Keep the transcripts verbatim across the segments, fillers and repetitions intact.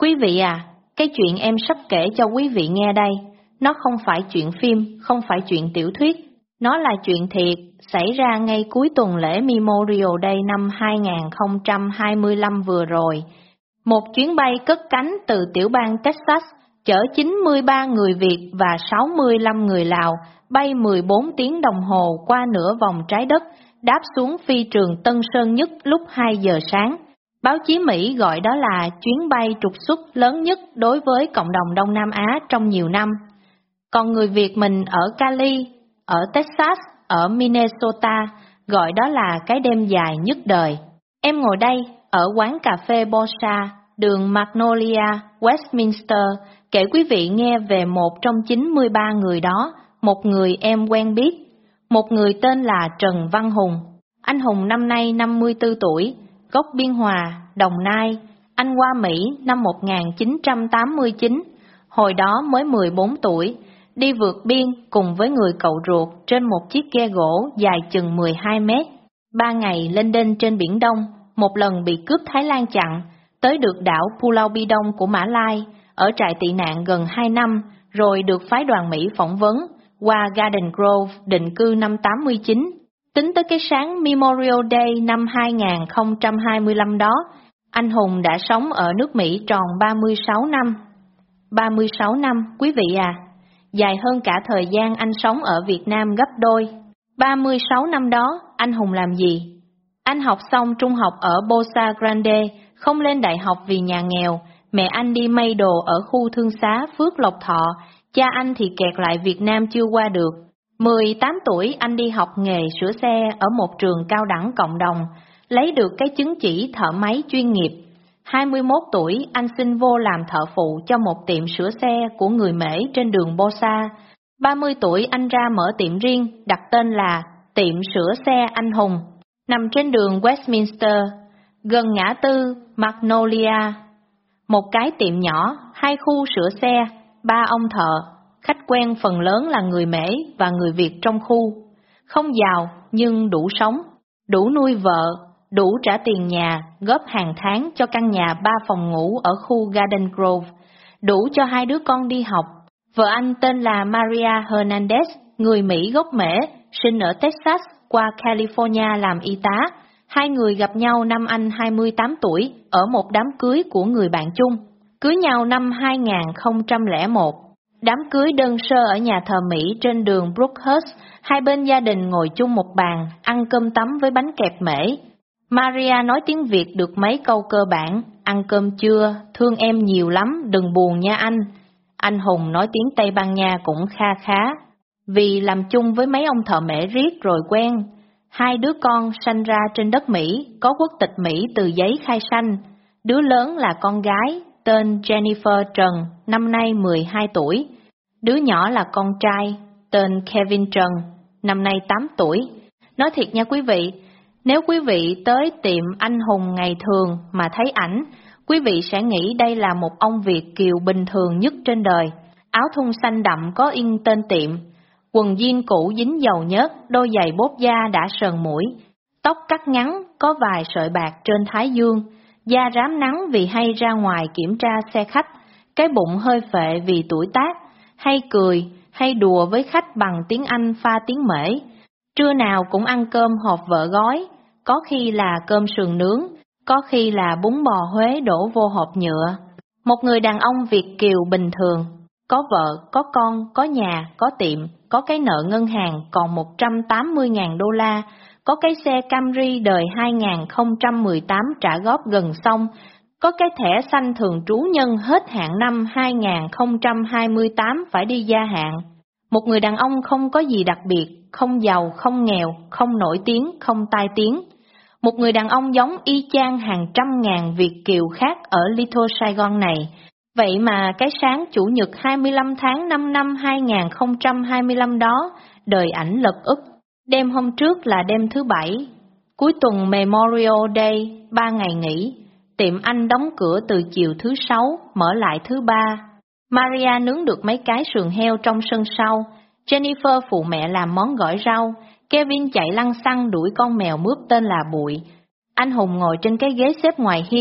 Quý vị à, cái chuyện em sắp kể cho quý vị nghe đây, nó không phải chuyện phim, không phải chuyện tiểu thuyết, nó là chuyện thiệt, xảy ra ngay cuối tuần lễ Memorial Day năm hai không hai lăm vừa rồi. Một chuyến bay cất cánh từ tiểu bang Texas, chở chín mươi ba người Việt và sáu mươi lăm người Lào, bay mười bốn tiếng đồng hồ qua nửa vòng trái đất, đáp xuống phi trường Tân Sơn Nhất lúc hai giờ sáng. Báo chí Mỹ gọi đó là chuyến bay trục xuất lớn nhất đối với cộng đồng Đông Nam Á trong nhiều năm. Còn người Việt mình ở Cali, ở Texas, ở Minnesota gọi đó là cái đêm dài nhất đời. Em ngồi đây, ở quán cà phê Bosa, đường Magnolia, Westminster, kể quý vị nghe về một trong chín mươi ba người đó, một người em quen biết. Một người tên là Trần Văn Hùng. Anh Hùng năm nay năm mươi tư tuổi, gốc Biên Hòa, Đồng Nai. Anh qua Mỹ năm một nghìn chín trăm tám mươi chín, hồi đó mới mười bốn tuổi, đi vượt biên cùng với người cậu ruột trên một chiếc ghe gỗ dài chừng mười hai mét. Ba ngày lênh đênh trên Biển Đông, một lần bị cướp Thái Lan chặn, tới được đảo Pulau Bidong của Mã Lai, ở trại tị nạn gần hai năm, rồi được phái đoàn Mỹ phỏng vấn, qua Garden Grove định cư năm tám mươi chín. Tính tới cái sáng Memorial Day năm hai không hai lăm đó, anh Hùng đã sống ở nước Mỹ tròn ba mươi sáu năm. ba mươi sáu năm, quý vị à, dài hơn cả thời gian anh sống ở Việt Nam gấp đôi. ba mươi sáu năm đó, anh Hùng làm gì? Anh học xong trung học ở Bosa Grande, không lên đại học vì nhà nghèo, mẹ anh đi may đồ ở khu thương xá Phước Lộc Thọ, cha anh thì kẹt lại Việt Nam chưa qua được. mười tám tuổi anh đi học nghề sửa xe ở một trường cao đẳng cộng đồng, lấy được cái chứng chỉ thợ máy chuyên nghiệp. hai mươi mốt tuổi anh xin vô làm thợ phụ cho một tiệm sửa xe của người Mễ trên đường Bosa. ba mươi tuổi anh ra mở tiệm riêng, đặt tên là Tiệm Sửa Xe Anh Hùng, nằm trên đường Westminster, gần ngã tư Magnolia. Một cái tiệm nhỏ, hai khu sửa xe, ba ông thợ, khách quen phần lớn là người Mễ và người Việt trong khu. Không giàu nhưng đủ sống, đủ nuôi vợ, đủ trả tiền nhà, góp hàng tháng cho căn nhà ba phòng ngủ ở khu Garden Grove, đủ cho hai đứa con đi học. Vợ anh tên là Maria Hernandez, người Mỹ gốc Mễ, sinh ở Texas, qua California làm y tá. Hai người gặp nhau năm anh hai mươi tám tuổi ở một đám cưới của người bạn chung. Cưới nhau năm hai không không một. Đám cưới đơn sơ ở nhà thờ Mỹ trên đường Brookhurst, hai bên gia đình ngồi chung một bàn, ăn cơm tấm với bánh kẹp Mễ. Maria nói tiếng Việt được mấy câu cơ bản, ăn cơm chưa, thương em nhiều lắm, đừng buồn nha anh. Anh Hùng nói tiếng Tây Ban Nha cũng kha khá, vì làm chung với mấy ông thợ Mễ riết rồi quen. Hai đứa con sanh ra trên đất Mỹ, có quốc tịch Mỹ từ giấy khai sanh. Đứa lớn là con gái, tên Jennifer Trần, năm nay mười hai tuổi. Đứa nhỏ là con trai, tên Kevin Trần, năm nay tám tuổi. Nói thiệt nha quý vị, nếu quý vị tới tiệm anh Hùng ngày thường mà thấy ảnh, quý vị sẽ nghĩ đây là một ông Việt kiều bình thường nhất trên đời. Áo thun xanh đậm có in tên tiệm, quần jean cũ dính dầu nhớt, đôi giày bốt da đã sờn mũi, tóc cắt ngắn có vài sợi bạc trên thái dương, da rám nắng vì hay ra ngoài kiểm tra xe khách, cái bụng hơi phệ vì tuổi tác, hay cười, hay đùa với khách bằng tiếng Anh pha tiếng Mễ. Trưa nào cũng ăn cơm hộp vợ gói, có khi là cơm sườn nướng, có khi là bún bò Huế đổ vô hộp nhựa. Một người đàn ông Việt kiều bình thường, có vợ, có con, có nhà, có tiệm, có cái nợ ngân hàng còn một trăm tám mươi nghìn đô la, có cái xe Camry đời hai không một tám trả góp gần xong, có cái thẻ xanh thường trú nhân hết hạn năm hai không hai tám phải đi gia hạn. Một người đàn ông không có gì đặc biệt, không giàu, không nghèo, không nổi tiếng, không tai tiếng. Một người đàn ông giống y chang hàng trăm ngàn Việt kiều khác ở Little Saigon này. Vậy mà cái sáng Chủ nhật hai mươi lăm tháng năm năm hai không hai lăm đó, đời ảnh lật úp. Đêm hôm trước là đêm thứ bảy, cuối tuần Memorial Day, ba ngày nghỉ. Tiệm anh đóng cửa từ chiều thứ sáu, mở lại thứ ba. Maria nướng được mấy cái sườn heo trong sân sau. Jennifer phụ mẹ làm món gỏi rau. Kevin chạy lăng xăng đuổi con mèo mướp tên là Bụi. Anh Hùng ngồi trên cái ghế xếp ngoài hiên,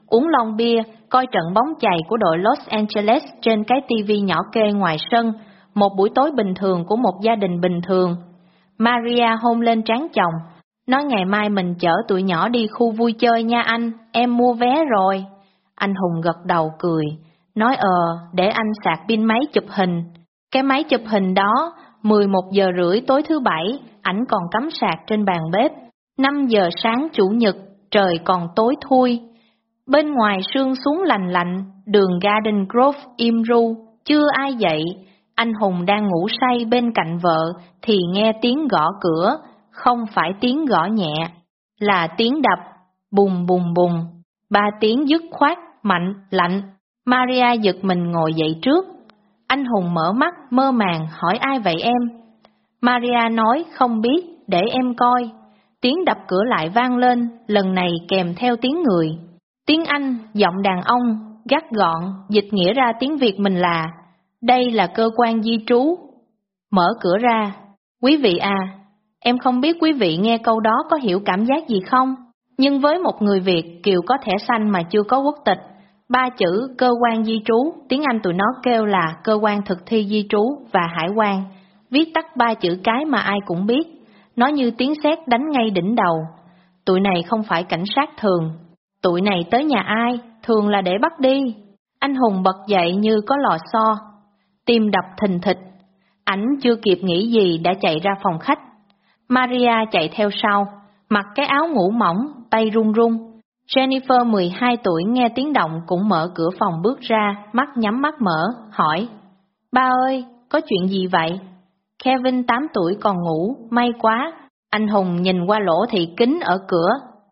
uống lon bia, coi trận bóng chày của đội Los Angeles trên cái tivi nhỏ kê ngoài sân, một buổi tối bình thường của một gia đình bình thường. Maria hôn lên trán chồng, nói ngày mai mình chở tụi nhỏ đi khu vui chơi nha anh, em mua vé rồi. Anh Hùng gật đầu cười, nói ờ, để anh sạc pin máy chụp hình. Cái máy chụp hình đó, mười một giờ rưỡi tối thứ bảy, ảnh còn cắm sạc trên bàn bếp. năm giờ sáng chủ nhật, trời còn tối thui. Bên ngoài sương xuống lành lạnh, đường Garden Grove im ru, chưa ai dậy. Anh Hùng đang ngủ say bên cạnh vợ thì nghe tiếng gõ cửa, không phải tiếng gõ nhẹ, là tiếng đập, bùng bùng bùng. Ba tiếng dứt khoát, mạnh, lạnh. Maria giật mình ngồi dậy trước. Anh Hùng mở mắt mơ màng hỏi ai vậy em? Maria nói không biết, để em coi. Tiếng đập cửa lại vang lên, lần này kèm theo tiếng người. Tiếng Anh, giọng đàn ông, gắt gọn, dịch nghĩa ra tiếng Việt mình là: đây là cơ quan di trú. Mở cửa ra: quý vị à, em không biết quý vị nghe câu đó có hiểu cảm giác gì không? Nhưng với một người Việt, Kiều có thẻ xanh mà chưa có quốc tịch, ba chữ cơ quan di trú, tiếng Anh tụi nó kêu là cơ quan thực thi di trú và hải quan, viết tắt ba chữ cái mà ai cũng biết, nó như tiếng sét đánh ngay đỉnh đầu. Tụi này không phải cảnh sát thường, tụi này tới nhà ai, thường là để bắt đi. Anh Hùng bật dậy như có lò xo, tim đập thình thịch. Ảnh chưa kịp nghĩ gì đã chạy ra phòng khách. Maria chạy theo sau, mặc cái áo ngủ mỏng, tay run run. Jennifer mười hai tuổi nghe tiếng động cũng mở cửa phòng bước ra, mắt nhắm mắt mở, hỏi: ba ơi, có chuyện gì vậy? Kevin tám tuổi còn ngủ, may quá. Anh Hùng nhìn qua lỗ thị kính ở cửa.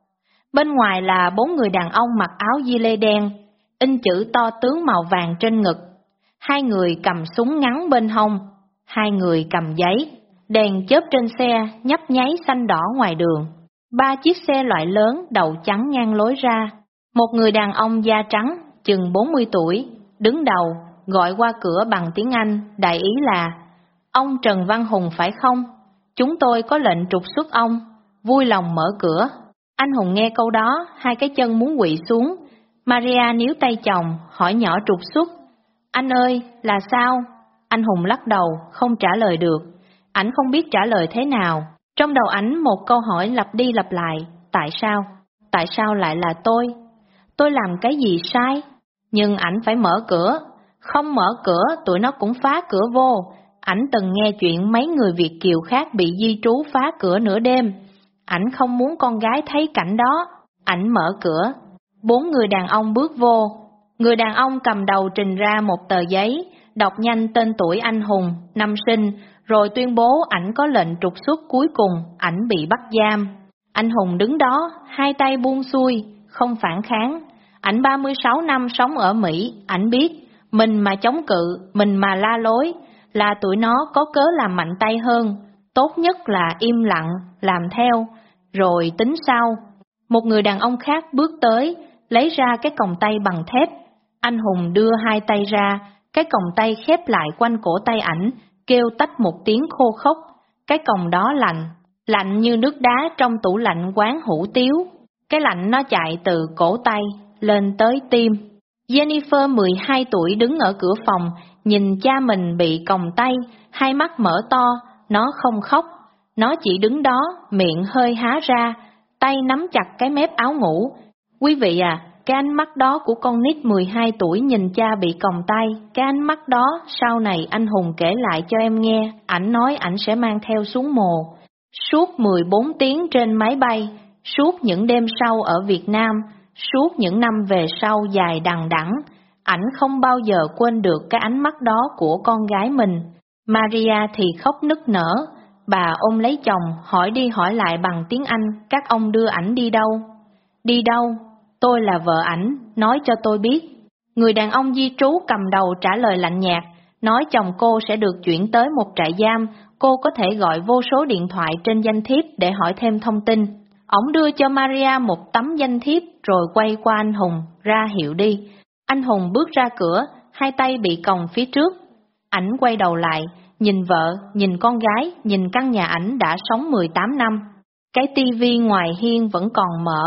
Bên ngoài là bốn người đàn ông mặc áo gi lê đen, in chữ to tướng màu vàng trên ngực. Hai người cầm súng ngắn bên hông, hai người cầm giấy. Đèn chớp trên xe nhấp nháy xanh đỏ ngoài đường. Ba chiếc xe loại lớn đầu trắng ngang lối ra. Một người đàn ông da trắng, chừng bốn mươi tuổi, đứng đầu, gọi qua cửa bằng tiếng Anh, đại ý là: ông Trần Văn Hùng phải không? Chúng tôi có lệnh trục xuất ông. Vui lòng mở cửa. Anh Hùng nghe câu đó, hai cái chân muốn quỵ xuống. Maria níu tay chồng, hỏi nhỏ trục xuất: anh ơi, là sao? Anh Hùng lắc đầu, không trả lời được. Ảnh không biết trả lời thế nào. Trong đầu ảnh một câu hỏi lặp đi lặp lại: tại sao? Tại sao lại là tôi? Tôi làm cái gì sai? Nhưng ảnh phải mở cửa. Không mở cửa, tụi nó cũng phá cửa vô. Ảnh từng nghe chuyện mấy người Việt kiều khác bị di trú phá cửa nửa đêm. Ảnh không muốn con gái thấy cảnh đó. Ảnh mở cửa. Bốn người đàn ông bước vô. Người đàn ông cầm đầu trình ra một tờ giấy, đọc nhanh tên tuổi anh Hùng, năm sinh, rồi tuyên bố ảnh có lệnh trục xuất, cuối cùng ảnh bị bắt giam. Anh Hùng đứng đó, hai tay buông xuôi, không phản kháng. Ảnh ba mươi sáu năm sống ở Mỹ, ảnh biết, mình mà chống cự, mình mà la lối, là tụi nó có cớ làm mạnh tay hơn. Tốt nhất là im lặng, làm theo, rồi tính sau. Một người đàn ông khác bước tới, lấy ra cái còng tay bằng thép. Anh Hùng đưa hai tay ra, cái còng tay khép lại quanh cổ tay ảnh, kêu tách một tiếng khô khốc. Cái còng đó lạnh, lạnh như nước đá trong tủ lạnh quán hủ tiếu. Cái lạnh nó chạy từ cổ tay lên tới tim. Jennifer mười hai tuổi đứng ở cửa phòng, nhìn cha mình bị còng tay, hai mắt mở to. Nó không khóc, nó chỉ đứng đó, miệng hơi há ra, tay nắm chặt cái mép áo ngủ. Quý vị à, cái ánh mắt đó của con nít mười hai tuổi nhìn cha bị còng tay, cái ánh mắt đó sau này anh Hùng kể lại cho em nghe, ảnh nói ảnh sẽ mang theo xuống mồ. Suốt mười bốn tiếng trên máy bay, suốt những đêm sau ở Việt Nam, suốt những năm về sau dài đằng đẵng, ảnh không bao giờ quên được cái ánh mắt đó của con gái mình. Maria thì khóc nức nở, bà ôm lấy chồng hỏi đi hỏi lại bằng tiếng Anh các ông đưa ảnh đi đâu. Đi đâu? Tôi là vợ ảnh, nói cho tôi biết. Người đàn ông di trú cầm đầu trả lời lạnh nhạt, nói chồng cô sẽ được chuyển tới một trại giam, cô có thể gọi vô số điện thoại trên danh thiếp để hỏi thêm thông tin. Ổng đưa cho Maria một tấm danh thiếp rồi quay qua anh Hùng, ra hiệu đi. Anh Hùng bước ra cửa, hai tay bị còng phía trước. Ảnh quay đầu lại, nhìn vợ, nhìn con gái, nhìn căn nhà ảnh đã sống mười tám năm. Cái tivi ngoài hiên vẫn còn mở,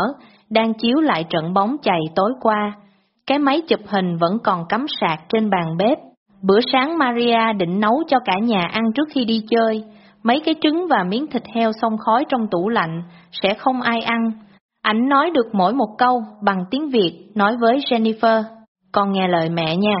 đang chiếu lại trận bóng chày tối qua. Cái máy chụp hình vẫn còn cắm sạc trên bàn bếp. Bữa sáng Maria định nấu cho cả nhà ăn trước khi đi chơi. Mấy cái trứng và miếng thịt heo xông khói trong tủ lạnh, sẽ không ai ăn. Ảnh nói được mỗi một câu bằng tiếng Việt, nói với Jennifer: "Con nghe lời mẹ nha.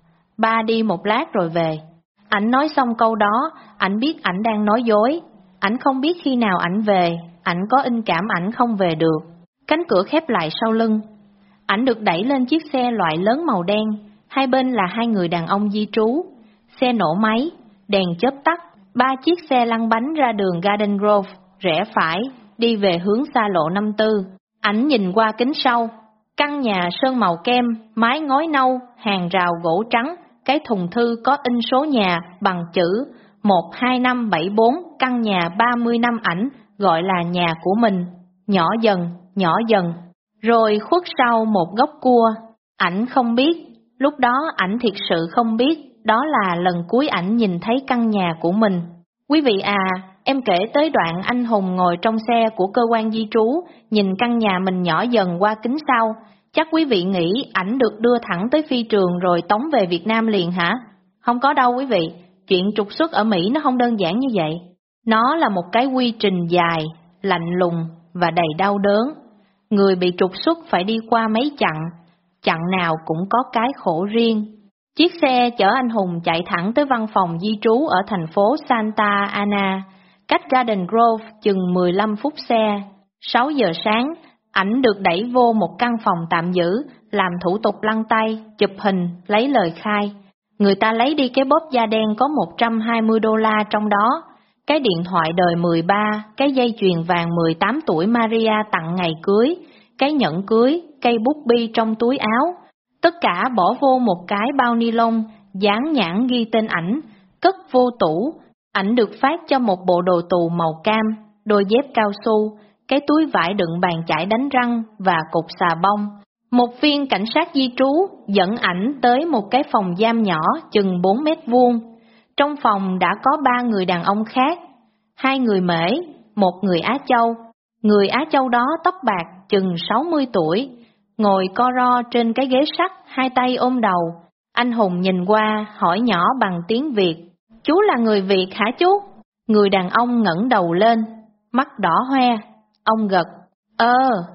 Ba đi một lát rồi về." Ảnh nói xong câu đó, ảnh biết ảnh đang nói dối. Ảnh không biết khi nào ảnh về, ảnh có linh cảm ảnh không về được. Cánh cửa khép lại sau lưng. Ảnh được đẩy lên chiếc xe loại lớn màu đen, hai bên là hai người đàn ông di trú. Xe nổ máy, đèn chớp tắt, ba chiếc xe lăn bánh ra đường Garden Grove, rẽ phải, đi về hướng xa lộ năm tư. Ảnh nhìn qua kính sau, căn nhà sơn màu kem, mái ngói nâu, hàng rào gỗ trắng, cái thùng thư có in số nhà bằng chữ một hai năm bảy bốn, căn nhà ba mươi năm ảnh gọi là nhà của mình. Nhỏ dần, nhỏ dần, rồi khuất sau một góc cua. Ảnh không biết, lúc đó ảnh thiệt sự không biết, đó là lần cuối ảnh nhìn thấy căn nhà của mình. Quý vị à, em kể tới đoạn anh Hùng ngồi trong xe của cơ quan di trú, nhìn căn nhà mình nhỏ dần qua kính sau. Chắc quý vị nghĩ ảnh được đưa thẳng tới phi trường rồi tống về Việt Nam liền hả? Không có đâu quý vị, chuyện trục xuất ở Mỹ nó không đơn giản như vậy. Nó là một cái quy trình dài, lạnh lùng và đầy đau đớn. Người bị trục xuất phải đi qua mấy chặng, chặng nào cũng có cái khổ riêng. Chiếc xe chở anh Hùng chạy thẳng tới văn phòng di trú ở thành phố Santa Ana, cách Garden Grove chừng mười lăm phút xe. sáu giờ sáng, ảnh được đẩy vô một căn phòng tạm giữ, làm thủ tục lăn tay, chụp hình, lấy lời khai. Người ta lấy đi cái bóp da đen có một trăm hai mươi đô la trong đó, cái điện thoại đời mười ba, cái dây chuyền vàng mười tám tuổi Maria tặng ngày cưới, cái nhẫn cưới, cây bút bi trong túi áo. Tất cả bỏ vô một cái bao ni lông, dán nhãn ghi tên ảnh, cất vô tủ. Ảnh được phát cho một bộ đồ tù màu cam, đôi dép cao su, cái túi vải đựng bàn chải đánh răng và cục xà bông. Một viên cảnh sát di trú dẫn ảnh tới một cái phòng giam nhỏ chừng bốn mét vuông. Trong phòng đã có ba người đàn ông khác, hai người Mễ, một người Á Châu. Người Á Châu đó tóc bạc chừng sáu mươi tuổi, ngồi co ro trên cái ghế sắt, hai tay ôm đầu. Anh Hùng nhìn qua, hỏi nhỏ bằng tiếng Việt: "Chú là người Việt hả chú?" Người đàn ông ngẩng đầu lên, mắt đỏ hoe. Ông gật: "Ơ,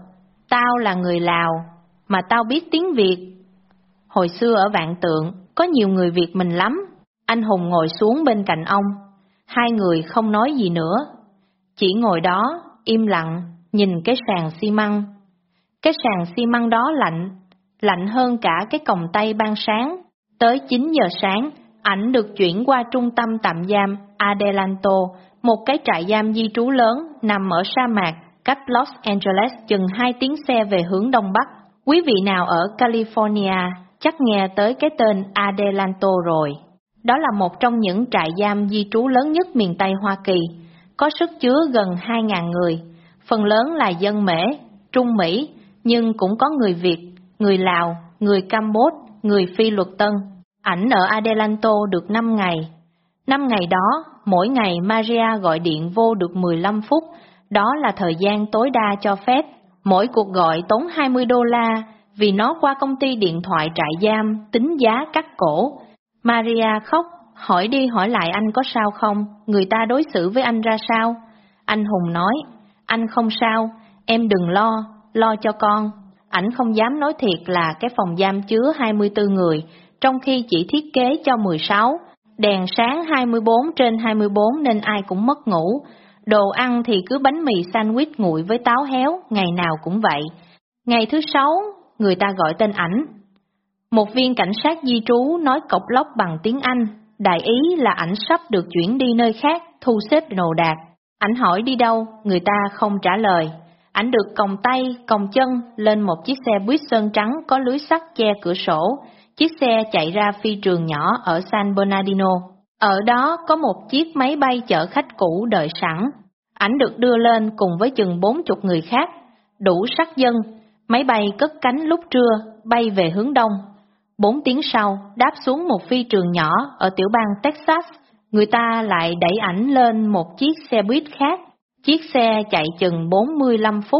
tao là người Lào, mà tao biết tiếng Việt. Hồi xưa ở Vạn Tượng, có nhiều người Việt mình lắm." Anh Hùng ngồi xuống bên cạnh ông. Hai người không nói gì nữa, chỉ ngồi đó, im lặng, nhìn cái sàn xi măng. Cái sàn xi măng đó lạnh, lạnh hơn cả cái còng tay ban sáng. Tới chín giờ sáng, ảnh được chuyển qua trung tâm tạm giam Adelanto, một cái trại giam di trú lớn nằm ở sa mạc, cách Los Angeles chừng hai tiếng xe về hướng đông bắc. Quý vị nào ở California chắc nghe tới cái tên Adelanto rồi. Đó là một trong những trại giam di trú lớn nhất miền Tây Hoa Kỳ, có sức chứa gần hai nghìn người, phần lớn là dân Mễ, Trung Mỹ, nhưng cũng có người Việt, người Lào, người Campuchia, người Phi luật Tân. Ảnh ở Adelanto được năm ngày. Năm ngày đó, mỗi ngày Maria gọi điện vô được mười lăm phút, đó là thời gian tối đa cho phép. Mỗi cuộc gọi tốn hai mươi đô la, vì nó qua công ty điện thoại trại giam, tính giá cắt cổ. Maria khóc, hỏi đi hỏi lại anh có sao không, người ta đối xử với anh ra sao. Anh Hùng nói: "Anh không sao, em đừng lo, lo cho con." Ảnh không dám nói thiệt là cái phòng giam chứa hai mươi tư người, trong khi chỉ thiết kế cho mười sáu. Đèn sáng hai mươi bốn trên hai mươi bốn nên ai cũng mất ngủ. Đồ ăn thì cứ bánh mì sandwich nguội với táo héo, ngày nào cũng vậy. Ngày thứ sáu, người ta gọi tên ảnh. Một viên cảnh sát di trú nói cộc lốc bằng tiếng Anh, đại ý là ảnh sắp được chuyển đi nơi khác, thu xếp đồ đạc. Ảnh hỏi đi đâu, người ta không trả lời. Ảnh được còng tay, còng chân lên một chiếc xe buýt sơn trắng có lưới sắt che cửa sổ. Chiếc xe chạy ra phi trường nhỏ ở San Bernardino. Ở đó có một chiếc máy bay chở khách cũ đợi sẵn. Ảnh được đưa lên cùng với chừng bốn chục người khác, đủ sắc dân. Máy bay cất cánh lúc trưa, bay về hướng đông. Bốn tiếng sau, đáp xuống một phi trường nhỏ ở tiểu bang Texas. Người ta lại đẩy ảnh lên một chiếc xe buýt khác. Chiếc xe chạy chừng bốn mươi lăm phút.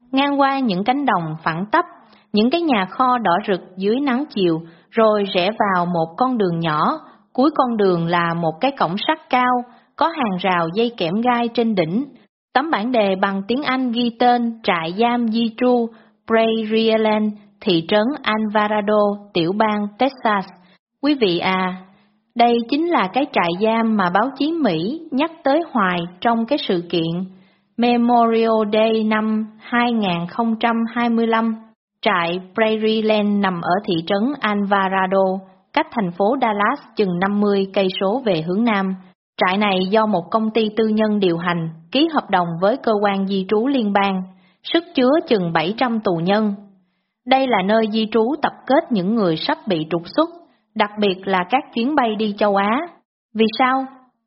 ngang qua những cánh đồng phẳng tắp, những cái nhà kho đỏ rực dưới nắng chiều, rồi rẽ vào một con đường nhỏ. Cuối con đường là một cái cổng sắt cao, có hàng rào dây kẽm gai trên đỉnh. Tấm bản đề bằng tiếng Anh ghi tên trại giam Ytru, Prairieland, thị trấn Alvarado, tiểu bang Texas. Quý vị à, đây chính là cái trại giam mà báo chí Mỹ nhắc tới hoài trong cái sự kiện Memorial Day năm hai không hai lăm. Trại Prairieland nằm ở thị trấn Alvarado, cách thành phố Dallas chừng năm mươi cây số về hướng nam. Trại này do một công ty tư nhân điều hành, ký hợp đồng với cơ quan di trú liên bang, sức chứa chừng bảy trăm tù nhân. Đây là nơi di trú tập kết những người sắp bị trục xuất, đặc biệt là các chuyến bay đi châu Á. Vì sao?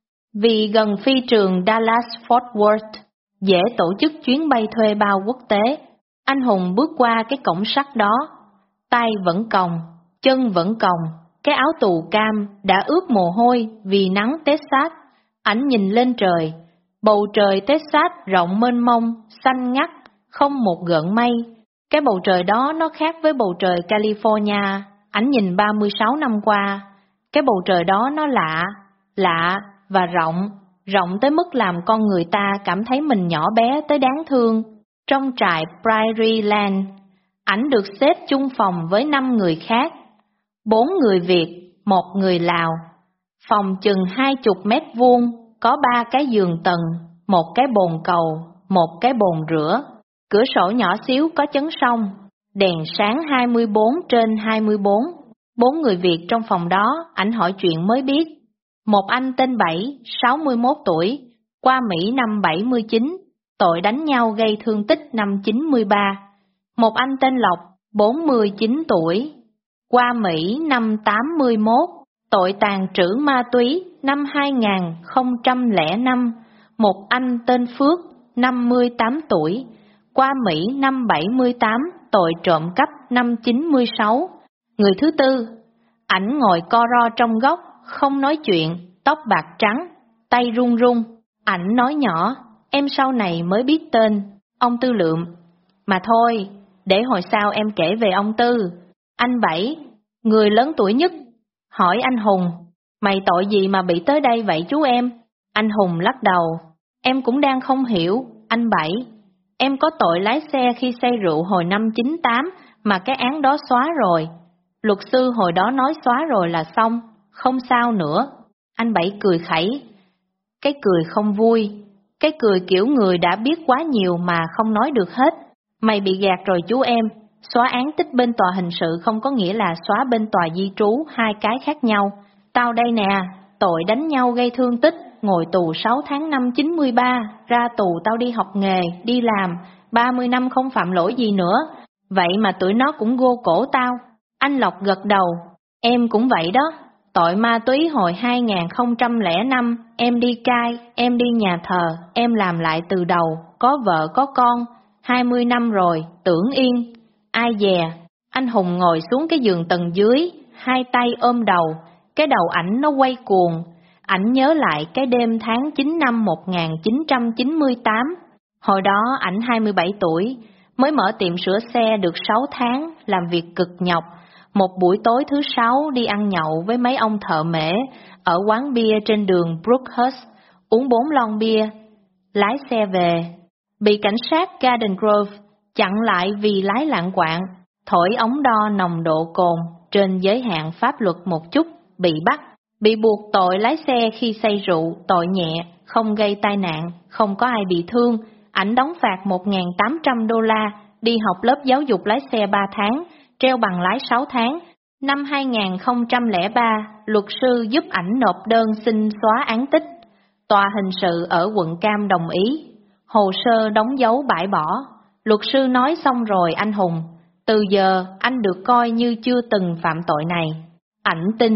Vì gần phi trường Dallas-Fort Worth, dễ tổ chức chuyến bay thuê bao quốc tế. Anh Hùng bước qua cái cổng sắt đó, tay vẫn còng, chân vẫn còng, cái áo tù cam đã ướt mồ hôi vì nắng Texas. Ảnh nhìn lên trời, bầu trời Texas rộng mênh mông, xanh ngắt, không một gợn mây. Cái bầu trời đó nó khác với bầu trời California, ảnh nhìn ba mươi sáu năm qua. Cái bầu trời đó nó lạ, lạ và rộng, rộng tới mức làm con người ta cảm thấy mình nhỏ bé tới đáng thương. Trong trại Prairieland, ảnh được xếp chung phòng với năm người khác, bốn người Việt, một người Lào. Phòng chừng hai chục mét vuông, có ba cái giường tầng, một cái bồn cầu, một cái bồn rửa. Cửa sổ nhỏ xíu có chấn song, đèn sáng hai mươi bốn trên hai mươi bốn. Bốn người Việt trong phòng đó, ảnh hỏi chuyện mới biết. Một anh tên Bảy, sáu mươi mốt tuổi, qua Mỹ năm bảy mươi chín, tội đánh nhau gây thương tích năm chín mươi ba. Một anh tên Lộc, bốn mươi chín tuổi, qua Mỹ năm tám mươi mốt, tội tàng trữ ma túy năm hai không không năm. Một anh tên Phước, năm mươi tám tuổi, qua Mỹ năm bảy mươi tám, tội trộm cắp năm chín mươi sáu. Người thứ tư, ảnh ngồi co ro trong góc, không nói chuyện, tóc bạc trắng, tay run run. Ảnh nói nhỏ, em sau này mới biết tên, ông Tư Lượm. Mà thôi, để hồi sau em kể về ông Tư. Anh Bảy, người lớn tuổi nhất, hỏi anh Hùng, mày tội gì mà bị tới đây vậy chú em? Anh Hùng lắc đầu, em cũng đang không hiểu. Anh Bảy, em có tội lái xe khi say rượu hồi năm chín tám mà cái án đó xóa rồi. Luật sư hồi đó nói xóa rồi là xong, không sao nữa. Anh Bảy cười khẩy, cái cười không vui, cái cười kiểu người đã biết quá nhiều mà không nói được hết. Mày bị gạt rồi chú em, xóa án tích bên tòa hình sự không có nghĩa là xóa bên tòa di trú, hai cái khác nhau. Tao đây nè, tội đánh nhau gây thương tích, ngồi tù sáu tháng năm chín mươi ba, ra tù tao đi học nghề, đi làm, ba mươi năm không phạm lỗi gì nữa. Vậy mà tụi nó cũng gô cổ tao. Anh Lộc gật đầu, em cũng vậy đó. Tội ma túy hồi hai không không năm, em đi cai, em đi nhà thờ, em làm lại từ đầu, có vợ có con, hai mươi năm rồi, tưởng yên. Ai dè, anh Hùng ngồi xuống cái giường tầng dưới, hai tay ôm đầu, cái đầu ảnh nó quay cuồng. Ảnh nhớ lại cái đêm tháng chín năm một nghìn chín trăm chín mươi tám, hồi đó ảnh hai mươi bảy tuổi, mới mở tiệm sửa xe được sáu tháng, làm việc cực nhọc. Một buổi tối thứ sáu đi ăn nhậu với mấy ông thợ mễ ở quán bia trên đường Brookhurst, uống bốn lon bia, lái xe về. Bị cảnh sát Garden Grove chặn lại vì lái lạng quạng, thổi ống đo nồng độ cồn trên giới hạn pháp luật một chút, bị bắt. Bị buộc tội lái xe khi say rượu, tội nhẹ, không gây tai nạn, không có ai bị thương. Ảnh đóng phạt một nghìn tám trăm đô la, đi học lớp giáo dục lái xe ba tháng, treo bằng lái sáu tháng. Năm hai không không ba, luật sư giúp ảnh nộp đơn xin xóa án tích. Tòa hình sự ở quận Cam đồng ý. Hồ sơ đóng dấu bãi bỏ. Luật sư nói xong rồi anh Hùng, từ giờ anh được coi như chưa từng phạm tội này. Ảnh tin.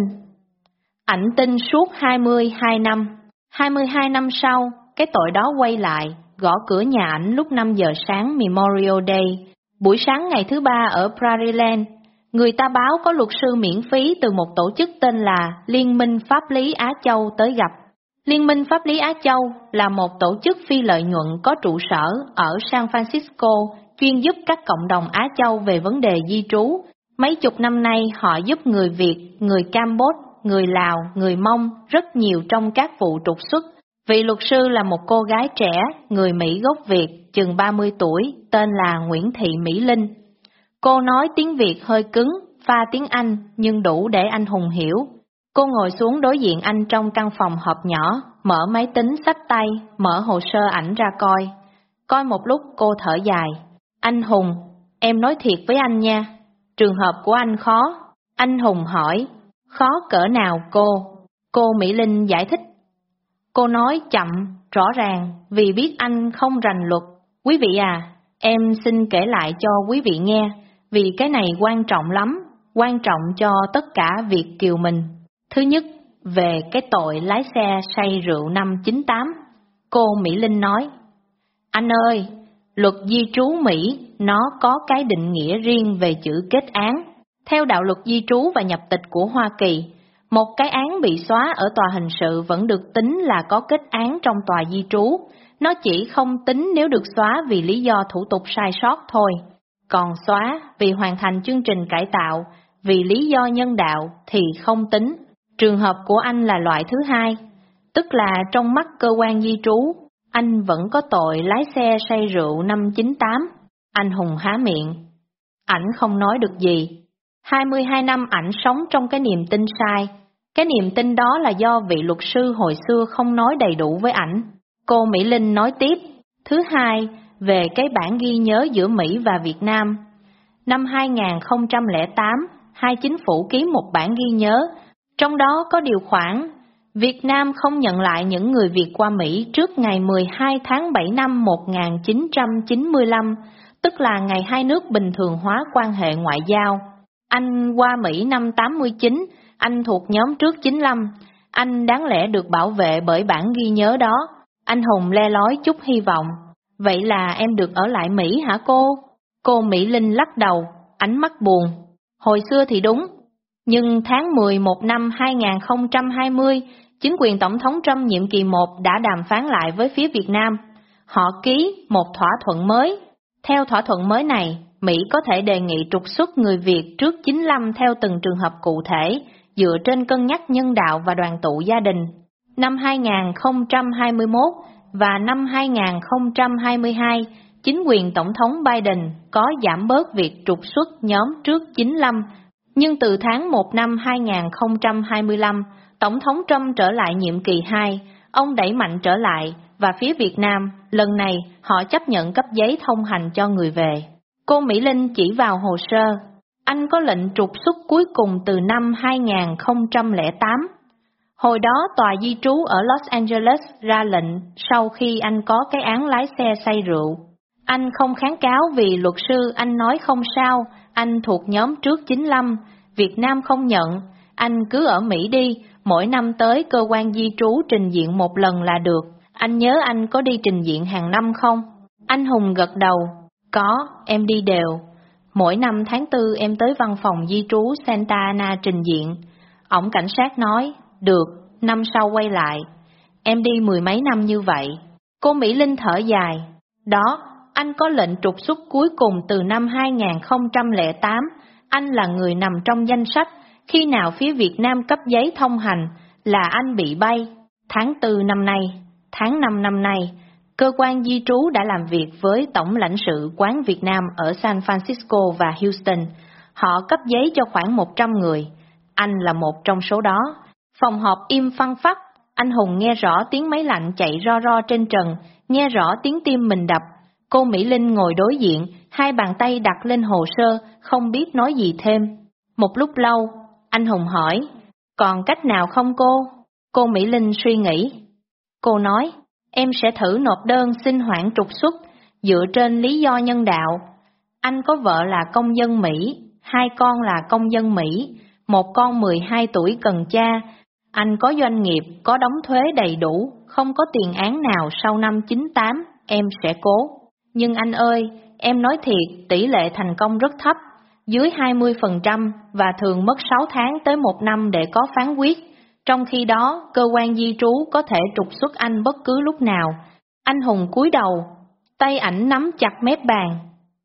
Ảnh tin suốt hai mươi hai năm. hai mươi hai năm sau, cái tội đó quay lại, gõ cửa nhà ảnh lúc năm giờ sáng Memorial Day. Buổi sáng ngày thứ ba ở Prairieland, người ta báo có luật sư miễn phí từ một tổ chức tên là Liên minh Pháp lý Á Châu tới gặp. Liên minh Pháp lý Á Châu là một tổ chức phi lợi nhuận có trụ sở ở San Francisco, chuyên giúp các cộng đồng Á Châu về vấn đề di trú. Mấy chục năm nay họ giúp người Việt, người Campuchia, người Lào, người Mông rất nhiều trong các vụ trục xuất. Vị luật sư là một cô gái trẻ, người Mỹ gốc Việt, chừng ba mươi tuổi, tên là Nguyễn Thị Mỹ Linh. Cô nói tiếng Việt hơi cứng, pha tiếng Anh nhưng đủ để anh Hùng hiểu. Cô ngồi xuống đối diện anh trong căn phòng họp nhỏ, mở máy tính xách tay, mở hồ sơ ảnh ra coi. Coi một lúc cô thở dài. Anh Hùng, em nói thiệt với anh nha, trường hợp của anh khó. Anh Hùng hỏi, khó cỡ nào cô? Cô Mỹ Linh giải thích. Cô nói chậm, rõ ràng, vì biết anh không rành luật. Quý vị à, em xin kể lại cho quý vị nghe, vì cái này quan trọng lắm, quan trọng cho tất cả Việt kiều mình. Thứ nhất, về cái tội lái xe say rượu năm chín tám. Cô Mỹ Linh nói, anh ơi, luật di trú Mỹ nó có cái định nghĩa riêng về chữ kết án. Theo đạo luật di trú và nhập tịch của Hoa Kỳ, một cái án bị xóa ở tòa hình sự vẫn được tính là có kết án trong tòa di trú. Nó chỉ không tính nếu được xóa vì lý do thủ tục sai sót thôi. Còn xóa vì hoàn thành chương trình cải tạo, vì lý do nhân đạo thì không tính. Trường hợp của anh là loại thứ hai, tức là trong mắt cơ quan di trú, anh vẫn có tội lái xe say rượu năm chín tám. Anh Hùng há miệng. Ảnh không nói được gì. hai mươi hai năm ảnh sống trong cái niềm tin sai. Cái niềm tin đó là do vị luật sư hồi xưa không nói đầy đủ với ảnh. Cô Mỹ Linh nói tiếp. Thứ hai, về cái bản ghi nhớ giữa Mỹ và Việt Nam. Năm hai không không tám, hai chính phủ ký một bản ghi nhớ. Trong đó có điều khoản, Việt Nam không nhận lại những người Việt qua Mỹ trước ngày mười hai tháng bảy năm một nghìn chín trăm chín mươi lăm, tức là ngày hai nước bình thường hóa quan hệ ngoại giao. Anh qua Mỹ năm tám mươi chín, anh thuộc nhóm trước chín lăm, anh đáng lẽ được bảo vệ bởi bản ghi nhớ đó. Anh Hùng le lói chút hy vọng. Vậy là em được ở lại Mỹ hả cô? Cô Mỹ Linh lắc đầu, ánh mắt buồn. Hồi xưa thì đúng. Nhưng tháng mười một năm hai không hai không, chính quyền Tổng thống Trump nhiệm kỳ một đã đàm phán lại với phía Việt Nam. Họ ký một thỏa thuận mới. Theo thỏa thuận mới này, Mỹ có thể đề nghị trục xuất người Việt trước chín lăm theo từng trường hợp cụ thể, dựa trên cân nhắc nhân đạo và đoàn tụ gia đình. Năm hai không hai mốt và năm hai không hai hai, chính quyền Tổng thống Biden có giảm bớt việc trục xuất nhóm trước chín lăm. Nhưng từ tháng một năm hai không hai lăm, Tổng thống Trump trở lại nhiệm kỳ hai, ông đẩy mạnh trở lại, và phía Việt Nam, lần này họ chấp nhận cấp giấy thông hành cho người về. Cô Mỹ Linh chỉ vào hồ sơ, anh có lệnh trục xuất cuối cùng từ năm hai không không tám. Hồi đó tòa di trú ở Los Angeles ra lệnh sau khi anh có cái án lái xe say rượu. Anh không kháng cáo vì luật sư anh nói không sao, anh thuộc nhóm trước chín lăm, Việt Nam không nhận, anh cứ ở Mỹ đi, mỗi năm tới cơ quan di trú trình diện một lần là được. Anh nhớ anh có đi trình diện hàng năm không? Anh Hùng gật đầu, có, em đi đều. Mỗi năm tháng tư em tới văn phòng di trú Santa Ana trình diện. Ổng cảnh sát nói, được, năm sau quay lại. Em đi mười mấy năm như vậy. Cô Mỹ Linh thở dài, đó, anh có lệnh trục xuất cuối cùng từ năm hai không không tám, anh là người nằm trong danh sách, khi nào phía Việt Nam cấp giấy thông hành là anh bị bay. Tháng tư năm nay, tháng năm năm nay, cơ quan di trú đã làm việc với Tổng lãnh sự quán Việt Nam ở San Francisco và Houston. Họ cấp giấy cho khoảng một trăm người, anh là một trong số đó. Phòng họp im phăng phắc, anh Hùng nghe rõ tiếng máy lạnh chạy ro ro trên trần, nghe rõ tiếng tim mình đập. Cô Mỹ Linh ngồi đối diện, hai bàn tay đặt lên hồ sơ, không biết nói gì thêm. Một lúc lâu, anh Hùng hỏi, còn cách nào không cô? Cô Mỹ Linh suy nghĩ. Cô nói, em sẽ thử nộp đơn xin hoãn trục xuất, dựa trên lý do nhân đạo. Anh có vợ là công dân Mỹ, hai con là công dân Mỹ, một con mười hai tuổi cần cha. Anh có doanh nghiệp, có đóng thuế đầy đủ, không có tiền án nào sau năm chín tám, em sẽ cố. Nhưng anh ơi, em nói thiệt, tỷ lệ thành công rất thấp, dưới hai mươi phần trăm và thường mất sáu tháng tới một năm để có phán quyết. Trong khi đó, cơ quan di trú có thể trục xuất anh bất cứ lúc nào. Anh Hùng cúi đầu, tay ảnh nắm chặt mép bàn.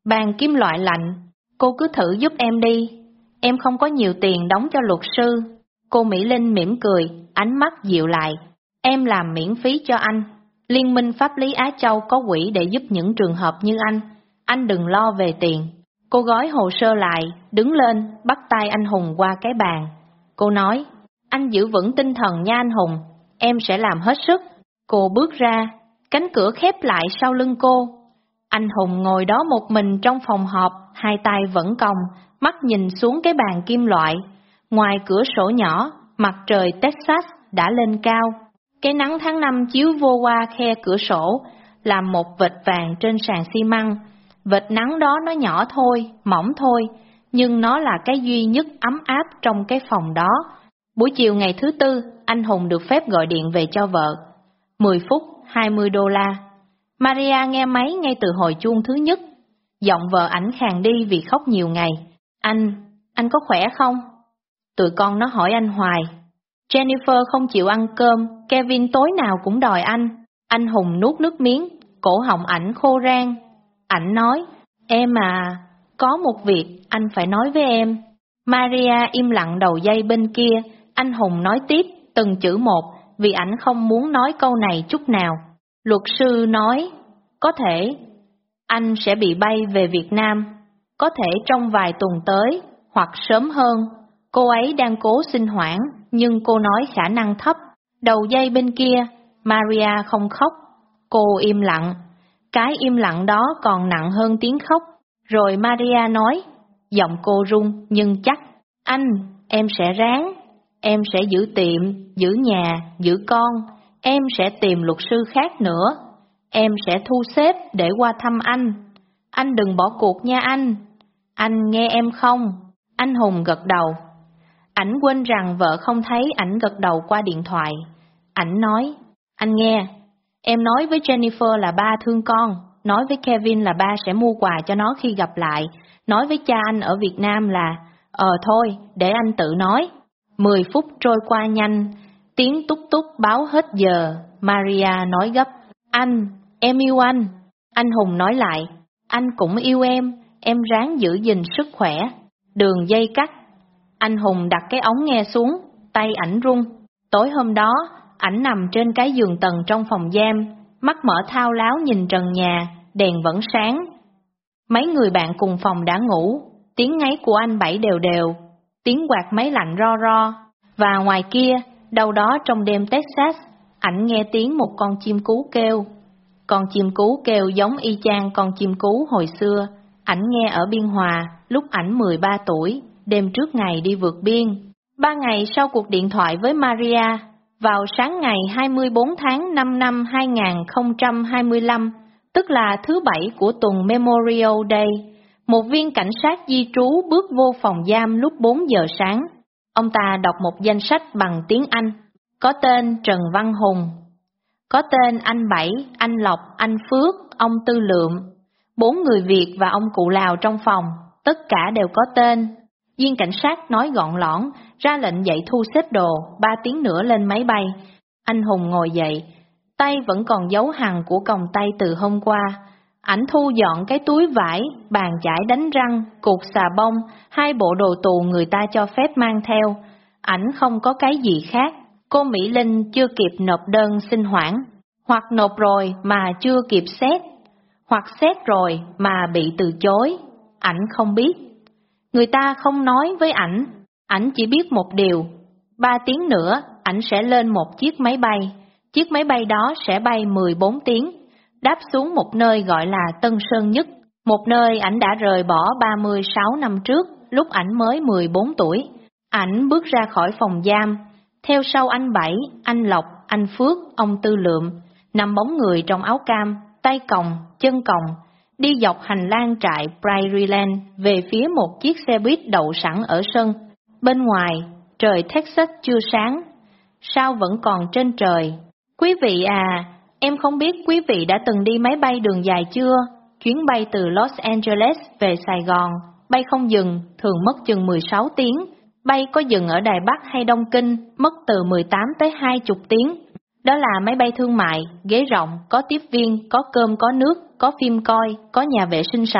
Bàn kim loại lạnh, cô cứ thử giúp em đi. Em không có nhiều tiền đóng cho luật sư. Cô Mỹ Linh mỉm cười, ánh mắt dịu lại. Em làm miễn phí cho anh. Liên minh pháp lý Á Châu có quỹ để giúp những trường hợp như anh. Anh đừng lo về tiền. Cô gói hồ sơ lại, đứng lên, bắt tay anh Hùng qua cái bàn. Cô nói, anh giữ vững tinh thần nha anh Hùng, em sẽ làm hết sức. Cô bước ra, cánh cửa khép lại sau lưng cô. Anh Hùng ngồi đó một mình trong phòng họp, hai tay vẫn còng, mắt nhìn xuống cái bàn kim loại. Ngoài cửa sổ nhỏ, mặt trời Texas đã lên cao. Cái nắng tháng năm chiếu vô qua khe cửa sổ, làm một vệt vàng trên sàn xi măng. Vệt nắng đó nó nhỏ thôi, mỏng thôi, nhưng nó là cái duy nhất ấm áp trong cái phòng đó. Buổi chiều ngày thứ tư, anh Hùng được phép gọi điện về cho vợ. mười phút, hai mươi đô la. Maria nghe máy ngay từ hồi chuông thứ nhất. Giọng vợ ảnh khàn đi vì khóc nhiều ngày. Anh, anh có khỏe không? Tụi con nó hỏi anh hoài. Jennifer không chịu ăn cơm, Kevin tối nào cũng đòi anh. Anh Hùng nuốt nước miếng, cổ họng ảnh khô rang. Ảnh nói, em à, có một việc anh phải nói với em. Maria im lặng đầu dây bên kia, anh Hùng nói tiếp từng chữ một vì ảnh không muốn nói câu này chút nào. Luật sư nói, có thể anh sẽ bị bay về Việt Nam, có thể trong vài tuần tới, hoặc sớm hơn. Cô ấy đang cố xin hoãn, nhưng cô nói khả năng thấp. Đầu dây bên kia, Maria không khóc. Cô im lặng. Cái im lặng đó còn nặng hơn tiếng khóc. Rồi Maria nói, giọng cô run nhưng chắc. Anh, em sẽ ráng. Em sẽ giữ tiệm, giữ nhà, giữ con. Em sẽ tìm luật sư khác nữa. Em sẽ thu xếp để qua thăm anh. Anh đừng bỏ cuộc nha anh. Anh nghe em không? Anh Hùng gật đầu. Ảnh quên rằng vợ không thấy ảnh gật đầu qua điện thoại. Ảnh nói, anh nghe, em nói với Jennifer là ba thương con, nói với Kevin là ba sẽ mua quà cho nó khi gặp lại, nói với cha anh ở Việt Nam là, ờ thôi, để anh tự nói. Mười phút trôi qua nhanh, tiếng túc túc báo hết giờ. Maria nói gấp, anh, em yêu anh. Anh Hùng nói lại, anh cũng yêu em, em ráng giữ gìn sức khỏe. Đường dây cắt. Anh Hùng đặt cái ống nghe xuống, tay ảnh run. Tối hôm đó, ảnh nằm trên cái giường tầng trong phòng giam, mắt mở thao láo nhìn trần nhà, đèn vẫn sáng. Mấy người bạn cùng phòng đã ngủ, tiếng ngáy của anh Bảy đều đều, tiếng quạt máy lạnh ro ro. Và ngoài kia, đâu đó trong đêm Texas, ảnh nghe tiếng một con chim cú kêu. Con chim cú kêu giống y chang con chim cú hồi xưa, ảnh nghe ở Biên Hòa, lúc ảnh mười ba tuổi, đêm trước ngày đi vượt biên. Ba ngày sau cuộc điện thoại với Maria, vào sáng ngày hai mươi bốn tháng năm năm hai nghìn không trăm hai mươi lăm, tức là thứ bảy của tuần Memorial Day, một viên cảnh sát di trú bước vô phòng giam lúc bốn giờ sáng. Ông ta đọc một danh sách bằng tiếng Anh, có tên Trần Văn Hùng, có tên anh Bảy, anh Lộc, anh Phước, ông Tư Lượm, bốn người Việt và ông cụ Lào trong phòng, tất cả đều có tên. Viên cảnh sát nói gọn lõn, ra lệnh dậy thu xếp đồ, ba tiếng nữa lên máy bay. Anh Hùng ngồi dậy, tay vẫn còn dấu hằn của còng tay từ hôm qua. Ảnh thu dọn cái túi vải, bàn chải đánh răng, cục xà bông, hai bộ đồ tù người ta cho phép mang theo. Ảnh không có cái gì khác. Cô Mỹ Linh chưa kịp nộp đơn xin hoãn, hoặc nộp rồi mà chưa kịp xét, hoặc xét rồi mà bị từ chối. Ảnh không biết. Người ta không nói với ảnh, ảnh chỉ biết một điều, ba tiếng nữa ảnh sẽ lên một chiếc máy bay, chiếc máy bay đó sẽ bay mười bốn tiếng, đáp xuống một nơi gọi là Tân Sơn Nhất, một nơi ảnh đã rời bỏ ba mươi sáu năm trước, lúc ảnh mới mười bốn tuổi. Ảnh bước ra khỏi phòng giam, theo sau anh Bảy, anh Lộc, anh Phước, ông Tư Lượm, năm bóng người trong áo cam, tay còng, chân còng, đi dọc hành lang trại Prairieland về phía một chiếc xe buýt đậu sẵn ở sân. Bên ngoài, trời Texas chưa sáng, sao vẫn còn trên trời. Quý vị à, em không biết quý vị đã từng đi máy bay đường dài chưa? Chuyến bay từ Los Angeles về Sài Gòn, bay không dừng, thường mất chừng mười sáu tiếng. Bay có dừng ở Đài Bắc hay Đông Kinh, mất từ mười tám tới hai mươi tiếng. Đó là máy bay thương mại, ghế rộng, có tiếp viên, có cơm có nước, có phim coi, có nhà vệ sinh sạch,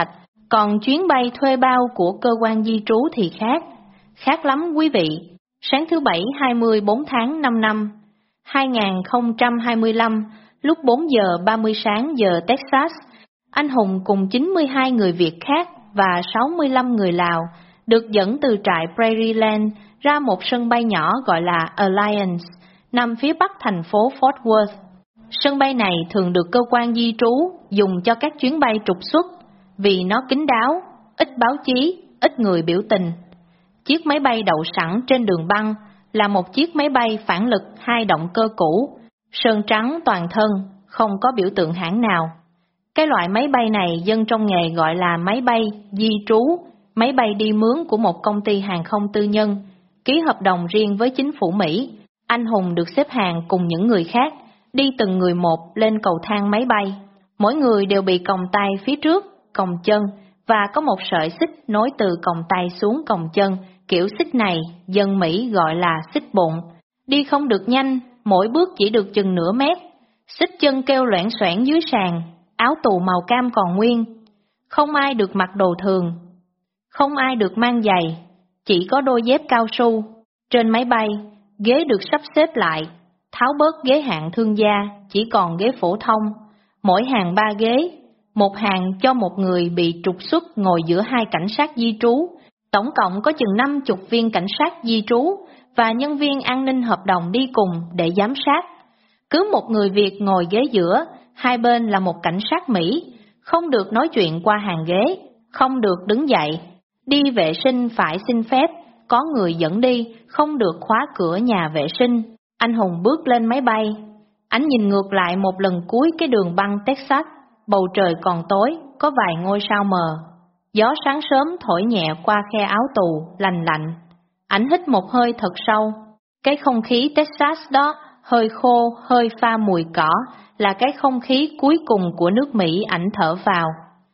Còn chuyến bay thuê bao của cơ quan di trú thì khác, khác lắm quý vị. Sáng thứ Bảy hai mươi bốn tháng năm năm hai nghìn không trăm hai mươi lăm, lúc bốn giờ ba mươi sáng giờ Texas, anh Hùng cùng chín mươi hai người Việt khác và sáu mươi lăm người Lào được dẫn từ trại Prairie Land ra một sân bay nhỏ gọi là Alliance, nằm phía bắc thành phố Fort Worth. Sân bay này thường được cơ quan di trú dùng cho các chuyến bay trục xuất vì nó kín đáo, ít báo chí, ít người biểu tình. Chiếc máy bay đậu sẵn trên đường băng là một chiếc máy bay phản lực hai động cơ cũ, sơn trắng toàn thân, không có biểu tượng hãng nào. Cái loại máy bay này dân trong nghề gọi là máy bay di trú, máy bay đi mướn của một công ty hàng không tư nhân, ký hợp đồng riêng với chính phủ Mỹ. Anh Hùng được xếp hàng cùng những người khác, đi từng người một lên cầu thang máy bay. Mỗi người đều bị còng tay phía trước, còng chân, và có một sợi xích nối từ còng tay xuống còng chân. Kiểu xích này, dân Mỹ gọi là xích bụng. Đi không được nhanh, mỗi bước chỉ được chừng nửa mét. Xích chân kêu loảng xoảng dưới sàn, áo tù màu cam còn nguyên. Không ai được mặc đồ thường, không ai được mang giày, chỉ có đôi dép cao su. Trên máy bay, ghế được sắp xếp lại, tháo bớt ghế hạng thương gia, chỉ còn ghế phổ thông. Mỗi hàng ba ghế, một hàng cho một người bị trục xuất ngồi giữa hai cảnh sát di trú. Tổng cộng có chừng năm chục viên cảnh sát di trú và nhân viên an ninh hợp đồng đi cùng để giám sát. Cứ một người Việt ngồi ghế giữa, hai bên là một cảnh sát Mỹ, không được nói chuyện qua hàng ghế, không được đứng dậy. Đi vệ sinh phải xin phép, có người dẫn đi, không được khóa cửa nhà vệ sinh. Anh Hùng bước lên máy bay. Anh nhìn ngược lại một lần cuối cái đường băng Texas, bầu trời còn tối, có vài ngôi sao mờ. Gió sáng sớm thổi nhẹ qua khe áo tù, lành lạnh. Ảnh hít một hơi thật sâu. Cái không khí Texas đó, hơi khô, hơi pha mùi cỏ, là cái không khí cuối cùng của nước Mỹ ảnh thở vào.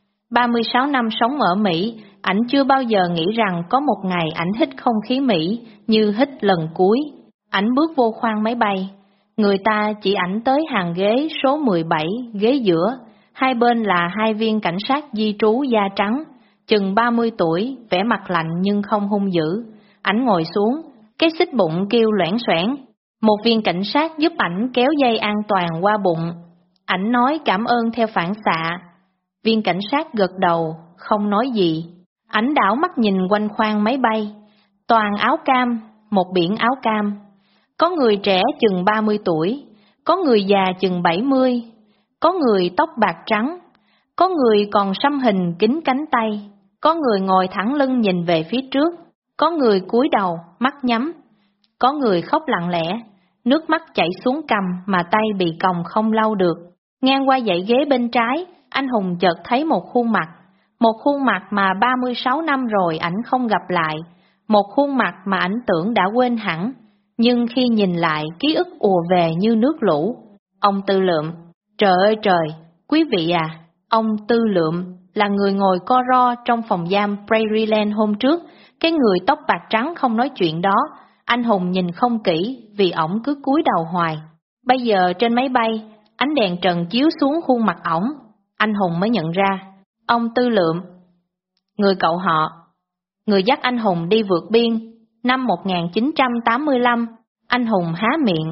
ba mươi sáu năm sống ở Mỹ, ảnh chưa bao giờ nghĩ rằng có một ngày ảnh hít không khí Mỹ như hít lần cuối. Ảnh bước vô khoang máy bay. Người ta chỉ ảnh tới hàng ghế số mười bảy, ghế giữa. Hai bên là hai viên cảnh sát di trú da trắng, chừng ba mươi tuổi, vẻ mặt lạnh nhưng không hung dữ. Ảnh ngồi xuống, cái xích bụng kêu loảng xoảng. Một viên cảnh sát giúp ảnh kéo dây an toàn qua bụng. Ảnh nói cảm ơn theo phản xạ. Viên cảnh sát gật đầu, không nói gì. Ảnh đảo mắt nhìn quanh khoang máy bay. Toàn áo cam, một biển áo cam. Có người trẻ chừng ba mươi tuổi, có người già chừng bảy mươi, có người tóc bạc trắng, có người còn xăm hình kính cánh tay, có người ngồi thẳng lưng nhìn về phía trước, có người cúi đầu, mắt nhắm, có người khóc lặng lẽ, nước mắt chảy xuống cằm mà tay bị còng không lau được. Ngang qua dãy ghế bên trái, anh Hùng chợt thấy một khuôn mặt, một khuôn mặt mà ba mươi sáu năm rồi ảnh không gặp lại, một khuôn mặt mà ảnh tưởng đã quên hẳn, nhưng khi nhìn lại ký ức ùa về như nước lũ. Ông Tư Lượm, trời ơi trời, quý vị à, ông Tư Lượm là người ngồi co ro trong phòng giam Prairie Land hôm trước, cái người tóc bạc trắng không nói chuyện đó. Anh Hùng nhìn không kỹ vì ổng cứ cúi đầu hoài. Bây giờ trên máy bay, ánh đèn trần chiếu xuống khuôn mặt ổng, anh Hùng mới nhận ra, ông Tư Lượm, người cậu họ, người dắt anh Hùng đi vượt biên. Năm một nghìn chín trăm tám mươi lăm, anh Hùng há miệng.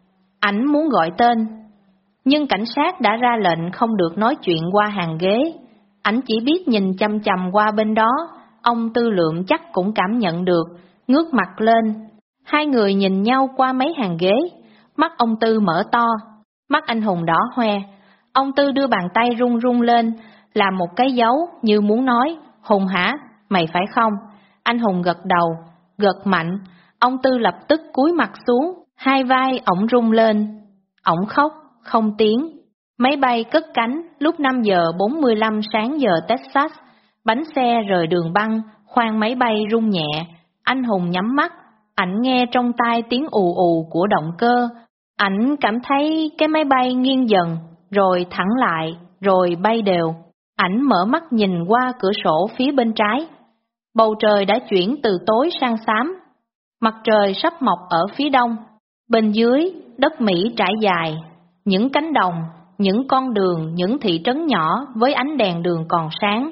Ảnh muốn gọi tên, nhưng cảnh sát đã ra lệnh không được nói chuyện qua hàng ghế. Ảnh chỉ biết nhìn chăm chăm qua bên đó, ông Tư Lượm chắc cũng cảm nhận được, ngước mặt lên. Hai người nhìn nhau qua mấy hàng ghế, mắt ông Tư mở to, mắt anh Hùng đỏ hoe. Ông Tư đưa bàn tay run run lên, làm một cái dấu như muốn nói, Hùng hả, mày phải không? Anh Hùng gật đầu, gật mạnh, ông Tư lập tức cúi mặt xuống, hai vai ổng rung lên. Ổng khóc, không tiếng. Máy bay cất cánh lúc năm giờ bốn mươi lăm sáng giờ Texas, bánh xe rời đường băng, khoang máy bay rung nhẹ. Anh Hùng nhắm mắt, ảnh nghe trong tai tiếng ù ù của động cơ. Ảnh cảm thấy cái máy bay nghiêng dần, rồi thẳng lại, rồi bay đều. Ảnh mở mắt nhìn qua cửa sổ phía bên trái. Bầu trời đã chuyển từ tối sang xám. Mặt trời sắp mọc ở phía đông. Bên dưới, đất Mỹ trải dài. Những cánh đồng, những con đường, những thị trấn nhỏ với ánh đèn đường còn sáng.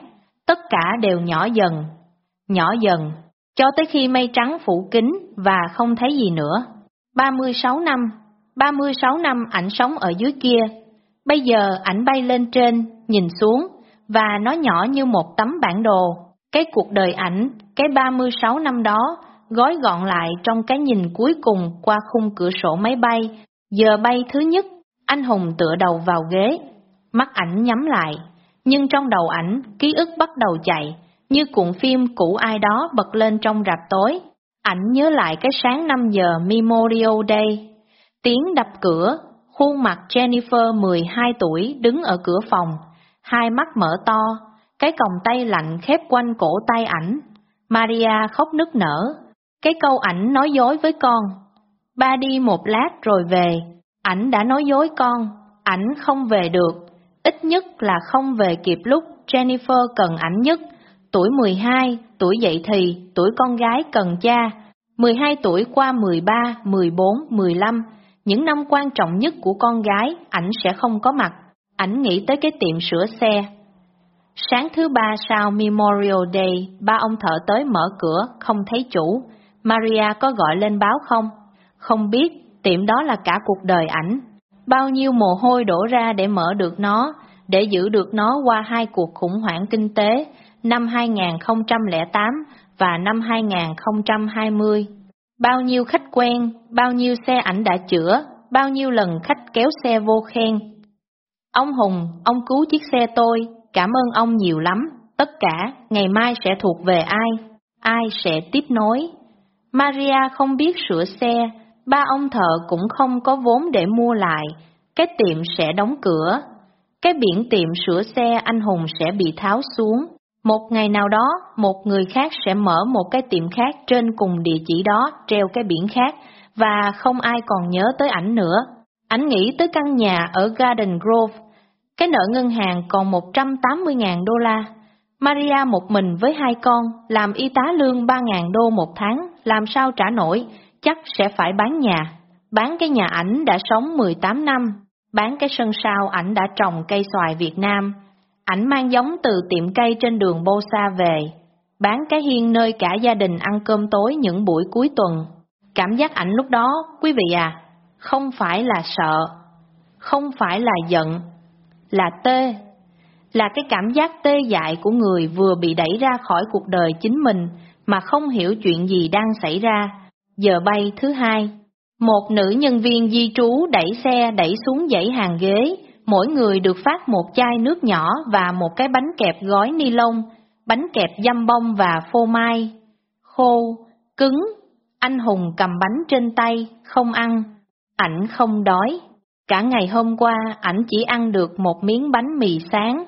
Tất cả đều nhỏ dần, nhỏ dần, cho tới khi mây trắng phủ kín và không thấy gì nữa. ba mươi sáu năm, ba mươi sáu năm ảnh sống ở dưới kia. Bây giờ ảnh bay lên trên, nhìn xuống, và nó nhỏ như một tấm bản đồ. Cái cuộc đời ảnh, cái ba mươi sáu năm đó, gói gọn lại trong cái nhìn cuối cùng qua khung cửa sổ máy bay. Giờ bay thứ nhất, anh hùng tựa đầu vào ghế, mắt ảnh nhắm lại, nhưng trong đầu ảnh, ký ức bắt đầu chạy, như cuộn phim cũ ai đó bật lên trong rạp tối. Ảnh nhớ lại cái sáng năm giờ Memorial Day, tiếng đập cửa, khuôn mặt Jennifer mười hai tuổi đứng ở cửa phòng, hai mắt mở to, cái còng tay lạnh khép quanh cổ tay ảnh. Maria khóc nức nở, cái câu ảnh nói dối với con. Ba đi một lát rồi về, ảnh đã nói dối con, ảnh không về được, ít nhất là không về kịp lúc Jennifer cần ảnh nhất. Tuổi mười hai, tuổi dậy thì, tuổi con gái cần cha. mười hai tuổi qua mười ba, mười bốn, mười lăm, những năm quan trọng nhất của con gái, ảnh sẽ không có mặt. Ảnh nghĩ tới cái tiệm sửa xe. Sáng thứ ba sau Memorial Day, ba ông thợ tới mở cửa, không thấy chủ. Maria có gọi lên báo không? Không biết, tiệm đó là cả cuộc đời ảnh. Bao nhiêu mồ hôi đổ ra để mở được nó, để giữ được nó qua hai cuộc khủng hoảng kinh tế, năm hai không không tám và năm hai không hai không. Bao nhiêu khách quen, bao nhiêu xe ảnh đã chữa, bao nhiêu lần khách kéo xe vô khen. Ông Hùng, ông cứu chiếc xe tôi, cảm ơn ông nhiều lắm, tất cả ngày mai sẽ thuộc về ai, ai sẽ tiếp nối. Maria không biết sửa xe, ba ông thợ cũng không có vốn để mua lại, cái tiệm sẽ đóng cửa. Cái biển tiệm sửa xe anh Hùng sẽ bị tháo xuống. Một ngày nào đó, một người khác sẽ mở một cái tiệm khác trên cùng địa chỉ đó, treo cái biển khác, và không ai còn nhớ tới ảnh nữa. Ảnh nghĩ tới căn nhà ở Garden Grove, cái nợ ngân hàng còn một trăm tám mươi nghìn đô la. Maria một mình với hai con, làm y tá lương ba nghìn đô một tháng, làm sao trả nổi, chắc sẽ phải bán nhà. Bán cái nhà ảnh đã sống mười tám năm, bán cái sân sau ảnh đã trồng cây xoài Việt Nam. Ảnh mang giống từ tiệm cây trên đường Bosa về, bán cái hiên nơi cả gia đình ăn cơm tối những buổi cuối tuần. Cảm giác ảnh lúc đó, quý vị à, không phải là sợ, không phải là giận, là tê, là cái cảm giác tê dại của người vừa bị đẩy ra khỏi cuộc đời chính mình mà không hiểu chuyện gì đang xảy ra. Giờ bay thứ hai, một nữ nhân viên di trú đẩy xe đẩy xuống dãy hàng ghế, mỗi người được phát một chai nước nhỏ và một cái bánh kẹp gói ni lông, bánh kẹp dăm bông và phô mai, khô, cứng. Anh Hùng cầm bánh trên tay, không ăn, ảnh không đói. Cả ngày hôm qua, ảnh chỉ ăn được một miếng bánh mì sáng,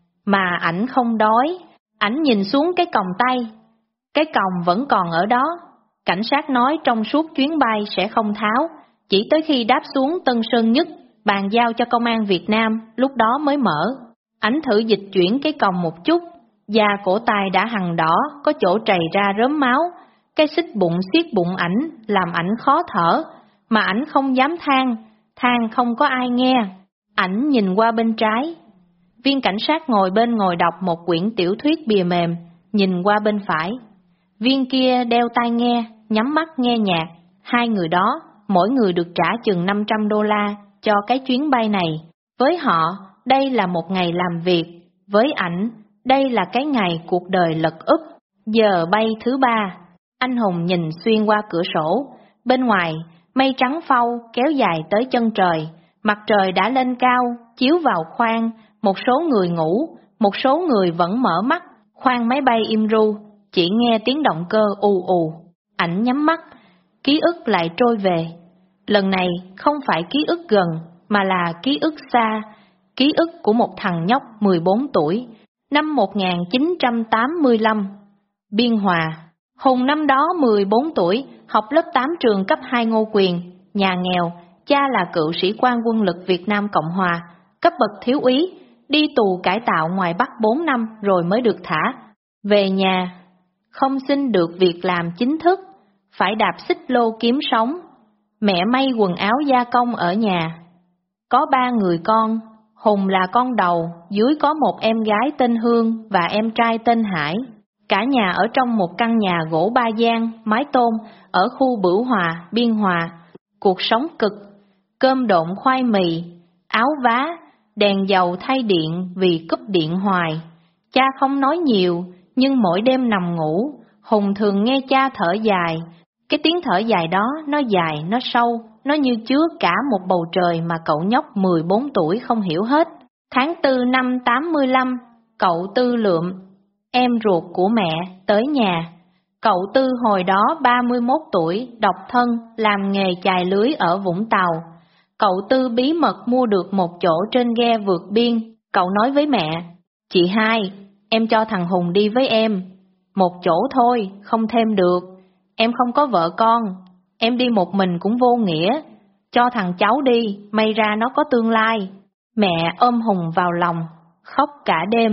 mà ảnh không đói. Ảnh nhìn xuống cái còng tay, cái còng vẫn còn ở đó. Cảnh sát nói trong suốt chuyến bay sẽ không tháo, chỉ tới khi đáp xuống Tân Sơn Nhất, bàn giao cho công an Việt Nam, lúc đó mới mở. Ảnh thử dịch chuyển cái còng một chút, da cổ tay đã hằn đỏ, có chỗ trầy ra rớm máu. Cái xích bụng siết bụng ảnh, làm ảnh khó thở, mà ảnh không dám than, than không có ai nghe. Ảnh nhìn qua bên trái. Viên cảnh sát ngồi bên ngồi đọc một quyển tiểu thuyết bìa mềm, nhìn qua bên phải. Viên kia đeo tai nghe, nhắm mắt nghe nhạc. Hai người đó, mỗi người được trả chừng năm trăm đô la cho cái chuyến bay này. Với họ, đây là một ngày làm việc. Với ảnh, đây là cái ngày cuộc đời lật úp. Giờ bay thứ ba. Anh Hùng nhìn xuyên qua cửa sổ. Bên ngoài, mây trắng phau kéo dài tới chân trời. Mặt trời đã lên cao, chiếu vào khoang. Một số người ngủ, một số người vẫn mở mắt. Khoang máy bay im ru, chỉ nghe tiếng động cơ ù ù. Ảnh nhắm mắt, ký ức lại trôi về. Lần này không phải ký ức gần, mà là ký ức xa. Ký ức của một thằng nhóc mười bốn tuổi, năm một nghìn chín trăm tám mươi lăm, Biên Hòa. Hùng năm đó mười bốn tuổi, học lớp tám trường cấp hai Ngô Quyền, nhà nghèo, cha là cựu sĩ quan quân lực Việt Nam Cộng Hòa, cấp bậc thiếu úy, đi tù cải tạo ngoài Bắc bốn năm rồi mới được thả. Về nhà, không xin được việc làm chính thức, phải đạp xích lô kiếm sống. Mẹ may quần áo gia công ở nhà. Có ba người con, Hùng là con đầu, dưới có một em gái tên Hương và em trai tên Hải. Cả nhà ở trong một căn nhà gỗ ba gian, mái tôn, ở khu Bửu Hòa, Biên Hòa. Cuộc sống cực, cơm độn khoai mì, áo vá, đèn dầu thay điện vì cúp điện hoài. Cha không nói nhiều, nhưng mỗi đêm nằm ngủ, Hùng thường nghe cha thở dài. Cái tiếng thở dài đó, nó dài, nó sâu, nó như chứa cả một bầu trời mà cậu nhóc mười bốn tuổi không hiểu hết. Tháng tư năm tám mươi lăm, cậu Tư Lượm, em ruột của mẹ, tới nhà. Cậu Tư hồi đó ba mươi mốt tuổi, độc thân, làm nghề chài lưới ở Vũng Tàu. Cậu Tư bí mật mua được một chỗ trên ghe vượt biên. Cậu nói với mẹ, chị hai, em cho thằng Hùng đi với em. Một chỗ thôi, không thêm được. Em không có vợ con, em đi một mình cũng vô nghĩa. Cho thằng cháu đi, may ra nó có tương lai. Mẹ ôm Hùng vào lòng, khóc cả đêm.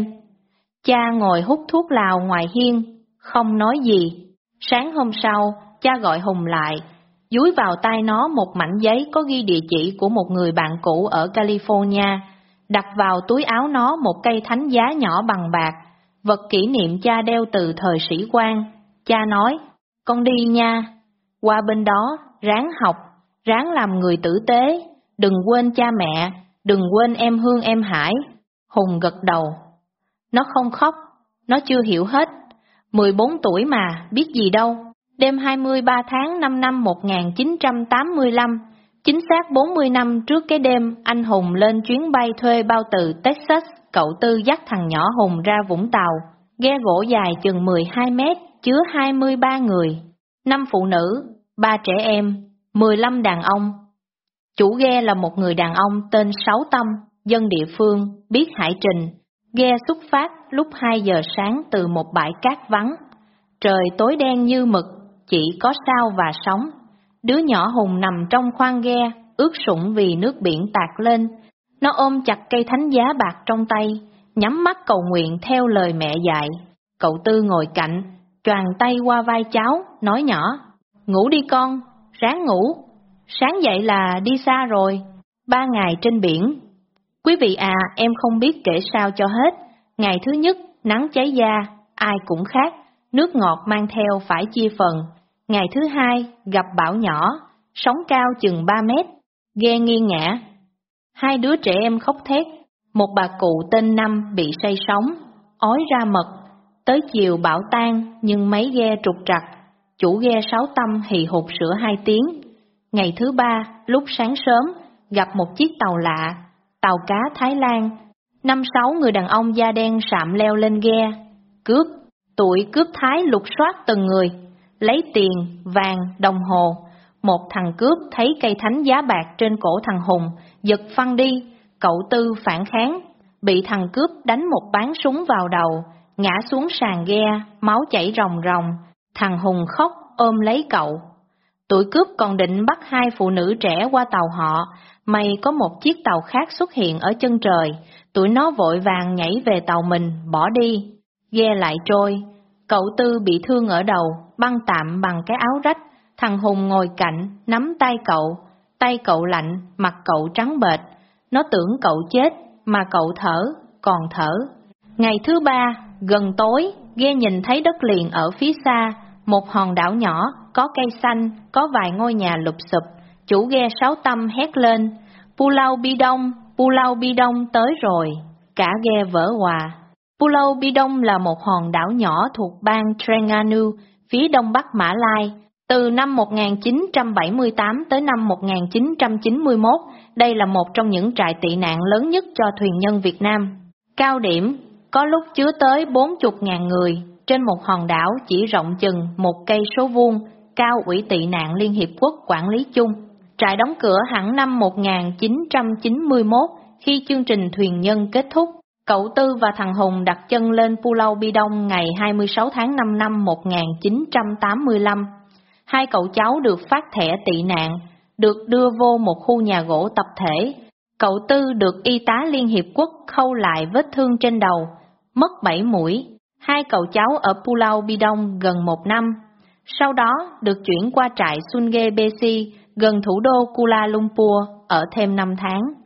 Cha ngồi hút thuốc lào ngoài hiên, không nói gì. Sáng hôm sau, cha gọi Hùng lại, dúi vào tay nó một mảnh giấy có ghi địa chỉ của một người bạn cũ ở California, đặt vào túi áo nó một cây thánh giá nhỏ bằng bạc, vật kỷ niệm cha đeo từ thời sĩ quan. Cha nói, con đi nha, qua bên đó, ráng học, ráng làm người tử tế, đừng quên cha mẹ, đừng quên em Hương em Hải. Hùng gật đầu. Nó không khóc, nó chưa hiểu hết. mười bốn tuổi mà, biết gì đâu. Đêm hai mươi ba tháng năm năm một nghìn chín trăm tám mươi lăm, chính xác bốn mươi năm trước cái đêm anh Hùng lên chuyến bay thuê bao từ Texas, cậu Tư dắt thằng nhỏ Hùng ra Vũng Tàu. Ghe gỗ dài chừng mười hai mét, chứa hai mươi ba người, năm phụ nữ, ba trẻ em, mười lăm đàn ông. Chủ ghe là một người đàn ông tên Sáu Tâm, dân địa phương, biết hải trình. Ghe xuất phát lúc hai giờ sáng từ một bãi cát vắng. Trời tối đen như mực, chỉ có sao và sóng. Đứa nhỏ Hùng nằm trong khoang ghe, ướt sũng vì nước biển tạt lên. Nó ôm chặt cây thánh giá bạc trong tay, nhắm mắt cầu nguyện theo lời mẹ dạy. Cậu Tư ngồi cạnh, choàng tay qua vai cháu, nói nhỏ, ngủ đi con, ráng ngủ, sáng dậy là đi xa rồi, ba ngày trên biển. Quý vị à, em không biết kể sao cho hết. Ngày thứ nhất, nắng cháy da, ai cũng khác, nước ngọt mang theo phải chia phần. Ngày thứ hai, gặp bão nhỏ, sóng cao chừng ba mét, ghe nghiêng ngã. Hai đứa trẻ em khóc thét, một bà cụ tên Năm bị say sóng, ói ra mật. Tới chiều bão tan nhưng mấy ghe trục trặc, chủ ghe Sáu Tâm hì hục sửa hai tiếng. Ngày thứ ba, lúc sáng sớm, gặp một chiếc tàu lạ, tàu cá Thái Lan. Năm sáu người đàn ông da đen sạm leo lên ghe. Cướp, tụi cướp Thái lục soát từng người, lấy tiền, vàng, đồng hồ. Một thằng cướp thấy cây thánh giá bạc trên cổ thằng Hùng, giật phăng đi. Cậu Tư phản kháng, bị thằng cướp đánh một báng súng vào đầu, ngã xuống sàn ghe, máu chảy ròng ròng. Thằng Hùng khóc ôm lấy cậu. Tụi cướp còn định bắt hai phụ nữ trẻ qua tàu họ, may có một chiếc tàu khác xuất hiện ở chân trời, tụi nó vội vàng nhảy về tàu mình, bỏ đi. Ghe lại trôi, cậu Tư bị thương ở đầu, băng tạm bằng cái áo rách. Thằng Hùng ngồi cạnh, nắm tay cậu, tay cậu lạnh, mặt cậu trắng bệch. Nó tưởng cậu chết, mà cậu thở, còn thở. Ngày thứ ba, gần tối, ghe nhìn thấy đất liền ở phía xa, một hòn đảo nhỏ, có cây xanh, có vài ngôi nhà lụp xụp. Chủ ghe Sáu Tâm hét lên, Pulau Bidong, Pulau Bidong tới rồi. Cả ghe vỡ hòa. Pulau Bidong là một hòn đảo nhỏ thuộc bang Terengganu, phía đông bắc Mã Lai. Từ năm một nghìn chín trăm bảy mươi tám tới năm một nghìn chín trăm chín mươi mốt, đây là một trong những trại tị nạn lớn nhất cho thuyền nhân Việt Nam. Cao điểm, có lúc chứa tới bốn mươi nghìn người, trên một hòn đảo chỉ rộng chừng một cây số vuông, cao Ủy tị nạn Liên Hiệp Quốc quản lý chung. Trại đóng cửa hẳn năm một nghìn chín trăm chín mươi mốt khi chương trình thuyền nhân kết thúc. Cậu Tư và thằng Hùng đặt chân lên Pulau Bidong ngày hai mươi sáu tháng năm năm một nghìn chín trăm tám mươi lăm. Hai cậu cháu được phát thẻ tị nạn, được đưa vô một khu nhà gỗ tập thể. Cậu Tư được y tá Liên Hiệp Quốc khâu lại vết thương trên đầu, mất bảy mũi. Hai cậu cháu ở Pulau Bidong gần một năm. Sau đó được chuyển qua trại Sungai Besi gần thủ đô Kuala Lumpur ở thêm năm tháng.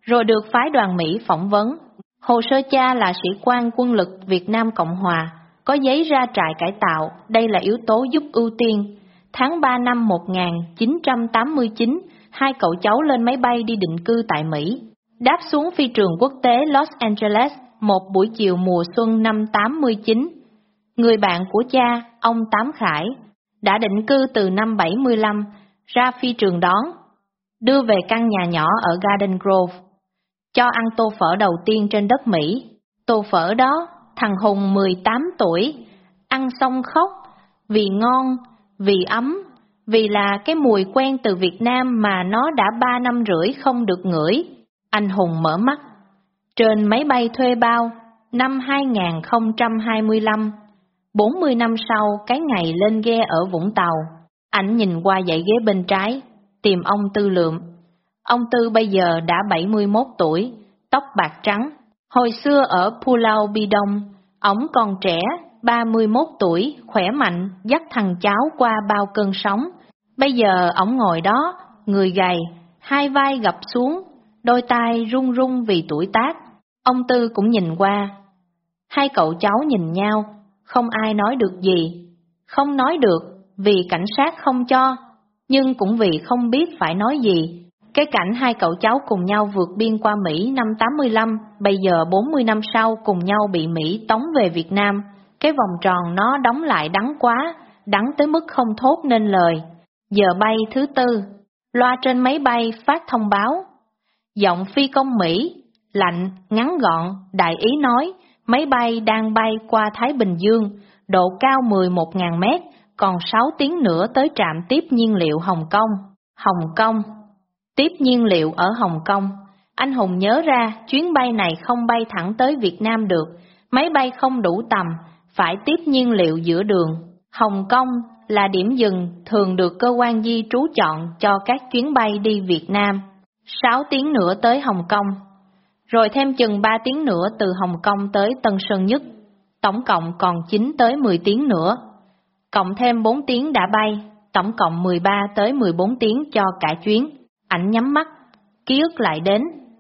rồi được phái đoàn Mỹ phỏng vấn. Hồ sơ cha là sĩ quan quân lực Việt Nam Cộng Hòa, có giấy ra trại cải tạo, đây là yếu tố giúp ưu tiên. Tháng ba năm một nghìn chín trăm tám mươi chín, hai cậu cháu lên máy bay đi định cư tại Mỹ. Đáp xuống phi trường quốc tế Los Angeles một buổi chiều mùa xuân năm tám mươi chín. Người bạn của cha, ông Tám Khải, đã định cư từ năm bảy mươi lăm, ra phi trường đón, đưa về căn nhà nhỏ ở Garden Grove, cho ăn tô phở đầu tiên trên đất Mỹ. Tô phở đó, thằng Hùng mười tám tuổi, ăn xong khóc, vì ngon, vì ấm, vì là cái mùi quen từ Việt Nam mà nó đã ba năm rưỡi không được ngửi. Anh Hùng mở mắt. Trên máy bay thuê bao, năm hai nghìn không trăm hai mươi lăm, bốn mươi năm sau cái ngày lên ghe ở Vũng Tàu, ảnh nhìn qua dãy ghế bên trái, tìm ông Tư Lượm. Ông Tư bây giờ đã bảy mươi mốt tuổi, tóc bạc trắng. Hồi xưa ở Pulau Bidong, ổng còn trẻ, ba mươi mốt tuổi, khỏe mạnh, dắt thằng cháu qua bao cơn sóng. Bây giờ ổng ngồi đó, người gầy, hai vai gập xuống, đôi tai run run vì tuổi tác. Ông Tư cũng nhìn qua. Hai cậu cháu nhìn nhau, không ai nói được gì. Không nói được vì cảnh sát không cho, nhưng cũng vì không biết phải nói gì. Cái cảnh hai cậu cháu cùng nhau vượt biên qua Mỹ năm tám mươi lăm, bây giờ bốn mươi năm sau cùng nhau bị Mỹ tống về Việt Nam. Cái vòng tròn nó đóng lại đắng quá, đắng tới mức không thốt nên lời. Giờ bay thứ tư, loa trên máy bay phát thông báo. Giọng phi công Mỹ, lạnh, ngắn gọn, đại ý nói, máy bay đang bay qua Thái Bình Dương, độ cao mười một nghìn mét, còn sáu tiếng nữa tới trạm tiếp nhiên liệu Hồng Kông. Hồng Kông. Tiếp nhiên liệu ở Hồng Kông. Anh Hùng nhớ ra chuyến bay này không bay thẳng tới Việt Nam được, máy bay không đủ tầm, phải tiếp nhiên liệu giữa đường. Hồng Kông là điểm dừng thường được cơ quan di trú chọn cho các chuyến bay đi Việt Nam. sáu tiếng nữa tới Hồng Kông, rồi thêm chừng ba tiếng nữa từ Hồng Kông tới Tân Sơn Nhất. Tổng cộng còn chín tới mười tiếng nữa. Cộng thêm bốn tiếng đã bay, tổng cộng mười ba tới mười bốn tiếng cho cả chuyến. Ảnh nhắm mắt, ký ức lại đến.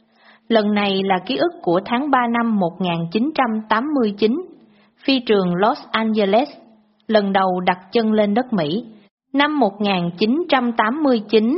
Lần này là ký ức của tháng ba năm một nghìn chín trăm tám mươi chín, phi trường Los Angeles, lần đầu đặt chân lên đất Mỹ. Năm một nghìn chín trăm tám mươi chín,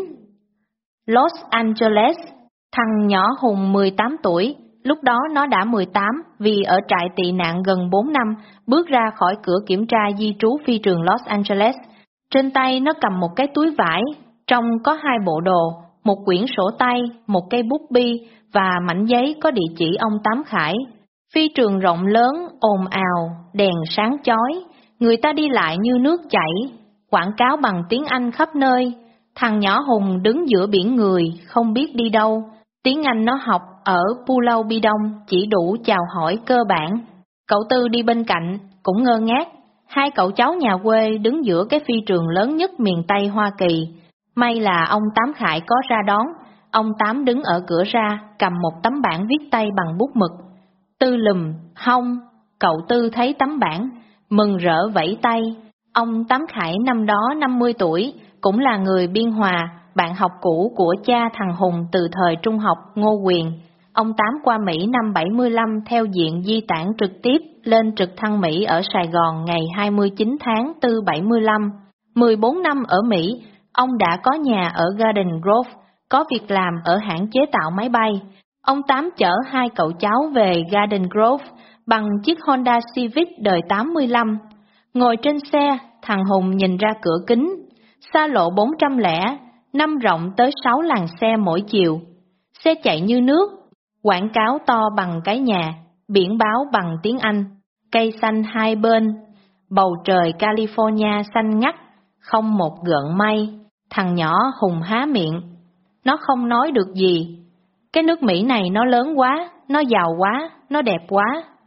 Los Angeles, thằng nhỏ Hùng mười tám tuổi, lúc đó nó đã mười tám vì ở trại tị nạn gần bốn năm, bước ra khỏi cửa kiểm tra di trú phi trường Los Angeles. Trên tay nó cầm một cái túi vải, trong có hai bộ đồ, một quyển sổ tay, một cây bút bi và mảnh giấy có địa chỉ ông Tám Khải. Phi trường rộng lớn, ồn ào, đèn sáng chói, người ta đi lại như nước chảy, quảng cáo bằng tiếng Anh khắp nơi. Thằng nhỏ Hùng đứng giữa biển người, không biết đi đâu. Tiếng Anh nó học ở Pulau Bidong chỉ đủ chào hỏi cơ bản. Cậu Tư đi bên cạnh, cũng ngơ ngác. Hai cậu cháu nhà quê đứng giữa cái phi trường lớn nhất miền Tây Hoa Kỳ. May là ông Tám Khải có ra đón. Ông Tám đứng ở cửa ra, cầm một tấm bảng viết tay bằng bút mực. Tư lùm, hông, cậu Tư thấy tấm bảng, mừng rỡ vẫy tay. Ông Tám Khải năm đó năm mươi tuổi, cũng là người Biên Hòa, bạn học cũ của cha thằng Hùng từ thời trung học Ngô Quyền. Ông Tám qua Mỹ năm bảy mươi lăm theo diện di tản trực tiếp lên trực thăng Mỹ ở Sài Gòn ngày hai mươi chín tháng tư bảy mươi lăm. mười bốn năm ở Mỹ, ông đã có nhà ở Garden Grove, có việc làm ở hãng chế tạo máy bay. Ông Tám chở hai cậu cháu về Garden Grove bằng chiếc Honda Civic đời tám mươi lăm. Ngồi trên xe, thằng Hùng nhìn ra cửa kính. Xa lộ bốn trăm lẻ, năm rộng tới sáu làn xe mỗi chiều. Xe chạy như nước, quảng cáo to bằng cái nhà, biển báo bằng tiếng Anh, cây xanh hai bên, bầu trời California xanh ngắt, không một gợn mây. Thằng nhỏ Hùng há miệng, nó không nói được gì. Cái nước Mỹ này nó lớn quá, nó giàu quá, nó đẹp quá.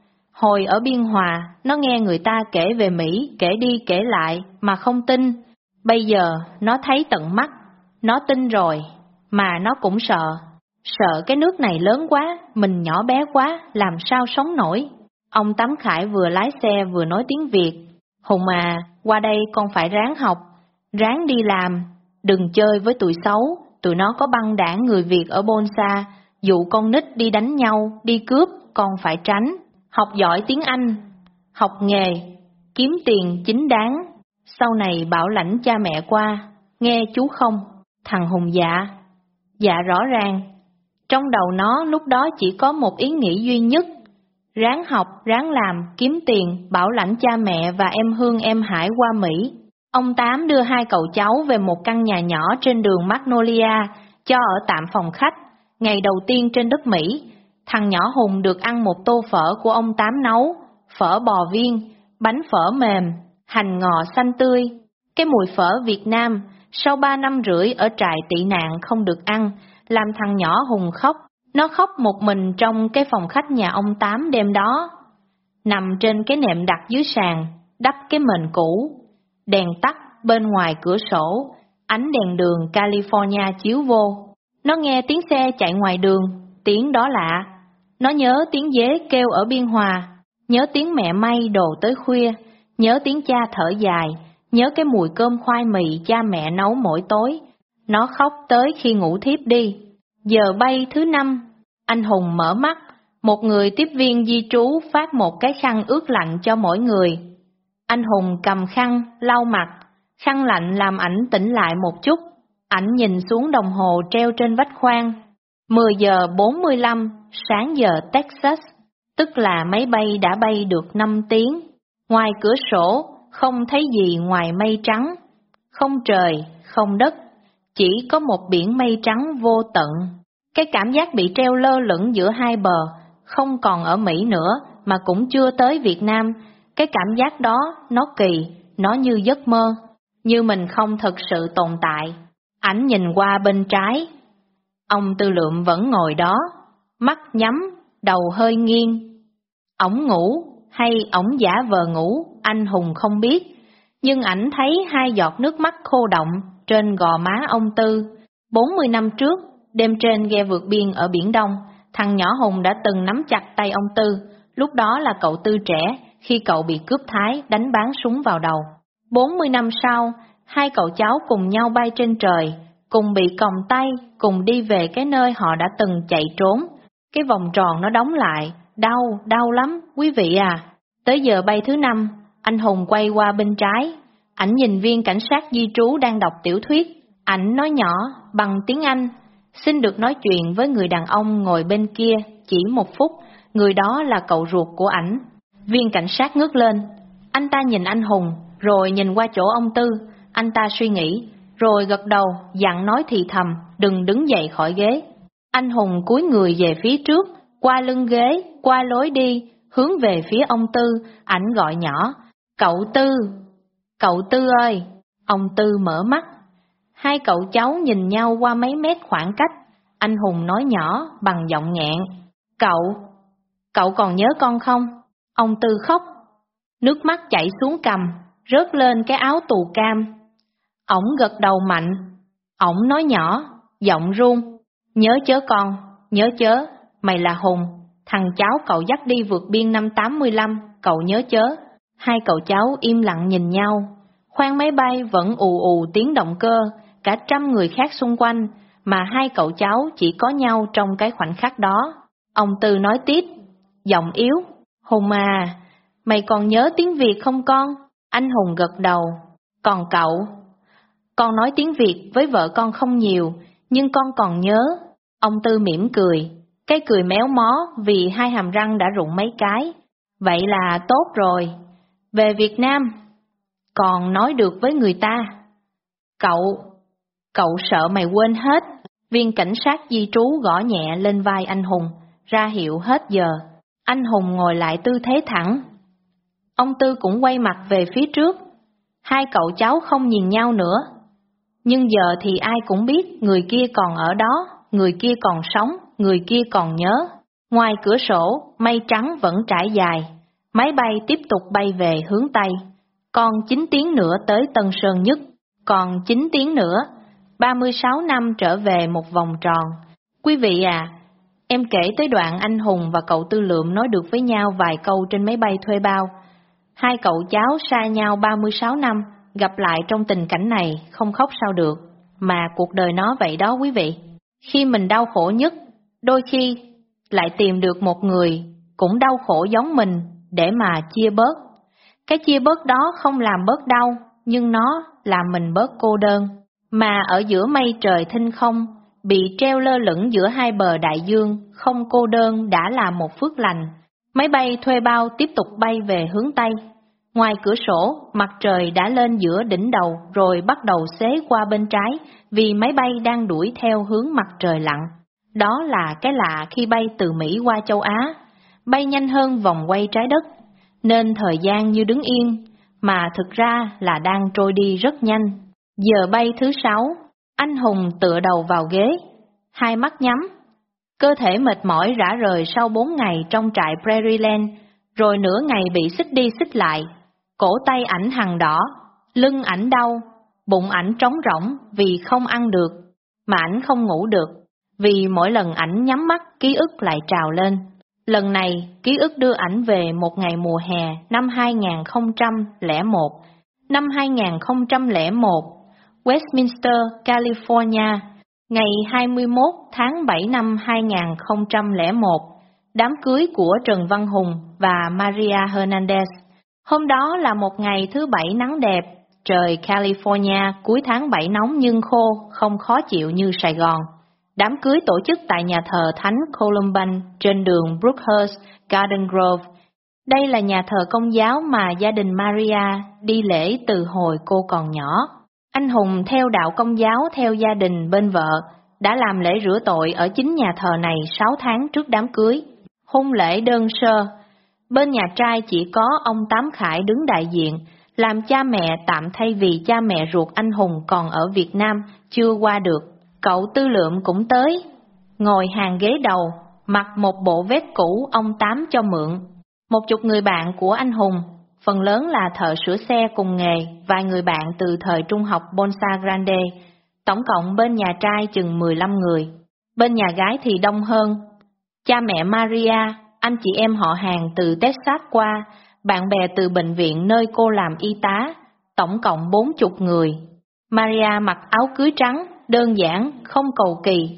Hồi ở Biên Hòa, nó nghe người ta kể về Mỹ, kể đi kể lại mà không tin. Bây giờ nó thấy tận mắt, nó tin rồi, mà nó cũng sợ. Sợ cái nước này lớn quá, mình nhỏ bé quá, làm sao sống nổi. Ông Tám Khải vừa lái xe vừa nói tiếng Việt. Hùng à, qua đây con phải ráng học, ráng đi làm, đừng chơi với tụi xấu. Tụi nó có băng đảng người Việt ở Bonsa, Dụ con nít đi đánh nhau, đi cướp, con phải tránh. Học giỏi tiếng Anh, học nghề, kiếm tiền chính đáng. Sau này bảo lãnh cha mẹ qua, nghe chú không? Thằng Hùng dạ. Dạ rõ ràng. Trong đầu nó lúc đó chỉ có một ý nghĩ duy nhất. Ráng học, ráng làm, kiếm tiền, bảo lãnh cha mẹ và em Hương em Hải qua Mỹ. Ông Tám đưa hai cậu cháu về một căn nhà nhỏ trên đường Magnolia, cho ở tạm phòng khách. Ngày đầu tiên trên đất Mỹ, thằng nhỏ Hùng được ăn một tô phở của ông Tám nấu, phở bò viên, bánh phở mềm, hành ngò xanh tươi. Cái mùi phở Việt Nam, sau ba năm rưỡi ở trại tị nạn không được ăn, làm thằng nhỏ Hùng khóc. Nó khóc một mình trong cái phòng khách nhà ông Tám đêm đó. Nằm trên cái nệm đặt dưới sàn, đắp cái mền cũ. Đèn tắt bên ngoài cửa sổ, ánh đèn đường California chiếu vô. Nó nghe tiếng xe chạy ngoài đường, tiếng đó lạ. Nó nhớ tiếng dế kêu ở Biên Hòa, nhớ tiếng mẹ may đồ tới khuya, nhớ tiếng cha thở dài, nhớ cái mùi cơm khoai mì cha mẹ nấu mỗi tối. Nó khóc tới khi ngủ thiếp đi. Giờ bay thứ năm, anh Hùng mở mắt, một người tiếp viên di trú phát một cái khăn ướt lạnh cho mỗi người. Anh Hùng cầm khăn, lau mặt, khăn lạnh làm ảnh tỉnh lại một chút. Ảnh nhìn xuống đồng hồ treo trên vách khoang. mười giờ bốn mươi lăm, sáng giờ Texas, tức là máy bay đã bay được năm tiếng. Ngoài cửa sổ, không thấy gì ngoài mây trắng. Không trời, không đất, chỉ có một biển mây trắng vô tận. Cái cảm giác bị treo lơ lửng giữa hai bờ, không còn ở Mỹ nữa, mà cũng chưa tới Việt Nam. Cái cảm giác đó, nó kỳ, nó như giấc mơ, như mình không thực sự tồn tại. Ảnh nhìn qua bên trái. Ông Tư Lượm vẫn ngồi đó, mắt nhắm, đầu hơi nghiêng. Ổng ngủ, hay ổng giả vờ ngủ, anh Hùng không biết. Nhưng ảnh thấy hai giọt nước mắt khô động trên gò má ông Tư. Bốn mươi năm trước, đêm trên ghe vượt biên ở Biển Đông, thằng nhỏ Hùng đã từng nắm chặt tay ông Tư. Lúc đó là cậu Tư trẻ, khi cậu bị cướp Thái đánh báng súng vào đầu. Bốn mươi năm sau, hai cậu cháu cùng nhau bay trên trời, cùng bị còng tay, cùng đi về cái nơi họ đã từng chạy trốn. Cái vòng tròn nó đóng lại, đau, đau lắm, quý vị à. Tới giờ bay thứ năm, anh Hùng quay qua bên trái, ảnh nhìn viên cảnh sát di trú đang đọc tiểu thuyết. Ảnh nói nhỏ, bằng tiếng Anh, xin được nói chuyện với người đàn ông ngồi bên kia, chỉ một phút, người đó là cậu ruột của ảnh. Viên cảnh sát ngước lên, anh ta nhìn anh Hùng, rồi nhìn qua chỗ ông Tư, anh ta suy nghĩ, rồi gật đầu, dặn nói thì thầm, đừng đứng dậy khỏi ghế. Anh Hùng cúi người về phía trước, qua lưng ghế, qua lối đi, hướng về phía ông Tư, ảnh gọi nhỏ, cậu Tư, cậu Tư ơi. Ông Tư mở mắt. Hai cậu cháu nhìn nhau qua mấy mét khoảng cách. Anh Hùng nói nhỏ bằng giọng nghẹn, cậu, cậu còn nhớ con không? Ông Tư khóc, nước mắt chảy xuống cằm, rớt lên cái áo tù cam. Ổng gật đầu mạnh, ổng nói nhỏ, giọng run, nhớ chớ con, nhớ chớ, mày là Hùng, thằng cháu cậu dắt đi vượt biên năm tám mươi lăm, cậu nhớ chớ. Hai cậu cháu im lặng nhìn nhau, khoang máy bay vẫn ù ù tiếng động cơ, cả trăm người khác xung quanh, mà hai cậu cháu chỉ có nhau trong cái khoảnh khắc đó. Ông Tư nói tiếp, giọng yếu, Hùng à, mày còn nhớ tiếng Việt không con? Anh Hùng gật đầu, còn cậu? Con nói tiếng Việt với vợ con không nhiều, nhưng con còn nhớ. Ông Tư mỉm cười, cái cười méo mó vì hai hàm răng đã rụng mấy cái. Vậy là tốt rồi. Về Việt Nam, còn nói được với người ta. Cậu, cậu sợ mày quên hết. Viên cảnh sát di trú gõ nhẹ lên vai anh Hùng, ra hiệu hết giờ. Anh Hùng ngồi lại tư thế thẳng. Ông Tư cũng quay mặt về phía trước. Hai cậu cháu không nhìn nhau nữa. Nhưng giờ thì ai cũng biết người kia còn ở đó, người kia còn sống, người kia còn nhớ. Ngoài cửa sổ, mây trắng vẫn trải dài. Máy bay tiếp tục bay về hướng Tây. Còn chín tiếng nữa tới Tân Sơn Nhất. Còn chín tiếng nữa, ba mươi sáu năm trở về một vòng tròn. Quý vị à, em kể tới đoạn anh Hùng và cậu Tư Lượm nói được với nhau vài câu trên máy bay thuê bao. Hai cậu cháu xa nhau ba mươi sáu năm, gặp lại trong tình cảnh này không khóc sao được. Mà cuộc đời nó vậy đó quý vị. Khi mình đau khổ nhất, Đôi khi lại tìm được một người cũng đau khổ giống mình để mà chia bớt. Cái chia bớt đó không làm bớt đau, nhưng nó làm mình bớt cô đơn. Mà ở giữa mây trời thinh không, bị treo lơ lửng giữa hai bờ đại dương, không cô đơn đã là một phước lành. Máy bay thuê bao tiếp tục bay về hướng Tây. Ngoài cửa sổ, mặt trời đã lên giữa đỉnh đầu rồi bắt đầu xế qua bên trái vì máy bay đang đuổi theo hướng mặt trời lặn. Đó là cái lạ khi bay từ Mỹ qua châu Á, bay nhanh hơn vòng quay trái đất, nên thời gian như đứng yên, mà thực ra là đang trôi đi rất nhanh. Giờ bay thứ sáu, anh Hùng tựa đầu vào ghế, hai mắt nhắm. Cơ thể mệt mỏi rã rời sau bốn ngày trong trại Prairie Land, rồi nửa ngày bị xích đi xích lại. Cổ tay ảnh hằn đỏ, lưng ảnh đau, bụng ảnh trống rỗng vì không ăn được, mà ảnh không ngủ được, vì mỗi lần ảnh nhắm mắt ký ức lại trào lên. Lần này, ký ức đưa ảnh về một ngày mùa hè năm hai nghìn không trăm lẻ một. Năm hai nghìn không trăm lẻ một, Westminster, California, ngày hai mươi mốt tháng bảy năm hai nghìn không trăm lẻ một, đám cưới của Trần Văn Hùng và Maria Hernandez. Hôm đó là một ngày thứ bảy nắng đẹp, trời California cuối tháng bảy nóng nhưng khô, không khó chịu như Sài Gòn. Đám cưới tổ chức tại nhà thờ Thánh Columban trên đường Brookhurst, Garden Grove. Đây là nhà thờ Công giáo mà gia đình Maria đi lễ từ hồi cô còn nhỏ. Anh Hùng theo đạo Công giáo theo gia đình bên vợ, đã làm lễ rửa tội ở chính nhà thờ này sáu tháng trước đám cưới. Hôn lễ đơn sơ, bên nhà trai chỉ có ông Tám Khải đứng đại diện, làm cha mẹ tạm thay vì cha mẹ ruột anh Hùng còn ở Việt Nam chưa qua được. Cậu Tư Lượm cũng tới, ngồi hàng ghế đầu, mặc một bộ vest cũ ông Tám cho mượn. Một chục người bạn của anh Hùng, phần lớn là thợ sửa xe cùng nghề, vài người bạn từ thời trung học Bonsa Grande. Tổng cộng bên nhà trai chừng mười lăm người, bên nhà gái thì đông hơn. Cha mẹ Maria, anh chị em họ hàng từ Texas qua, bạn bè từ bệnh viện nơi cô làm y tá, tổng cộng bốn chục người. Maria mặc áo cưới trắng, đơn giản, không cầu kỳ.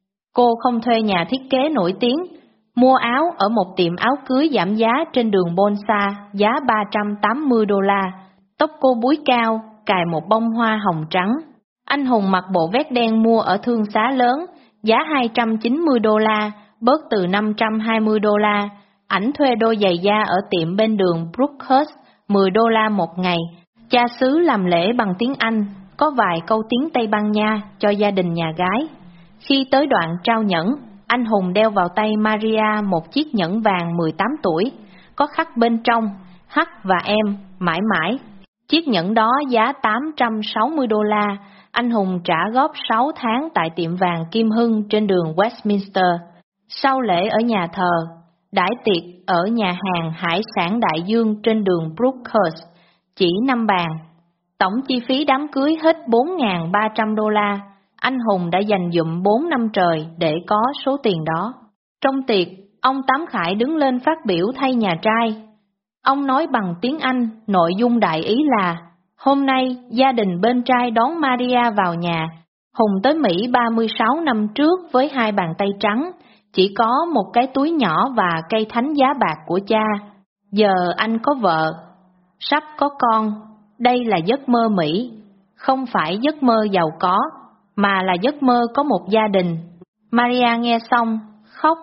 Cô không thuê nhà thiết kế nổi tiếng, mua áo ở một tiệm áo cưới giảm giá trên đường Bonsa, giá ba trăm tám mươi đô la. Tóc cô búi cao, cài một bông hoa hồng trắng. Anh Hùng mặc bộ vest đen mua ở thương xá lớn, giá hai trăm chín mươi đô la, bớt từ năm trăm hai mươi đô la. Ảnh thuê đôi giày da ở tiệm bên đường Brookhurst, mười đô la một ngày. Cha xứ làm lễ bằng tiếng Anh, có vài câu tiếng Tây Ban Nha cho gia đình nhà gái. Khi tới đoạn trao nhẫn, anh Hùng đeo vào tay Maria một chiếc nhẫn vàng mười tám tuổi, có khắc bên trong, H và em, mãi mãi. Chiếc nhẫn đó giá tám trăm sáu mươi đô la, anh Hùng trả góp sáu tháng tại tiệm vàng Kim Hưng trên đường Westminster. Sau lễ ở nhà thờ, đãi tiệc ở nhà hàng hải sản Đại Dương trên đường Brookhurst, chỉ năm bàn. Tổng chi phí đám cưới hết bốn nghìn ba trăm đô la, anh Hùng đã dành dụm bốn năm trời để có số tiền đó. Trong tiệc, ông Tám Khải đứng lên phát biểu thay nhà trai. Ông nói bằng tiếng Anh, nội dung đại ý là, hôm nay gia đình bên trai đón Maria vào nhà. Hùng tới Mỹ ba mươi sáu năm trước với hai bàn tay trắng, chỉ có một cái túi nhỏ và cây thánh giá bạc của cha. Giờ anh có vợ, sắp có con. Đây là giấc mơ Mỹ, không phải giấc mơ giàu có, mà là giấc mơ có một gia đình. Maria nghe xong, khóc.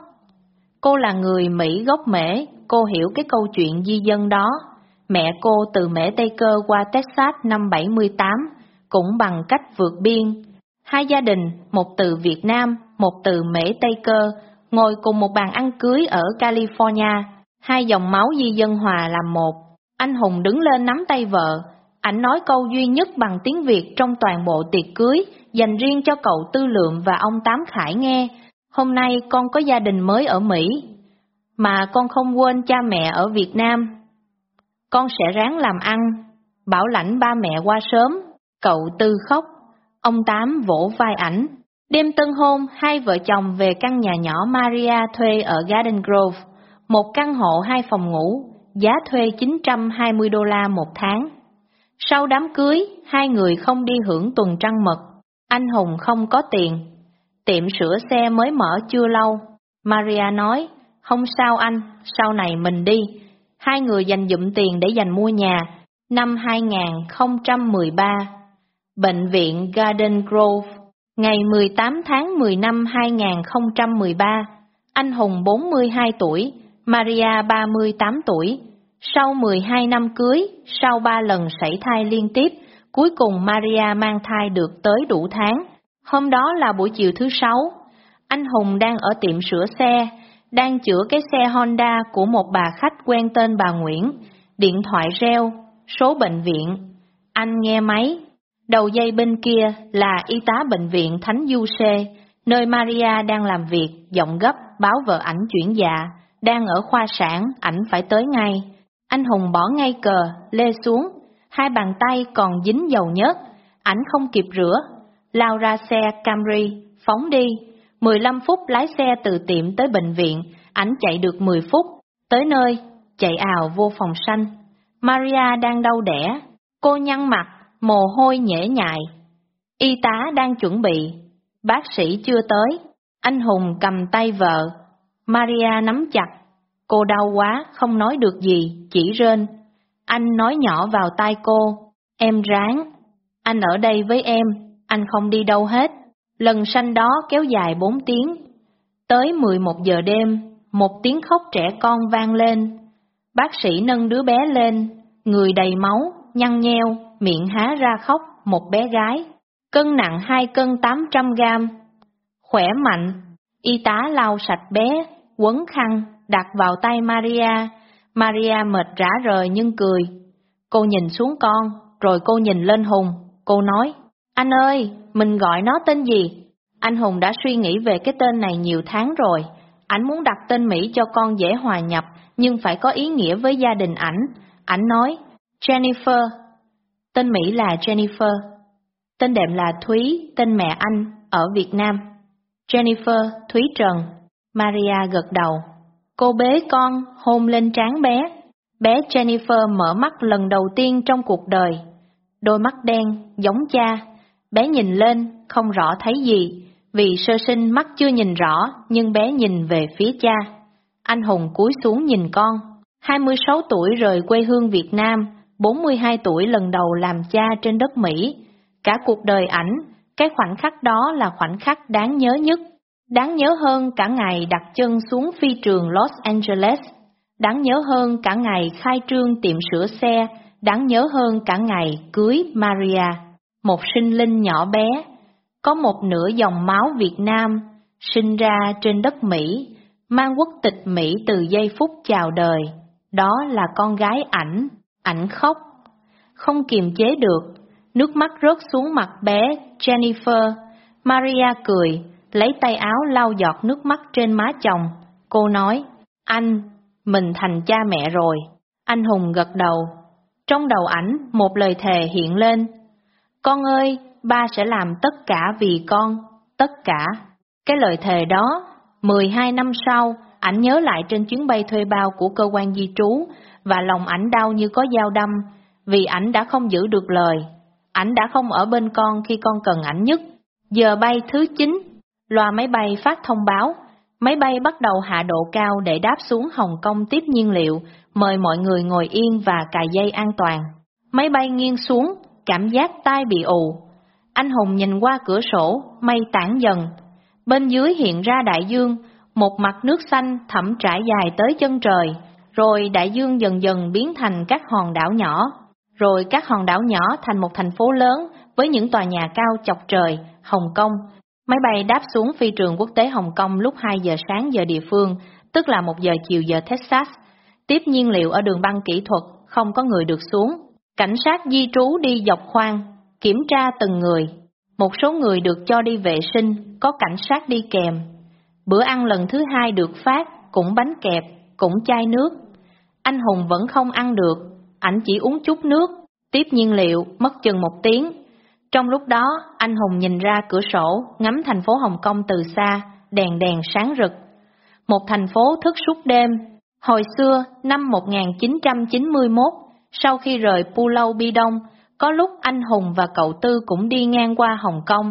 Cô là người Mỹ gốc Mễ, cô hiểu cái câu chuyện di dân đó. Mẹ cô từ Mễ Tây Cơ qua Texas năm bảy mươi tám, cũng bằng cách vượt biên. Hai gia đình, một từ Việt Nam, một từ Mễ Tây Cơ, ngồi cùng một bàn ăn cưới ở California. Hai dòng máu di dân hòa làm một. Anh Hùng đứng lên nắm tay vợ. Ảnh nói câu duy nhất bằng tiếng Việt trong toàn bộ tiệc cưới, dành riêng cho cậu Tư Lượm và ông Tám Khải nghe. Hôm nay con có gia đình mới ở Mỹ, mà con không quên cha mẹ ở Việt Nam. Con sẽ ráng làm ăn, bảo lãnh ba mẹ qua sớm. Cậu Tư khóc, ông Tám vỗ vai ảnh. Đêm tân hôn, hai vợ chồng về căn nhà nhỏ Maria thuê ở Garden Grove, một căn hộ hai phòng ngủ, giá thuê chín trăm hai mươi đô la một tháng. Sau đám cưới, hai người không đi hưởng tuần trăng mật. Anh Hùng không có tiền. Tiệm sửa xe mới mở chưa lâu, Maria nói, không sao anh, sau này mình đi. Hai người dành dụm tiền để dành mua nhà. Năm hai không một ba, Bệnh viện Garden Grove, ngày mười tám tháng mười năm hai không một ba, anh Hùng bốn mươi hai tuổi, Maria ba mươi tám tuổi. Sau mười hai năm cưới, sau ba lần sảy thai liên tiếp, cuối cùng Maria mang thai được tới đủ tháng. Hôm đó là buổi chiều thứ sáu, anh Hùng đang ở tiệm sửa xe, đang chữa cái xe Honda của một bà khách quen tên bà Nguyễn. Điện thoại reo, số bệnh viện. Anh nghe máy. Đầu dây bên kia là y tá bệnh viện Thánh Du Xê, nơi Maria đang làm việc, giọng gấp báo vợ ảnh chuyển dạ, đang ở khoa sản, ảnh phải tới ngay. Anh Hùng bỏ ngay cờ, lê xuống, hai bàn tay còn dính dầu nhớt, ảnh không kịp rửa, lao ra xe Camry, phóng đi. mười lăm phút lái xe từ tiệm tới bệnh viện, ảnh chạy được mười phút, tới nơi, chạy ào vô phòng sanh. Maria đang đau đẻ, cô nhăn mặt, mồ hôi nhễ nhại. Y tá đang chuẩn bị, bác sĩ chưa tới, anh Hùng cầm tay vợ. Maria nắm chặt, cô đau quá, không nói được gì, chỉ rên. Anh nói nhỏ vào tai cô, em ráng, anh ở đây với em, anh không đi đâu hết. Lần sanh đó kéo dài bốn tiếng. Tới mười một giờ đêm, một tiếng khóc trẻ con vang lên. Bác sĩ nâng đứa bé lên, người đầy máu, nhăn nheo, miệng há ra khóc, một bé gái. Cân nặng hai cân tám trăm gam. Khỏe mạnh, y tá lau sạch bé, quấn khăn, đặt vào tay Maria. Maria mệt rã rời nhưng cười. Cô nhìn xuống con, rồi cô nhìn lên Hùng, cô nói, anh ơi, mình gọi nó tên gì? Anh Hùng đã suy nghĩ về cái tên này nhiều tháng rồi. Ảnh muốn đặt tên Mỹ cho con dễ hòa nhập, nhưng phải có ý nghĩa với gia đình ảnh. Ảnh nói, Jennifer. Tên Mỹ là Jennifer. Tên đệm là Thúy, tên mẹ anh, ở Việt Nam. Jennifer, Thúy Trần. Maria gật đầu. Cô bế con, hôn lên trán bé. Bé Jennifer mở mắt lần đầu tiên trong cuộc đời. Đôi mắt đen, giống cha. Bé nhìn lên, không rõ thấy gì, vì sơ sinh mắt chưa nhìn rõ, nhưng bé nhìn về phía cha. Anh Hùng cúi xuống nhìn con. hai mươi sáu tuổi rời quê hương Việt Nam, bốn mươi hai tuổi lần đầu làm cha trên đất Mỹ. Cả cuộc đời ảnh, cái khoảnh khắc đó là khoảnh khắc đáng nhớ nhất. Đáng nhớ hơn cả ngày đặt chân xuống phi trường Los Angeles. Đáng nhớ hơn cả ngày khai trương tiệm sửa xe. Đáng nhớ hơn cả ngày cưới Maria, một sinh linh nhỏ bé, có một nửa dòng máu Việt Nam, sinh ra trên đất Mỹ, mang quốc tịch Mỹ từ giây phút chào đời. Đó là con gái ảnh. Ảnh khóc, không kiềm chế được, nước mắt rớt xuống mặt bé Jennifer. Maria cười, lấy tay áo lau giọt nước mắt trên má chồng. Cô nói, anh, mình thành cha mẹ rồi. Anh Hùng gật đầu. Trong đầu ảnh, một lời thề hiện lên. Con ơi, ba sẽ làm tất cả vì con, tất cả. Cái lời thề đó, mười hai năm sau, ảnh nhớ lại trên chuyến bay thuê bao của cơ quan di trú, và lòng ảnh đau như có dao đâm, vì ảnh đã không giữ được lời. Ảnh đã không ở bên con khi con cần ảnh nhất. Giờ bay thứ chín, loa máy bay phát thông báo, máy bay bắt đầu hạ độ cao để đáp xuống Hồng Kông tiếp nhiên liệu, mời mọi người ngồi yên và cài dây an toàn. Máy bay nghiêng xuống, cảm giác tai bị ù. Anh Hùng nhìn qua cửa sổ, mây tản dần. Bên dưới hiện ra đại dương, một mặt nước xanh thẳm trải dài tới chân trời, rồi đại dương dần dần biến thành các hòn đảo nhỏ, rồi các hòn đảo nhỏ thành một thành phố lớn với những tòa nhà cao chọc trời, Hồng Kông. Máy bay đáp xuống phi trường quốc tế Hồng Kông lúc hai giờ sáng giờ địa phương, tức là một giờ chiều giờ Texas. Tiếp nhiên liệu ở đường băng kỹ thuật, không có người được xuống. Cảnh sát di trú đi dọc khoang, kiểm tra từng người. Một số người được cho đi vệ sinh, có cảnh sát đi kèm. Bữa ăn lần thứ hai được phát, cũng bánh kẹp, cũng chai nước. Anh Hùng vẫn không ăn được, ảnh chỉ uống chút nước. Tiếp nhiên liệu, mất chừng một tiếng. Trong lúc đó, anh Hùng nhìn ra cửa sổ, ngắm thành phố Hồng Kông từ xa, đèn đèn sáng rực. Một thành phố thức suốt đêm. Hồi xưa, năm một nghìn chín trăm chín mươi mốt, sau khi rời Pulau Bidong, có lúc anh Hùng và cậu Tư cũng đi ngang qua Hồng Kông.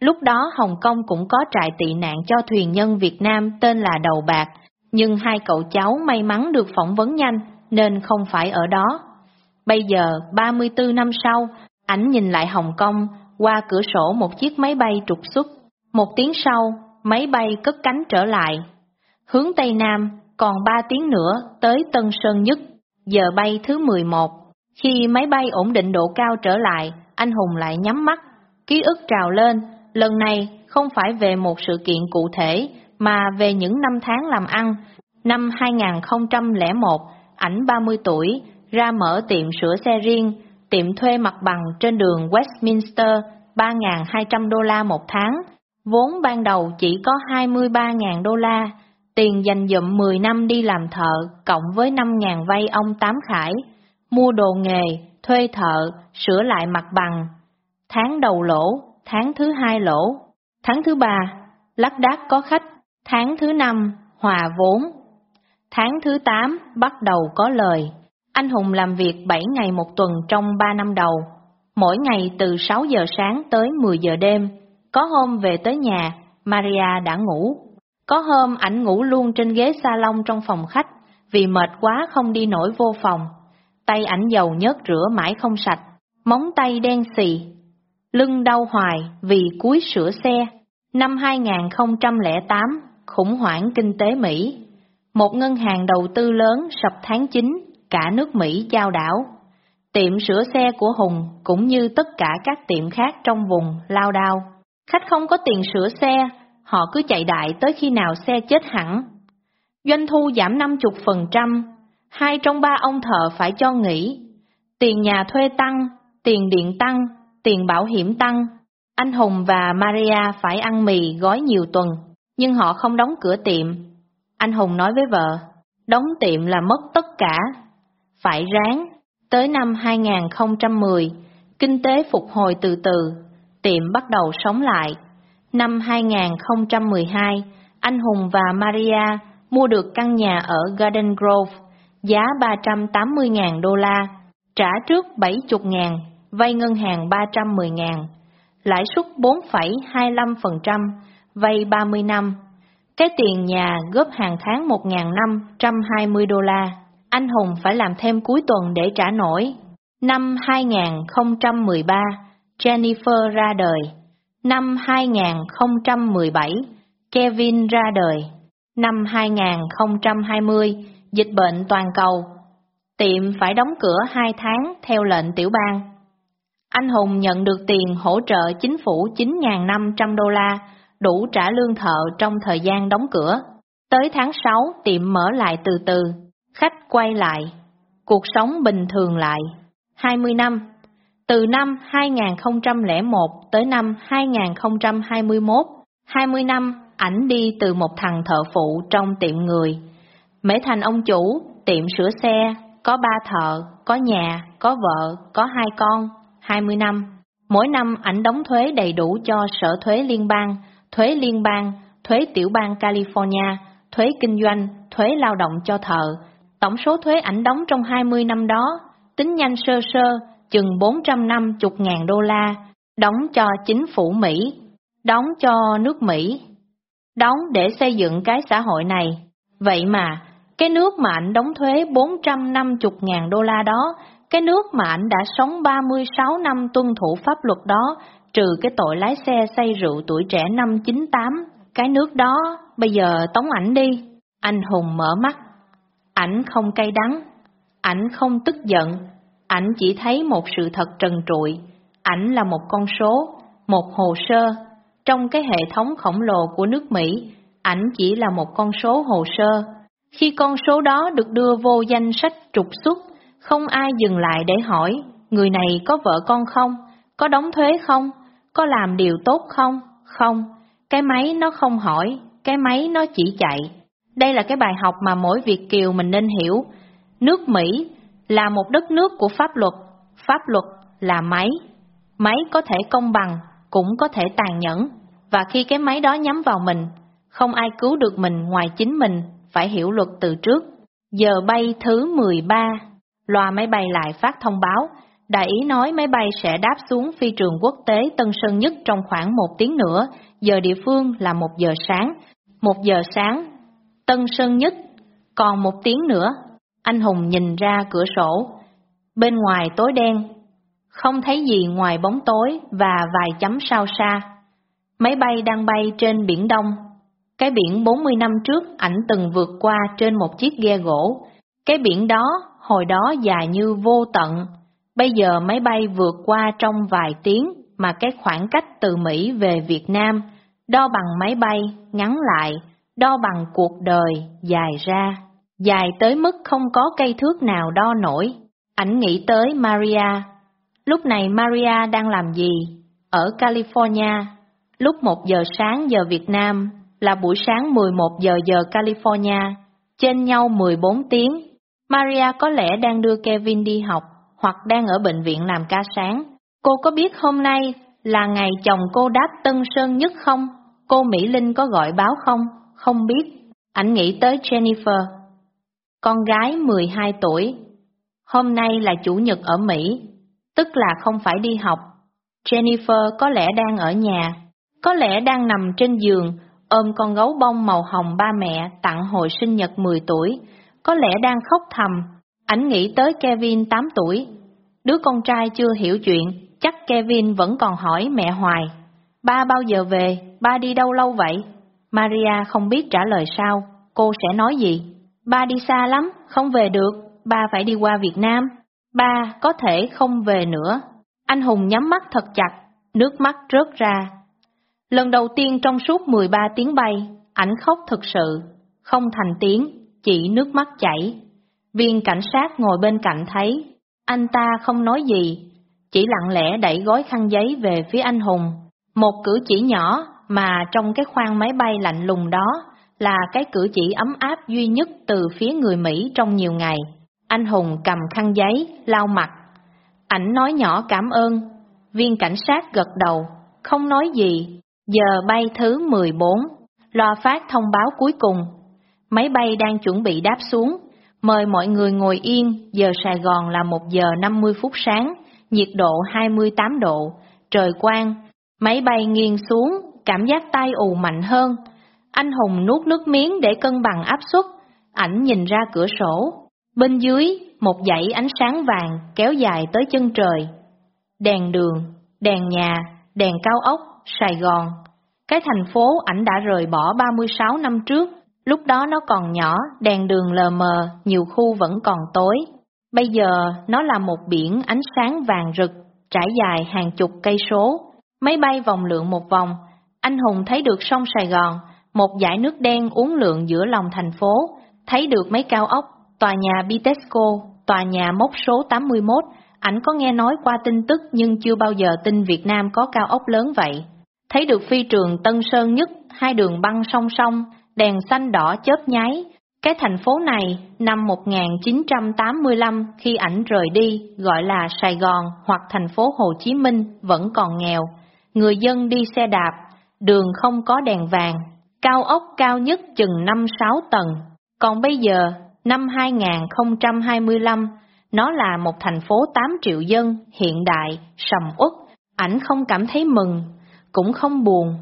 Lúc đó Hồng Kông cũng có trại tị nạn cho thuyền nhân Việt Nam tên là Đầu Bạc, nhưng hai cậu cháu may mắn được phỏng vấn nhanh nên không phải ở đó. Bây giờ, ba mươi tư năm sau, ảnh nhìn lại Hồng Kông qua cửa sổ một chiếc máy bay trục xuất. Một tiếng sau, máy bay cất cánh trở lại. Hướng Tây Nam, còn ba tiếng nữa tới Tân Sơn Nhất, giờ bay thứ mười một. Khi máy bay ổn định độ cao trở lại, anh Hùng lại nhắm mắt, ký ức trào lên. Lần này không phải về một sự kiện cụ thể, mà về những năm tháng làm ăn. Năm hai không không một, ảnh ba mươi tuổi, ra mở tiệm sửa xe riêng, tiệm thuê mặt bằng trên đường Westminster, ba nghìn hai trăm đô la một tháng. Vốn ban đầu chỉ có hai mươi ba nghìn đô la, tiền dành dụm mười năm đi làm thợ, cộng với năm nghìn vay ông Tám Khải, mua đồ nghề, thuê thợ, sửa lại mặt bằng. Tháng đầu lỗ, tháng thứ hai lỗ, tháng thứ ba, lác đác có khách, tháng thứ năm, hòa vốn. Tháng thứ tám, bắt đầu có lời. Anh Hùng làm việc bảy ngày một tuần trong ba năm đầu, mỗi ngày từ sáu giờ sáng tới mười giờ đêm. Có hôm về tới nhà, Maria đã ngủ. Có hôm ảnh ngủ luôn trên ghế salon trong phòng khách, vì mệt quá không đi nổi vô phòng. Tay ảnh dầu nhớt rửa mãi không sạch, móng tay đen xì. Lưng đau hoài vì cúi sửa xe. Năm hai không không tám, khủng hoảng kinh tế Mỹ. Một ngân hàng đầu tư lớn sập tháng chín, cả nước Mỹ chao đảo. Tiệm sửa xe của Hùng cũng như tất cả các tiệm khác trong vùng lao đao. Khách không có tiền sửa xe, họ cứ chạy đại tới khi nào xe chết hẳn. Doanh thu giảm năm mươi phần trăm, hai trong ba ông thợ phải cho nghỉ. Tiền nhà thuê tăng, tiền điện tăng, tiền bảo hiểm tăng. Anh Hùng và Maria phải ăn mì gói nhiều tuần, nhưng họ không đóng cửa tiệm. Anh Hùng nói với vợ, đóng tiệm là mất tất cả. Phải ráng. Tới năm hai không một không, kinh tế phục hồi từ từ, tiệm bắt đầu sống lại. Năm hai không một hai, anh Hùng và Maria mua được căn nhà ở Garden Grove, giá ba trăm tám mươi nghìn đô la, trả trước bảy mươi nghìn, vay ngân hàng ba trăm mười nghìn, lãi suất bốn phẩy hai mươi lăm phần trăm, vay ba mươi năm. Cái tiền nhà góp hàng tháng một nghìn năm trăm hai mươi đô la, anh Hùng phải làm thêm cuối tuần để trả nổi. Năm hai không một ba, Jennifer ra đời. Năm hai không một bảy, Kevin ra đời. Năm hai không hai không, dịch bệnh toàn cầu. Tiệm phải đóng cửa hai tháng theo lệnh tiểu bang. Anh Hùng nhận được tiền hỗ trợ chính phủ chín nghìn năm trăm đô la, đủ trả lương thợ trong thời gian đóng cửa. Tới tháng sáu, tiệm mở lại từ từ, khách quay lại, cuộc sống bình thường lại. hai mươi năm, từ năm hai không không một tới năm hai không hai mốt, hai mươi năm, ảnh đi từ một thằng thợ phụ trong tiệm người, mễ thành ông chủ, tiệm sửa xe, có ba thợ, có nhà, có vợ, có hai con. hai mươi năm, mỗi năm ảnh đóng thuế đầy đủ cho sở thuế liên bang, thuế liên bang, thuế tiểu bang California, thuế kinh doanh, thuế lao động cho thợ. Tổng số thuế ảnh đóng trong hai mươi năm đó, tính nhanh sơ sơ, chừng bốn trăm năm mươi nghìn đô la, đóng cho chính phủ Mỹ, đóng cho nước Mỹ, đóng để xây dựng cái xã hội này. Vậy mà, cái nước mà ảnh đóng thuế bốn trăm năm mươi nghìn đô la đó, cái nước mà ảnh đã sống ba mươi sáu năm tuân thủ pháp luật đó, trừ cái tội lái xe say rượu tuổi trẻ năm chín tám, cái nước đó, bây giờ tống ảnh đi. Anh Hùng mở mắt. Ảnh không cay đắng, ảnh không tức giận, ảnh chỉ thấy một sự thật trần trụi. Ảnh là một con số, một hồ sơ. Trong cái hệ thống khổng lồ của nước Mỹ, ảnh chỉ là một con số hồ sơ. Khi con số đó được đưa vô danh sách trục xuất, không ai dừng lại để hỏi, người này có vợ con không? Có đóng thuế không? Có làm điều tốt không? Không. Cái máy nó không hỏi, cái máy nó chỉ chạy. Đây là cái bài học mà mỗi Việt kiều mình nên hiểu. Nước Mỹ là một đất nước của pháp luật, pháp luật là máy. Máy có thể công bằng, cũng có thể tàn nhẫn. Và khi cái máy đó nhắm vào mình, không ai cứu được mình ngoài chính mình, phải hiểu luật từ trước. Giờ bay thứ mười ba, loa máy bay lại phát thông báo, đại ý nói máy bay sẽ đáp xuống phi trường quốc tế Tân Sơn Nhất trong khoảng một tiếng nữa, giờ địa phương là một giờ sáng. Một giờ sáng, Tân Sơn Nhất, còn một tiếng nữa. Anh Hùng nhìn ra cửa sổ. Bên ngoài tối đen, không thấy gì ngoài bóng tối và vài chấm sao xa. Máy bay đang bay trên Biển Đông. Cái biển bốn mươi năm trước ảnh từng vượt qua trên một chiếc ghe gỗ. Cái biển đó, hồi đó dài như vô tận. Bây giờ máy bay vượt qua trong vài tiếng mà cái khoảng cách từ Mỹ về Việt Nam, đo bằng máy bay, ngắn lại, đo bằng cuộc đời, dài ra. Dài tới mức không có cây thước nào đo nổi. Ảnh nghĩ tới Maria. Lúc này Maria đang làm gì? Ở California. Lúc một giờ sáng giờ Việt Nam là buổi sáng mười một giờ giờ California, trên nhau mười bốn tiếng. Maria có lẽ đang đưa Kevin đi học hoặc đang ở bệnh viện làm ca sáng. Cô có biết hôm nay là ngày chồng cô đáp Tân Sơn Nhất không? Cô Mỹ Linh có gọi báo không? Không biết. Ảnh nghĩ tới Jennifer, con gái mười hai tuổi. Hôm nay là chủ nhật ở Mỹ, tức là không phải đi học. Jennifer có lẽ đang ở nhà, có lẽ đang nằm trên giường, ôm con gấu bông màu hồng ba mẹ tặng hồi sinh nhật mười tuổi, có lẽ đang khóc thầm. Ảnh nghĩ tới Kevin tám tuổi. Đứa con trai chưa hiểu chuyện, chắc Kevin vẫn còn hỏi mẹ hoài. Ba bao giờ về, ba đi đâu lâu vậy? Maria không biết trả lời sao, cô sẽ nói gì? Ba đi xa lắm, không về được, ba phải đi qua Việt Nam. Ba có thể không về nữa. Anh Hùng nhắm mắt thật chặt, nước mắt rớt ra. Lần đầu tiên trong suốt mười ba tiếng bay, ảnh khóc thực sự, không thành tiếng, chỉ nước mắt chảy. Viên cảnh sát ngồi bên cạnh thấy, anh ta không nói gì, chỉ lặng lẽ đẩy gói khăn giấy về phía anh Hùng. Một cử chỉ nhỏ mà trong cái khoang máy bay lạnh lùng đó là cái cử chỉ ấm áp duy nhất từ phía người Mỹ trong nhiều ngày. Anh Hùng cầm khăn giấy, lau mặt. Ảnh nói nhỏ cảm ơn. Viên cảnh sát gật đầu, không nói gì. Giờ bay thứ mười bốn, loa phát thông báo cuối cùng. Máy bay đang chuẩn bị đáp xuống. Mời mọi người ngồi yên, giờ Sài Gòn là một giờ năm mươi phút sáng, nhiệt độ hai mươi tám độ, trời quang. Máy bay nghiêng xuống, cảm giác tai ù mạnh hơn. Anh Hùng nuốt nước miếng để cân bằng áp suất. Ảnh nhìn ra cửa sổ. Bên dưới, một dãy ánh sáng vàng kéo dài tới chân trời. Đèn đường, đèn nhà, đèn cao ốc, Sài Gòn. Cái thành phố ảnh đã rời bỏ ba mươi sáu năm trước. Lúc đó nó còn nhỏ, đèn đường lờ mờ, nhiều khu vẫn còn tối. Bây giờ nó là một biển ánh sáng vàng rực, trải dài hàng chục cây số. Máy bay vòng lượn một vòng, anh Hùng thấy được sông Sài Gòn, một dải nước đen uốn lượn giữa lòng thành phố, thấy được mấy cao ốc, tòa nhà Bitexco, tòa nhà mốc số tám mươi mốt. Ảnh có nghe nói qua tin tức nhưng chưa bao giờ tin Việt Nam có cao ốc lớn vậy. Thấy được phi trường Tân Sơn Nhất, hai đường băng song song, đèn xanh đỏ chớp nháy. Cái thành phố này, năm một nghìn chín trăm tám mươi lăm khi ảnh rời đi, gọi là Sài Gòn hoặc thành phố Hồ Chí Minh, vẫn còn nghèo. Người dân đi xe đạp, đường không có đèn vàng, cao ốc cao nhất chừng năm sáu tầng. Còn bây giờ, năm hai nghìn không trăm hai mươi lăm, nó là một thành phố tám triệu dân, hiện đại, sầm uất. Ảnh không cảm thấy mừng, cũng không buồn.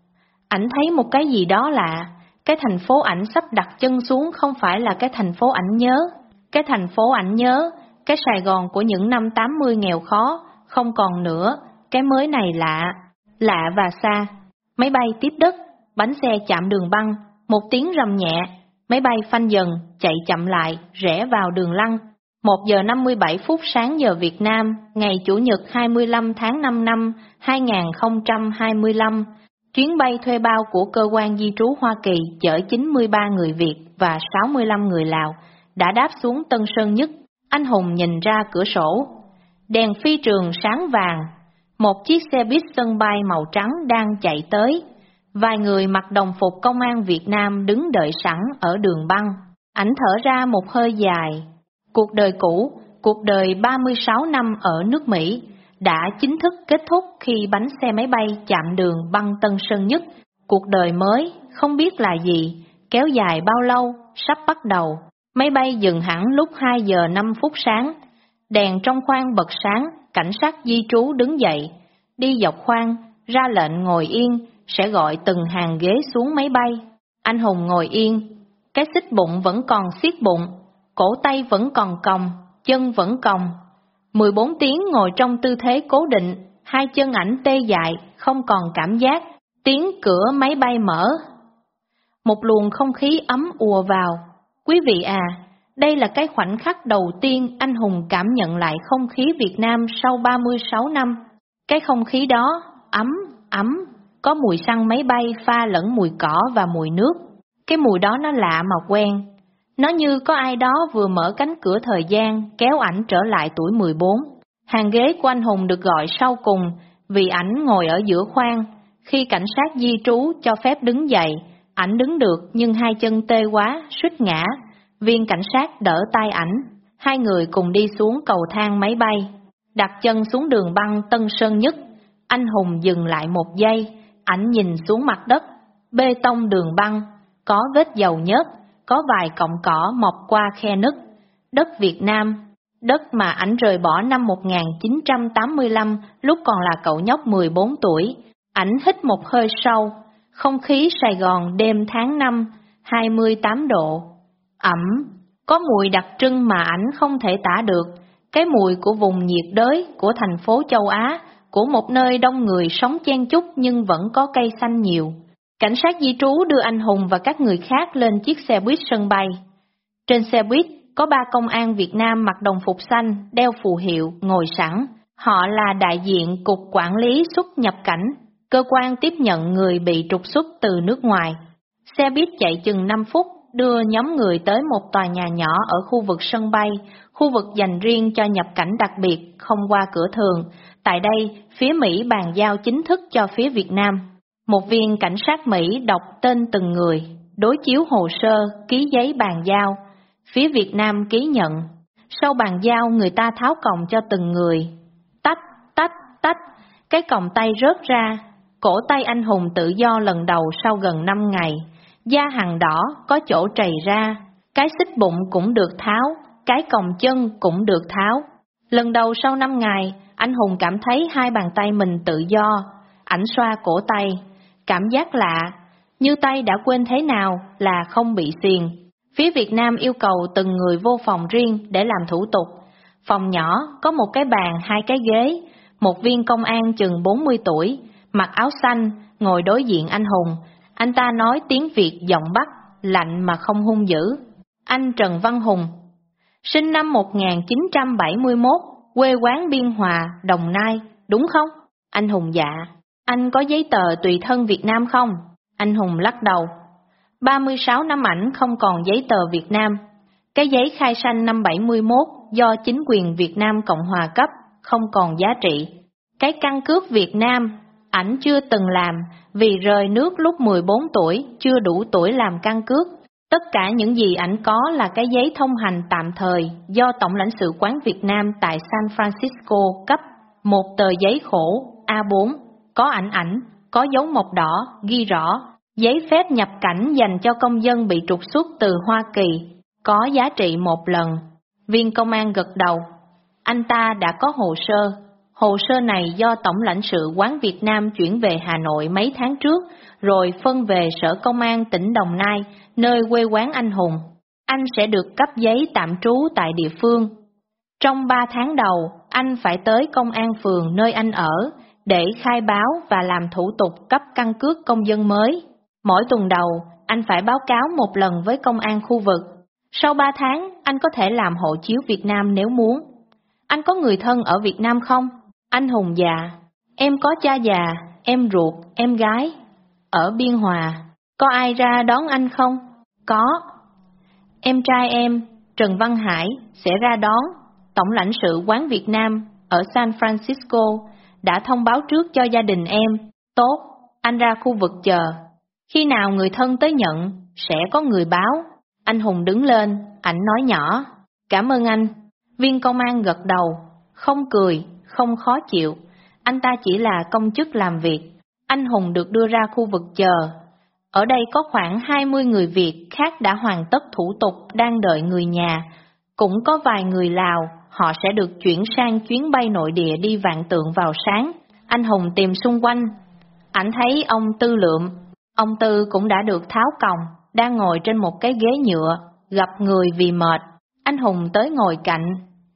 Ảnh thấy một cái gì đó lạ. Cái thành phố ảnh sắp đặt chân xuống không phải là cái thành phố ảnh nhớ. Cái thành phố ảnh nhớ, cái Sài Gòn của những năm tám mươi nghèo khó, không còn nữa. Cái mới này lạ, lạ và xa. Máy bay tiếp đất, bánh xe chạm đường băng, một tiếng rầm nhẹ. Máy bay phanh dần, chạy chậm lại, rẽ vào đường lăn. Một giờ năm mươi bảy phút sáng giờ Việt Nam, ngày Chủ nhật hai mươi lăm tháng năm năm hai nghìn không trăm hai mươi lăm. Chuyến bay thuê bao của cơ quan di trú Hoa Kỳ chở chín mươi ba người Việt và sáu mươi lăm người Lào đã đáp xuống Tân Sơn Nhất. Anh Hùng nhìn ra cửa sổ. Đèn phi trường sáng vàng. Một chiếc xe buýt sân bay màu trắng đang chạy tới. Vài người mặc đồng phục công an Việt Nam đứng đợi sẵn ở đường băng. Ảnh thở ra một hơi dài. Cuộc đời cũ, cuộc đời ba mươi sáu năm ở nước Mỹ đã chính thức kết thúc khi bánh xe máy bay chạm đường băng Tân Sơn Nhất. Cuộc đời mới, không biết là gì, kéo dài bao lâu, sắp bắt đầu. Máy bay dừng hẳn lúc hai giờ năm phút sáng. Đèn trong khoang bật sáng, cảnh sát di trú đứng dậy, đi dọc khoang, ra lệnh ngồi yên, sẽ gọi từng hàng ghế xuống máy bay. Anh hùng ngồi yên, cái xích bụng vẫn còn siết bụng, cổ tay vẫn còn còng, chân vẫn còng. mười bốn tiếng ngồi trong tư thế cố định, hai chân ảnh tê dại, không còn cảm giác. Tiếng cửa máy bay mở. Một luồng không khí ấm ùa vào. Quý vị à, đây là cái khoảnh khắc đầu tiên anh hùng cảm nhận lại không khí Việt Nam sau ba mươi sáu năm. Cái không khí đó, ấm, ấm, có mùi xăng máy bay pha lẫn mùi cỏ và mùi nước. Cái mùi đó nó lạ mà quen. Nó như có ai đó vừa mở cánh cửa thời gian, kéo ảnh trở lại tuổi mười bốn. Hàng ghế của anh hùng được gọi sau cùng, vì ảnh ngồi ở giữa khoang. Khi cảnh sát di trú cho phép đứng dậy, ảnh đứng được nhưng hai chân tê quá, suýt ngã. Viên cảnh sát đỡ tay ảnh, hai người cùng đi xuống cầu thang máy bay. Đặt chân xuống đường băng Tân Sơn Nhất, anh hùng dừng lại một giây, ảnh nhìn xuống mặt đất, bê tông đường băng, có vết dầu nhớt, có vài cọng cỏ mọc qua khe nứt. Đất Việt Nam, đất mà ảnh rời bỏ năm một nghìn chín trăm tám mươi lăm lúc còn là cậu nhóc mười bốn tuổi. Ảnh hít một hơi sâu, không khí Sài Gòn đêm tháng năm, hai mươi tám độ. Ẩm, có mùi đặc trưng mà ảnh không thể tả được, cái mùi của vùng nhiệt đới, của thành phố châu Á, của một nơi đông người sống chen chúc nhưng vẫn có cây xanh nhiều. Cảnh sát di trú đưa anh hùng và các người khác lên chiếc xe buýt sân bay. Trên xe buýt có ba công an Việt Nam mặc đồng phục xanh, đeo phù hiệu, ngồi sẵn. Họ là đại diện Cục Quản lý xuất nhập cảnh, cơ quan tiếp nhận người bị trục xuất từ nước ngoài. Xe buýt chạy chừng năm phút, đưa nhóm người tới một tòa nhà nhỏ ở khu vực sân bay, khu vực dành riêng cho nhập cảnh đặc biệt, không qua cửa thường. Tại đây, phía Mỹ bàn giao chính thức cho phía Việt Nam. Một viên cảnh sát Mỹ đọc tên từng người, đối chiếu hồ sơ, ký giấy bàn giao. Phía Việt Nam ký nhận. Sau bàn giao, người ta tháo còng cho từng người. Tách, tách, tách, cái còng tay rớt ra. Cổ tay anh hùng tự do lần đầu sau gần năm ngày. Da hằn đỏ, có chỗ trầy ra. Cái xích bụng cũng được tháo, cái còng chân cũng được tháo. Lần đầu sau năm ngày, anh hùng cảm thấy hai bàn tay mình tự do. Ảnh xoa cổ tay. Cảm giác lạ, như tay đã quên thế nào là không bị xiềng. Phía Việt Nam yêu cầu từng người vô phòng riêng để làm thủ tục. Phòng nhỏ có một cái bàn, hai cái ghế. Một viên công an chừng bốn mươi tuổi, mặc áo xanh, ngồi đối diện anh hùng. Anh ta nói tiếng Việt giọng Bắc, lạnh mà không hung dữ. Anh Trần Văn Hùng, sinh năm một nghìn chín trăm bảy mươi mốt, quê quán Biên Hòa, Đồng Nai, đúng không? Anh Hùng dạ. Anh có giấy tờ tùy thân Việt Nam không? Anh Hùng lắc đầu. ba mươi sáu năm ảnh không còn giấy tờ Việt Nam. Cái giấy khai sanh năm bảy mươi mốt do chính quyền Việt Nam Cộng Hòa cấp, không còn giá trị. Cái căn cước Việt Nam, ảnh chưa từng làm vì rời nước lúc mười bốn tuổi, chưa đủ tuổi làm căn cước. Tất cả những gì ảnh có là cái giấy thông hành tạm thời do Tổng lãnh sự quán Việt Nam tại San Francisco cấp, một tờ giấy khổ A bốn. Có ảnh ảnh, có dấu mộc đỏ, ghi rõ, giấy phép nhập cảnh dành cho công dân bị trục xuất từ Hoa Kỳ, có giá trị một lần. Viên công an gật đầu. Anh ta đã có hồ sơ. Hồ sơ này do Tổng lãnh sự quán Việt Nam chuyển về Hà Nội mấy tháng trước, rồi phân về Sở Công an tỉnh Đồng Nai, nơi quê quán anh hùng. Anh sẽ được cấp giấy tạm trú tại địa phương. Trong ba tháng đầu, anh phải tới công an phường nơi anh ở, để khai báo và làm thủ tục cấp căn cước công dân mới. Mỗi tuần đầu, anh phải báo cáo một lần với công an khu vực. Sau ba tháng, anh có thể làm hộ chiếu Việt Nam nếu muốn. Anh có người thân ở Việt Nam không? Anh Hùng dạ. Em có cha già, em ruột, em gái. Ở Biên Hòa. Có ai ra đón anh không? Có. Em trai em, Trần Văn Hải, sẽ ra đón. Tổng lãnh sự quán Việt Nam ở San Francisco đã thông báo trước cho gia đình em. Tốt, anh ra khu vực chờ. Khi nào người thân tới nhận, sẽ có người báo. Anh Hùng đứng lên, ảnh nói nhỏ. Cảm ơn anh. Viên công an gật đầu, không cười, không khó chịu. Anh ta chỉ là công chức làm việc. Anh Hùng được đưa ra khu vực chờ. Ở đây có khoảng hai mươi người Việt khác đã hoàn tất thủ tục đang đợi người nhà. Cũng có vài người Lào, họ sẽ được chuyển sang chuyến bay nội địa đi Vạn Tượng vào sáng. Anh Hùng tìm xung quanh, ảnh thấy ông Tư Lượm. Ông Tư cũng đã được tháo còng, đang ngồi trên một cái ghế nhựa, gập người vì mệt. Anh Hùng tới ngồi cạnh.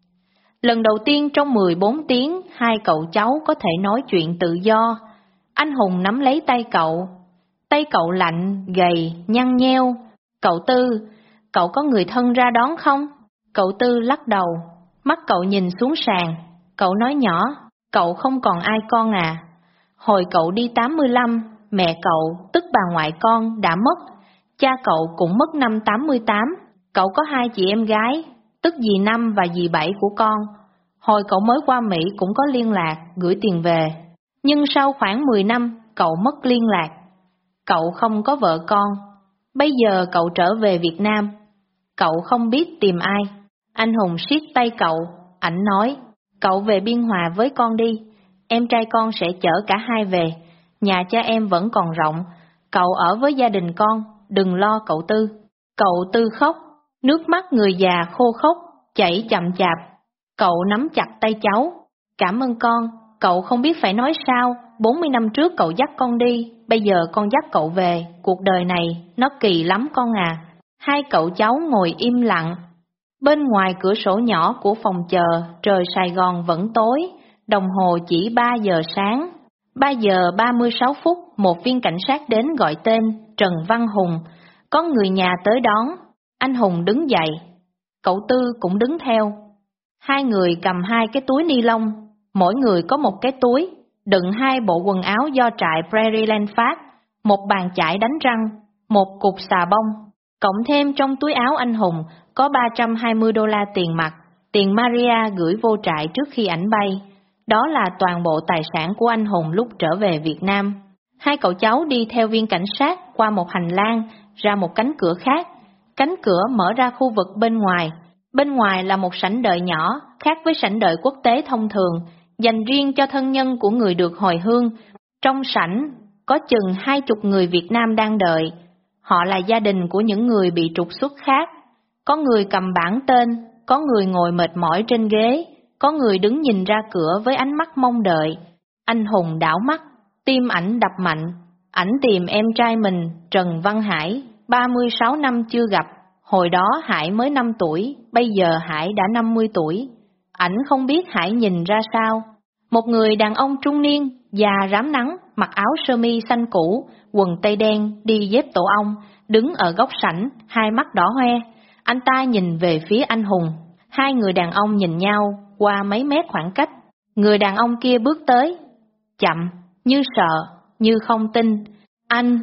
Lần đầu tiên trong mười bốn tiếng, hai cậu cháu có thể nói chuyện tự do. Anh Hùng nắm lấy tay cậu. Tay cậu lạnh, gầy, nhăn nheo. Cậu Tư, cậu có người thân ra đón không? Cậu Tư lắc đầu, mắt cậu nhìn xuống sàn. Cậu nói nhỏ, cậu không còn ai con à? Hồi cậu đi tám mươi lăm, mẹ cậu, tức bà ngoại con, đã mất. Cha cậu cũng mất năm tám mươi tám. Cậu có hai chị em gái, tức dì Năm và dì Bảy của con. Hồi cậu mới qua Mỹ cũng có liên lạc, gửi tiền về. Nhưng sau khoảng mười năm, cậu mất liên lạc. Cậu không có vợ con. Bây giờ cậu trở về Việt Nam. Cậu không biết tìm ai. Anh Hùng siết tay cậu, ảnh nói, cậu về Biên Hòa với con đi. Em trai con sẽ chở cả hai về. Nhà cha em vẫn còn rộng. Cậu ở với gia đình con, đừng lo cậu Tư. Cậu Tư khóc, nước mắt người già khô khốc, chảy chậm chạp. Cậu nắm chặt tay cháu. Cảm ơn con, cậu không biết phải nói sao. Bốn mươi năm trước cậu dắt con đi, bây giờ con dắt cậu về. Cuộc đời này, nó kỳ lắm con à. Hai cậu cháu ngồi im lặng. Bên ngoài cửa sổ nhỏ của phòng chờ, trời Sài Gòn vẫn tối, đồng hồ chỉ ba giờ sáng. Ba giờ ba mươi sáu phút, một viên cảnh sát đến gọi tên Trần Văn Hùng. Có người nhà tới đón. Anh Hùng đứng dậy. Cậu Tư cũng đứng theo. Hai người cầm hai cái túi ni lông, mỗi người có một cái túi, đựng hai bộ quần áo do trại Prairieland phát, một bàn chải đánh răng, một cục xà bông. Cộng thêm trong túi áo anh Hùng có ba trăm hai mươi đô la tiền mặt, tiền Maria gửi vô trại trước khi ảnh bay. Đó là toàn bộ tài sản của anh Hùng lúc trở về Việt Nam. Hai cậu cháu đi theo viên cảnh sát qua một hành lang, ra một cánh cửa khác. Cánh cửa mở ra khu vực bên ngoài. Bên ngoài là một sảnh đợi nhỏ, khác với sảnh đợi quốc tế thông thường, dành riêng cho thân nhân của người được hồi hương. Trong sảnh có chừng hai chục người Việt Nam đang đợi. Họ là gia đình của những người bị trục xuất khác. Có người cầm bảng tên, có người ngồi mệt mỏi trên ghế, có người đứng nhìn ra cửa với ánh mắt mong đợi. Anh Hùng đảo mắt, tim ảnh đập mạnh. Ảnh tìm em trai mình, Trần Văn Hải, ba mươi sáu năm chưa gặp. Hồi đó Hải mới năm tuổi, bây giờ Hải đã năm mươi tuổi. Ảnh không biết Hải nhìn ra sao. Một người đàn ông trung niên, già rám nắng, mặc áo sơ mi xanh cũ, quần tây đen, đi dép tổ ong, đứng ở góc sảnh, hai mắt đỏ hoe. Anh ta nhìn về phía anh Hùng. Hai người đàn ông nhìn nhau qua mấy mét khoảng cách. Người đàn ông kia bước tới, chậm, như sợ, như không tin. Anh,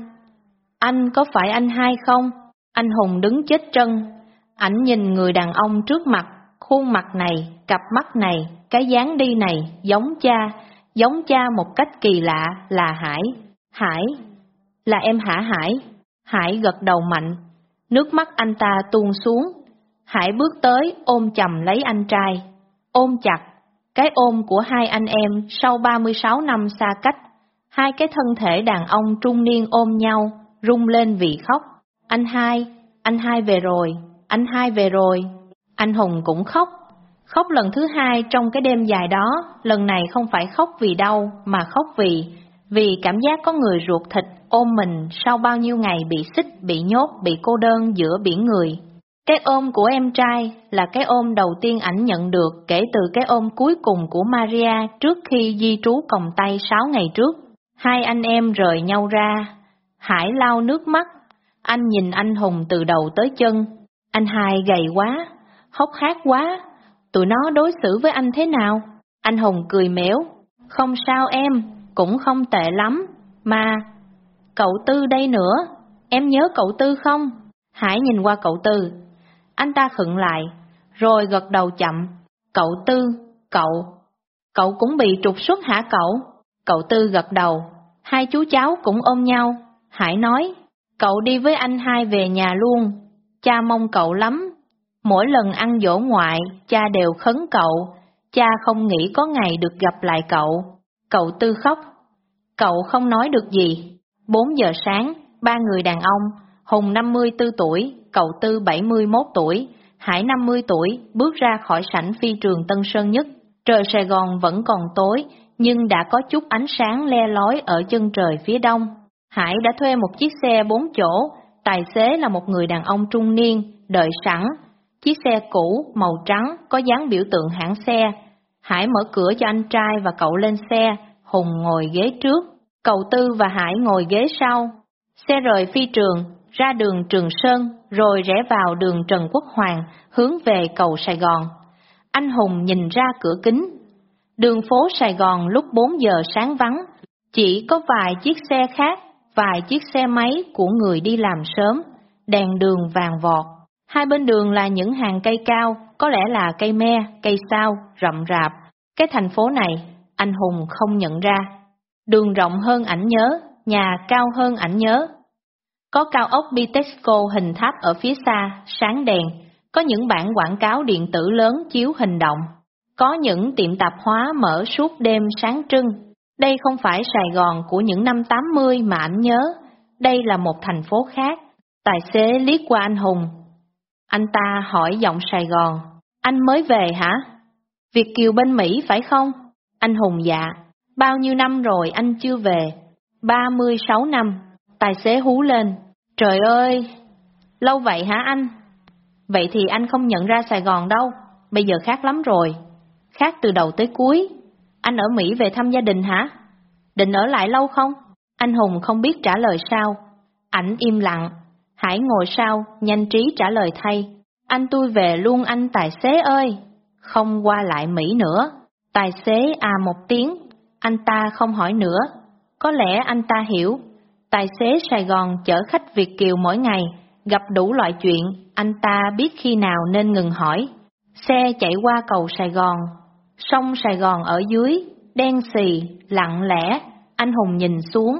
anh có phải anh hai không? Anh Hùng đứng chết trân. Ảnh nhìn người đàn ông trước mặt, khuôn mặt này, cặp mắt này, cái dáng đi này, giống cha, giống cha một cách kỳ lạ là Hải. Hải, là em hả Hải? Hải gật đầu mạnh, nước mắt anh ta tuôn xuống. Hải bước tới ôm chầm lấy anh trai, ôm chặt, cái ôm của hai anh em sau ba mươi sáu năm xa cách. Hai cái thân thể đàn ông trung niên ôm nhau, rung lên vì khóc. Anh hai, anh hai về rồi, anh hai về rồi. Anh Hùng cũng khóc, khóc lần thứ hai trong cái đêm dài đó. Lần này không phải khóc vì đau, mà khóc vì, vì cảm giác có người ruột thịt ôm mình sau bao nhiêu ngày bị xích, bị nhốt, bị cô đơn giữa biển người. Cái ôm của em trai là cái ôm đầu tiên ảnh nhận được kể từ cái ôm cuối cùng của Maria trước khi di trú còng tay sáu ngày trước. Hai anh em rời nhau ra. Hải lau nước mắt. Anh nhìn anh Hùng từ đầu tới chân. Anh hai gầy quá, hốc hác quá. Tụi nó đối xử với anh thế nào? Anh Hùng cười mẻo. Không sao em, cũng không tệ lắm. Mà, cậu Tư đây nữa, em nhớ cậu Tư không? Hải nhìn qua cậu Tư. Anh ta khựng lại, rồi gật đầu chậm. Cậu Tư, cậu, cậu cũng bị trục xuất hả cậu? Cậu Tư gật đầu. Hai chú cháu cũng ôm nhau. Hải nói, cậu đi với anh hai về nhà luôn. Cha mong cậu lắm. Mỗi lần ăn dỗ ngoại, cha đều khấn cậu. Cha không nghĩ có ngày được gặp lại cậu. Cậu Tư khóc. Cậu không nói được gì. Bốn giờ sáng, ba người đàn ông, Hùng năm mươi tư tuổi, cậu Tư bảy mươi mốt tuổi, Hải năm mươi tuổi, bước ra khỏi sảnh phi trường Tân Sơn Nhất. Trời Sài Gòn vẫn còn tối, nhưng đã có chút ánh sáng le lói ở chân trời phía đông. Hải đã thuê một chiếc xe bốn chỗ, tài xế là một người đàn ông trung niên, đợi sẵn. Chiếc xe cũ, màu trắng, có dán biểu tượng hãng xe. Hải mở cửa cho anh trai và cậu lên xe, Hùng ngồi ghế trước, cậu Tư và Hải ngồi ghế sau. Xe rời phi trường, ra đường Trường Sơn, rồi rẽ vào đường Trần Quốc Hoàng, hướng về cầu Sài Gòn. Anh Hùng nhìn ra cửa kính. Đường phố Sài Gòn lúc bốn giờ sáng vắng, chỉ có vài chiếc xe khác, vài chiếc xe máy của người đi làm sớm, đèn đường vàng vọt. Hai bên đường là những hàng cây cao, có lẽ là cây me, cây sao, rậm rạp. Cái thành phố này, anh Hùng không nhận ra. Đường rộng hơn ảnh nhớ, nhà cao hơn ảnh nhớ. Có cao ốc Bitexco hình tháp ở phía xa, sáng đèn. Có những bảng quảng cáo điện tử lớn chiếu hình động. Có những tiệm tạp hóa mở suốt đêm sáng trưng. Đây không phải Sài Gòn của những năm tám mươi mà ảnh nhớ. Đây là một thành phố khác. Tài xế liếc qua anh Hùng. Anh ta hỏi giọng Sài Gòn. Anh mới về hả? Việt kiều bên Mỹ phải không? Anh Hùng dạ. Bao nhiêu năm rồi anh chưa về? ba mươi sáu năm. Tài xế hú lên. Trời ơi! Lâu vậy hả anh? Vậy thì anh không nhận ra Sài Gòn đâu. Bây giờ khác lắm rồi. Khác từ đầu tới cuối. Anh ở Mỹ về thăm gia đình hả? Định ở lại lâu không? Anh Hùng không biết trả lời sao. Ảnh im lặng. Hải ngồi sau, nhanh trí trả lời thay. Anh tôi về luôn anh tài xế ơi. Không qua lại Mỹ nữa. Tài xế à một tiếng. Anh ta không hỏi nữa. Có lẽ anh ta hiểu. Tài xế Sài Gòn chở khách Việt kiều mỗi ngày, gặp đủ loại chuyện, anh ta biết khi nào nên ngừng hỏi. Xe chạy qua cầu Sài Gòn, sông Sài Gòn ở dưới, đen xì, lặng lẽ, anh Hùng nhìn xuống.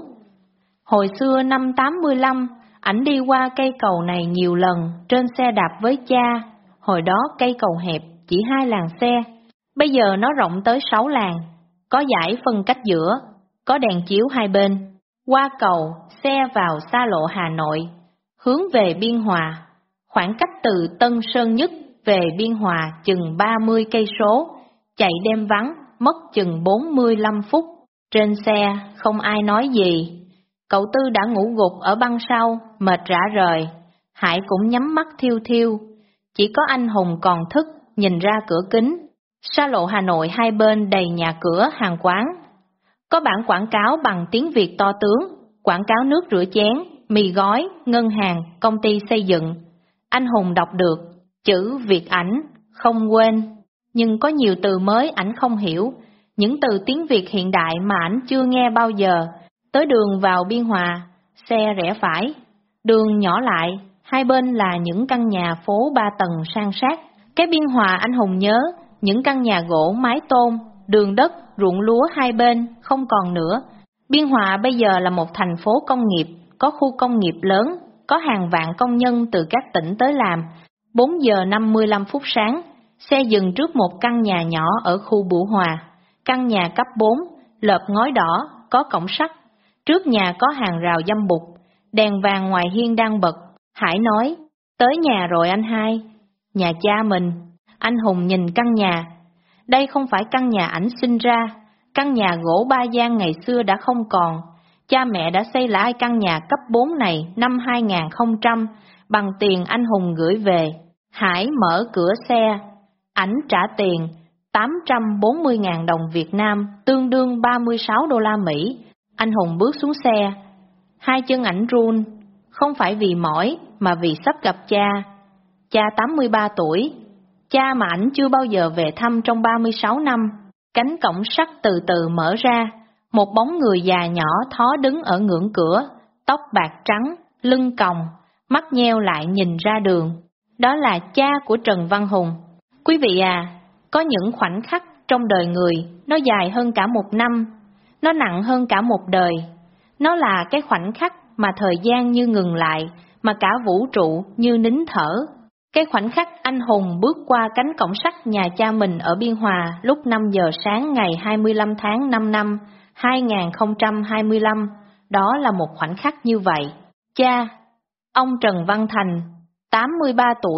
Hồi xưa năm tám mươi lăm, ảnh đi qua cây cầu này nhiều lần, trên xe đạp với cha. Hồi đó cây cầu hẹp, chỉ hai làn xe, bây giờ nó rộng tới sáu làn, có dải phân cách giữa, có đèn chiếu hai bên. Qua cầu, xe vào xa lộ Hà Nội, hướng về Biên Hòa. Khoảng cách từ Tân Sơn Nhất về Biên Hòa chừng ba mươi cây số, chạy đêm vắng, mất chừng bốn mươi lăm phút. Trên xe không ai nói gì. Cậu Tư đã ngủ gục ở băng sau, mệt rã rời. Hải cũng nhắm mắt thiêu thiêu. Chỉ có anh Hùng còn thức, nhìn ra cửa kính. Xa lộ Hà Nội hai bên đầy nhà cửa, hàng quán. Có bảng quảng cáo bằng tiếng Việt to tướng, quảng cáo nước rửa chén, mì gói, ngân hàng, công ty xây dựng. Anh Hùng đọc được, chữ Việt ảnh, không quên. Nhưng có nhiều từ mới ảnh không hiểu, những từ tiếng Việt hiện đại mà ảnh chưa nghe bao giờ. Tới đường vào Biên Hòa, xe rẽ phải. Đường nhỏ lại, hai bên là những căn nhà phố ba tầng san sát. Cái Biên Hòa anh Hùng nhớ, những căn nhà gỗ mái tôn, đường đất, ruộng lúa hai bên, không còn nữa. Biên Hòa bây giờ là một thành phố công nghiệp, có khu công nghiệp lớn, có hàng vạn công nhân từ các tỉnh tới làm. bốn giờ năm mươi lăm phút sáng, xe dừng trước một căn nhà nhỏ ở khu Bửu Hòa. Căn nhà cấp bốn, lợp ngói đỏ, có cổng sắt. Trước nhà có hàng rào dăm bụt, đèn vàng ngoài hiên đang bật. Hải nói, tới nhà rồi anh hai. Nhà cha mình. Anh Hùng nhìn căn nhà. Đây không phải căn nhà ảnh sinh ra. Căn nhà gỗ ba gian ngày xưa đã không còn. Cha mẹ đã xây lại căn nhà cấp bốn này năm hai không không không bằng tiền anh Hùng gửi về. Hải mở cửa xe. Ảnh trả tiền tám trăm bốn mươi nghìn đồng Việt Nam, tương đương ba mươi sáu đô la Mỹ. Anh Hùng bước xuống xe. Hai chân ảnh run, không phải vì mỏi mà vì sắp gặp cha. Cha tám mươi ba tuổi. Cha mà ảnh chưa bao giờ về thăm trong ba mươi sáu năm. Cánh cổng sắt từ từ mở ra. Một bóng người già nhỏ thó đứng ở ngưỡng cửa, tóc bạc trắng, lưng còng, mắt nheo lại nhìn ra đường. Đó là cha của Trần Văn Hùng. Quý vị à, có những khoảnh khắc trong đời người, nó dài hơn cả một năm, nó nặng hơn cả một đời. Nó là cái khoảnh khắc mà thời gian như ngừng lại, mà cả vũ trụ như nín thở. Cái khoảnh khắc anh Hùng bước qua cánh cổng sắt nhà cha mình ở Biên Hòa lúc năm giờ sáng ngày hai mươi lăm tháng năm năm hai không hai lăm, đó là một khoảnh khắc như vậy. Cha, ông Trần Văn Thành, tám mươi ba tuổi,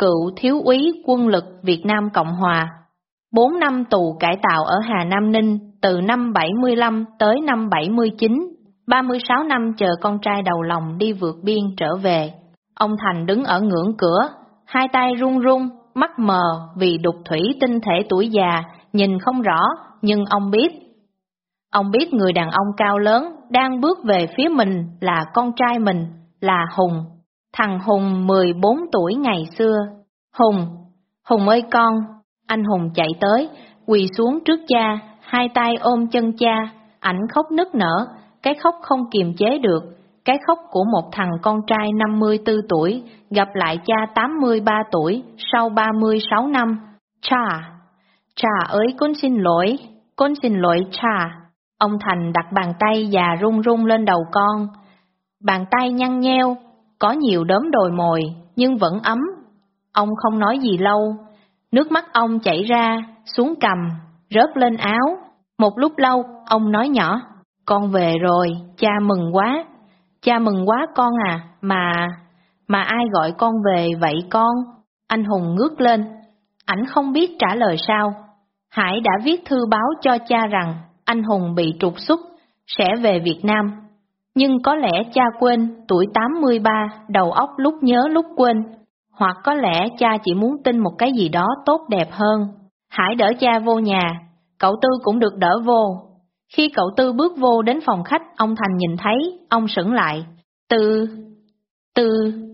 cựu thiếu úy quân lực Việt Nam Cộng Hòa. Bốn năm tù cải tạo ở Hà Nam Ninh từ năm bảy mươi lăm tới năm bảy mươi chín, ba mươi sáu năm chờ con trai đầu lòng đi vượt biên trở về. Ông Thành đứng ở ngưỡng cửa, hai tay run run, mắt mờ vì đục thủy tinh thể tuổi già, nhìn không rõ, nhưng ông biết. Ông biết người đàn ông cao lớn đang bước về phía mình là con trai mình, là Hùng. Thằng Hùng mười bốn tuổi ngày xưa. Hùng, Hùng ơi con! Anh Hùng chạy tới, quỳ xuống trước cha, hai tay ôm chân cha, ảnh khóc nức nở, cái khóc không kiềm chế được, cái khóc của một thằng con trai năm mươi tư tuổi, gặp lại cha tám mươi ba tuổi, sau ba mươi sáu năm. Cha! Cha ơi con xin lỗi, con xin lỗi cha! Ông Thành đặt bàn tay già run run lên đầu con. Bàn tay nhăn nheo, có nhiều đốm đồi mồi, nhưng vẫn ấm. Ông không nói gì lâu, nước mắt ông chảy ra, xuống cằm, rớt lên áo. Một lúc lâu, ông nói nhỏ, con về rồi, cha mừng quá. Cha mừng quá con à, mà... mà ai gọi con về vậy con? Anh Hùng ngước lên, ảnh không biết trả lời sao. Hải đã viết thư báo cho cha rằng anh Hùng bị trục xuất, sẽ về Việt Nam. Nhưng có lẽ cha quên, tuổi tám mươi ba, đầu óc lúc nhớ lúc quên. Hoặc có lẽ cha chỉ muốn tin một cái gì đó tốt đẹp hơn. Hải đỡ cha vô nhà, cậu Tư cũng được đỡ vô. Khi cậu Tư bước vô đến phòng khách, ông Thành nhìn thấy, ông sững lại. Tư... Tư...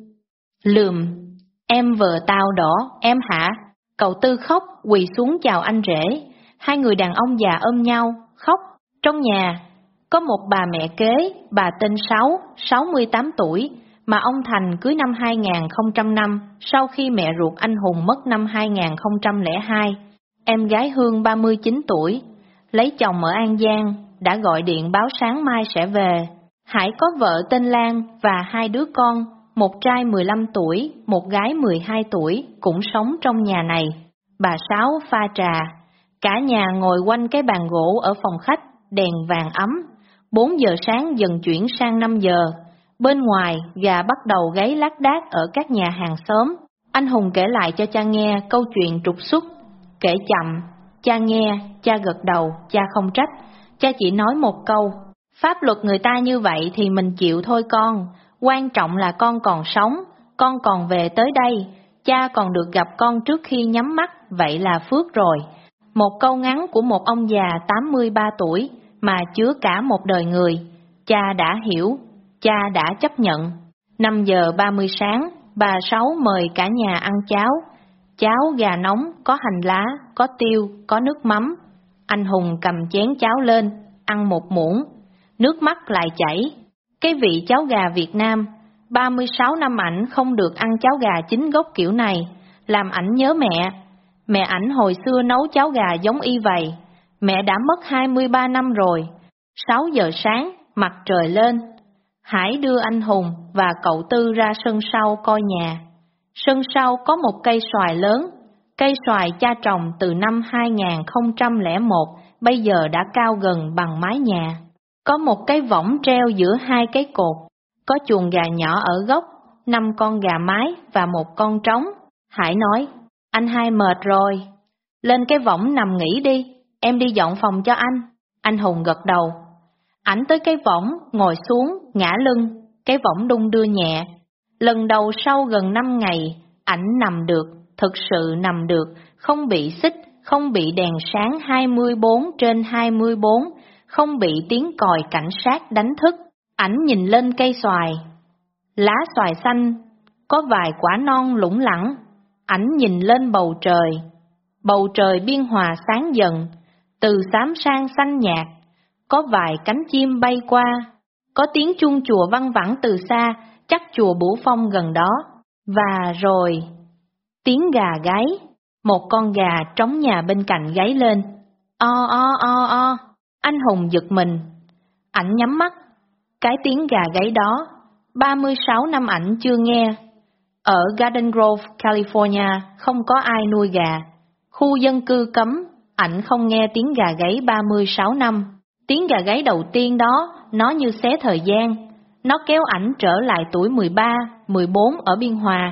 Lườm, em vợ tao đỏ, em hả? Cậu Tư khóc, quỳ xuống chào anh rể. Hai người đàn ông già ôm nhau, khóc. Trong nhà, có một bà mẹ kế, bà tên Sáu, sáu mươi tám tuổi, mà ông Thành cưới năm hai nghìn không trăm năm, sau khi mẹ ruột anh Hùng mất năm hai nghìn không trăm lẻ hai. Em gái Hương ba mươi chín tuổi, lấy chồng ở An Giang, đã gọi điện báo sáng mai sẽ về. Hải có vợ tên Lan và hai đứa con, một trai mười lăm tuổi, một gái mười hai tuổi, cũng sống trong nhà này. Bà Sáu pha trà, cả nhà ngồi quanh cái bàn gỗ ở phòng khách, đèn vàng ấm. Bốn giờ sáng dần chuyển sang năm giờ. Bên ngoài, gà bắt đầu gáy lác đác ở các nhà hàng xóm. Anh Hùng kể lại cho cha nghe câu chuyện trục xuất. Kể chậm, cha nghe, cha gật đầu, cha không trách. Cha chỉ nói một câu, pháp luật người ta như vậy thì mình chịu thôi con. Quan trọng là con còn sống, con còn về tới đây, cha còn được gặp con trước khi nhắm mắt, vậy là phước rồi. Một câu ngắn của một ông già tám mươi ba tuổi mà chứa cả một đời người. Cha đã hiểu, cha đã chấp nhận. Năm giờ ba mươi sáng, bà Sáu mời cả nhà ăn cháo. Cháo gà nóng, có hành lá, có tiêu, có nước mắm. Anh Hùng cầm chén cháo lên, ăn một muỗng, nước mắt lại chảy. Cái vị cháo gà Việt Nam, ba mươi sáu năm ảnh không được ăn cháo gà chính gốc kiểu này, làm ảnh nhớ mẹ. Mẹ ảnh hồi xưa nấu cháo gà giống y vậy. Mẹ đã mất hai mươi ba năm rồi. Sáu giờ sáng, mặt trời lên. Hải đưa anh Hùng và cậu Tư ra sân sau coi nhà. Sân sau có một cây xoài lớn. Cây xoài cha trồng từ năm hai nghìn không trăm lẻ một, bây giờ đã cao gần bằng mái nhà. Có một cái võng treo giữa hai cái cột. Có chuồng gà nhỏ ở góc, năm con gà mái và một con trống. Hải nói, anh hai mệt rồi, lên cái võng nằm nghỉ đi, em đi dọn phòng cho anh. Anh Hùng gật đầu. Ảnh tới cái võng, ngồi xuống, ngã lưng, cái võng đung đưa nhẹ. Lần đầu sau gần năm ngày, ảnh nằm được, thực sự nằm được, không bị xích, không bị đèn sáng hai mươi bốn trên hai mươi bốn, không bị tiếng còi cảnh sát đánh thức. Ảnh nhìn lên cây xoài. Lá xoài xanh, có vài quả non lủng lẳng. Ảnh nhìn lên bầu trời. Bầu trời biên hòa sáng dần, từ xám sang xanh nhạt. Có vài cánh chim bay qua. Có tiếng chuông chùa văng vẳng từ xa, chắc chùa Bửu Phong gần đó. Và rồi, tiếng gà gáy. Một con gà trống nhà bên cạnh gáy lên. O o o o. Anh Hùng giật mình. Ảnh nhắm mắt. Cái tiếng gà gáy đó, ba mươi sáu năm ảnh chưa nghe. Ở Garden Grove, California, không có ai nuôi gà. Khu dân cư cấm, ảnh không nghe tiếng gà gáy ba mươi sáu năm. Tiếng gà gáy đầu tiên đó, nó như xé thời gian. Nó kéo ảnh trở lại tuổi mười ba, mười bốn ở Biên Hòa.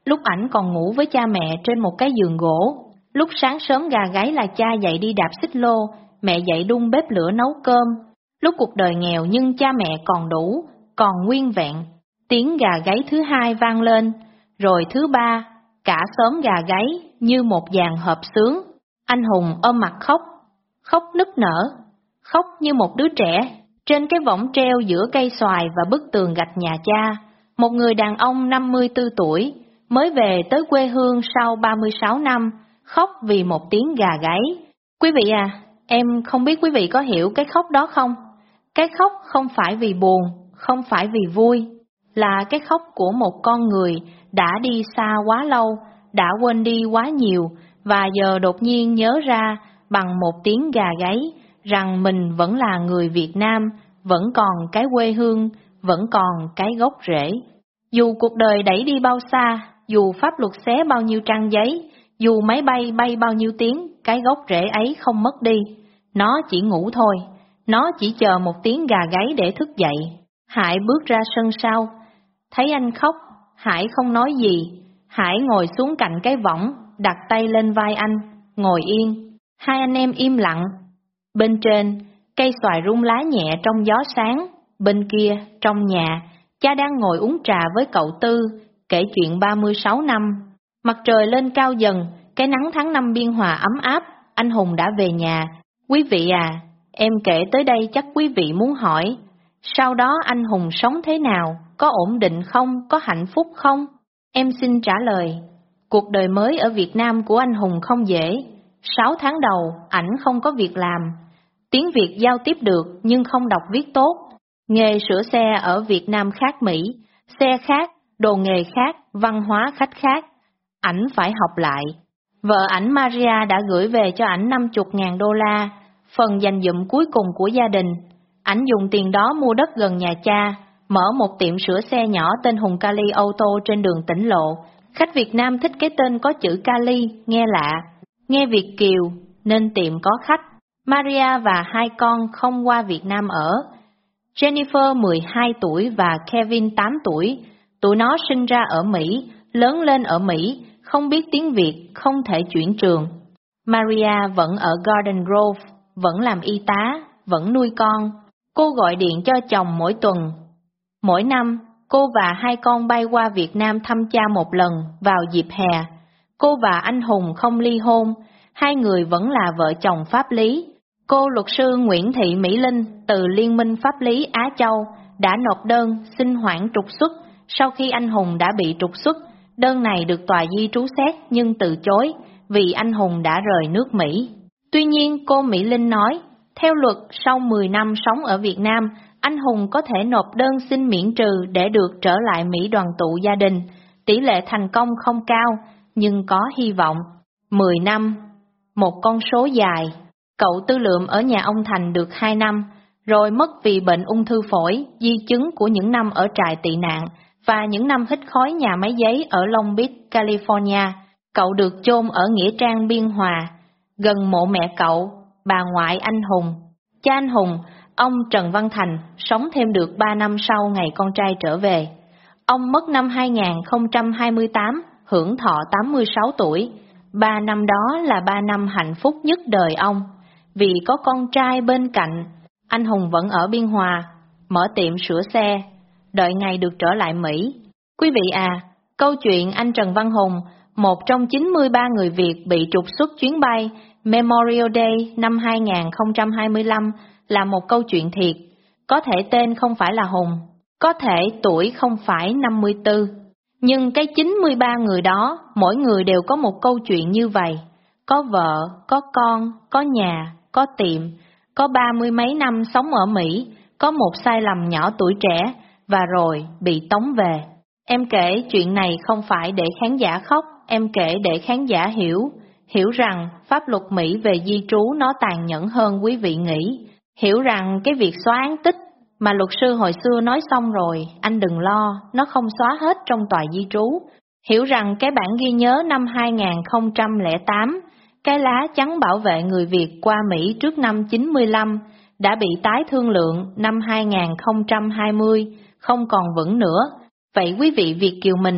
lúc ảnh còn ngủ với cha mẹ trên một cái giường gỗ. Lúc sáng sớm gà gáy là cha dậy đi đạp xích lô, mẹ dậy đun bếp lửa nấu cơm. Lúc cuộc đời nghèo nhưng cha mẹ còn đủ, còn nguyên vẹn. Tiếng gà gáy thứ hai vang lên, rồi thứ ba, cả xóm gà gáy như một dàn hợp xướng. Anh Hùng ôm mặt khóc, khóc nức nở, khóc như một đứa trẻ. Trên cái võng treo giữa cây xoài và bức tường gạch nhà cha, một người đàn ông năm mươi tư tuổi, mới về tới quê hương sau ba mươi sáu năm, khóc vì một tiếng gà gáy. Quý vị à, em không biết quý vị có hiểu cái khóc đó không? Cái khóc không phải vì buồn, không phải vì vui, là cái khóc của một con người đã đi xa quá lâu, đã quên đi quá nhiều, và giờ đột nhiên nhớ ra bằng một tiếng gà gáy rằng mình vẫn là người Việt Nam, vẫn còn cái quê hương, vẫn còn cái gốc rễ. Dù cuộc đời đẩy đi bao xa, dù pháp luật xé bao nhiêu trang giấy, dù máy bay bay bao nhiêu tiếng, cái gốc rễ ấy không mất đi. Nó chỉ ngủ thôi, nó chỉ chờ một tiếng gà gáy để thức dậy. Hải bước ra sân sau, thấy anh khóc, Hải không nói gì. Hải ngồi xuống cạnh cái võng, đặt tay lên vai anh, ngồi yên. Hai anh em im lặng. Bên trên, cây xoài rung lá nhẹ trong gió sáng. Bên kia, trong nhà, cha đang ngồi uống trà với cậu Tư, kể chuyện ba mươi sáu năm. Mặt trời lên cao dần, cái nắng tháng năm Biên Hòa ấm áp. Anh Hùng đã về nhà. Quý vị à, em kể tới đây chắc quý vị muốn hỏi, sau đó anh Hùng sống thế nào, có ổn định không, có hạnh phúc không? Em xin trả lời, cuộc đời mới ở Việt Nam của anh Hùng không dễ. Sáu tháng đầu, ảnh không có việc làm. Tiếng Việt giao tiếp được nhưng không đọc viết tốt. Nghề sửa xe ở Việt Nam khác Mỹ, xe khác, đồ nghề khác, văn hóa khách khác. Ảnh phải học lại. Vợ ảnh Maria đã gửi về cho ảnh năm mươi ngàn đô la, phần dành dụm cuối cùng của gia đình. Ảnh dùng tiền đó mua đất gần nhà cha, mở một tiệm sửa xe nhỏ tên Hùng Cali Auto trên đường Tỉnh Lộ. Khách Việt Nam thích cái tên có chữ Cali, nghe lạ, nghe Việt kiều, nên tiệm có khách. Maria và hai con không qua Việt Nam ở. Jennifer mười hai tuổi và Kevin tám tuổi. Tụi nó sinh ra ở Mỹ, lớn lên ở Mỹ, không biết tiếng Việt, không thể chuyển trường. Maria vẫn ở Garden Grove, vẫn làm y tá, vẫn nuôi con. Cô gọi điện cho chồng mỗi tuần. Mỗi năm, cô và hai con bay qua Việt Nam thăm cha một lần vào dịp hè. Cô và anh Hùng không ly hôn, hai người vẫn là vợ chồng pháp lý. Cô luật sư Nguyễn Thị Mỹ Linh từ Liên minh Pháp lý Á Châu đã nộp đơn xin hoãn trục xuất sau khi anh Hùng đã bị trục xuất. Đơn này được tòa di trú xét nhưng từ chối vì anh Hùng đã rời nước Mỹ. Tuy nhiên, cô Mỹ Linh nói, theo luật sau mười năm sống ở Việt Nam, anh Hùng có thể nộp đơn xin miễn trừ để được trở lại Mỹ đoàn tụ gia đình. Tỷ lệ thành công không cao, nhưng có hy vọng. mười năm, một con số dài. Cậu Tư Lượm ở nhà ông Thành được hai năm, rồi mất vì bệnh ung thư phổi, di chứng của những năm ở trại tị nạn và những năm hít khói nhà máy giấy ở Long Beach, California. Cậu được chôn ở Nghĩa Trang Biên Hòa, gần mộ mẹ cậu, bà ngoại anh Hùng. Cha anh Hùng, ông Trần Văn Thành, sống thêm được ba năm sau ngày con trai trở về. Ông mất năm hai nghìn không trăm hai mươi tám, hưởng thọ tám mươi sáu tuổi. Ba năm đó là ba năm hạnh phúc nhất đời ông. Vì có con trai bên cạnh, anh Hùng vẫn ở Biên Hòa, mở tiệm sửa xe, đợi ngày được trở lại Mỹ. Quý vị à, câu chuyện anh Trần Văn Hùng, một trong chín mươi ba người Việt bị trục xuất chuyến bay Memorial Day năm hai nghìn không trăm hai mươi lăm là một câu chuyện thiệt. Có thể tên không phải là Hùng, có thể tuổi không phải năm mươi tư, nhưng cái chín mươi ba người đó, mỗi người đều có một câu chuyện như vậy. Có vợ, có con, có nhà, có tiệm, có ba mươi mấy năm sống ở Mỹ, có một sai lầm nhỏ tuổi trẻ, và rồi bị tống về. Em kể chuyện này không phải để khán giả khóc, em kể để khán giả hiểu, hiểu rằng pháp luật Mỹ về di trú nó tàn nhẫn hơn quý vị nghĩ. Hiểu rằng cái việc xóa án tích mà luật sư hồi xưa nói xong rồi, anh đừng lo, nó không xóa hết trong tòa di trú. Hiểu rằng cái bản ghi nhớ năm hai nghìn không trăm lẻ tám, cái lá chắn bảo vệ người Việt qua Mỹ trước năm chín mươi lăm, đã bị tái thương lượng năm hai nghìn không trăm hai mươi, không còn vững nữa. Vậy quý vị Việt kiều mình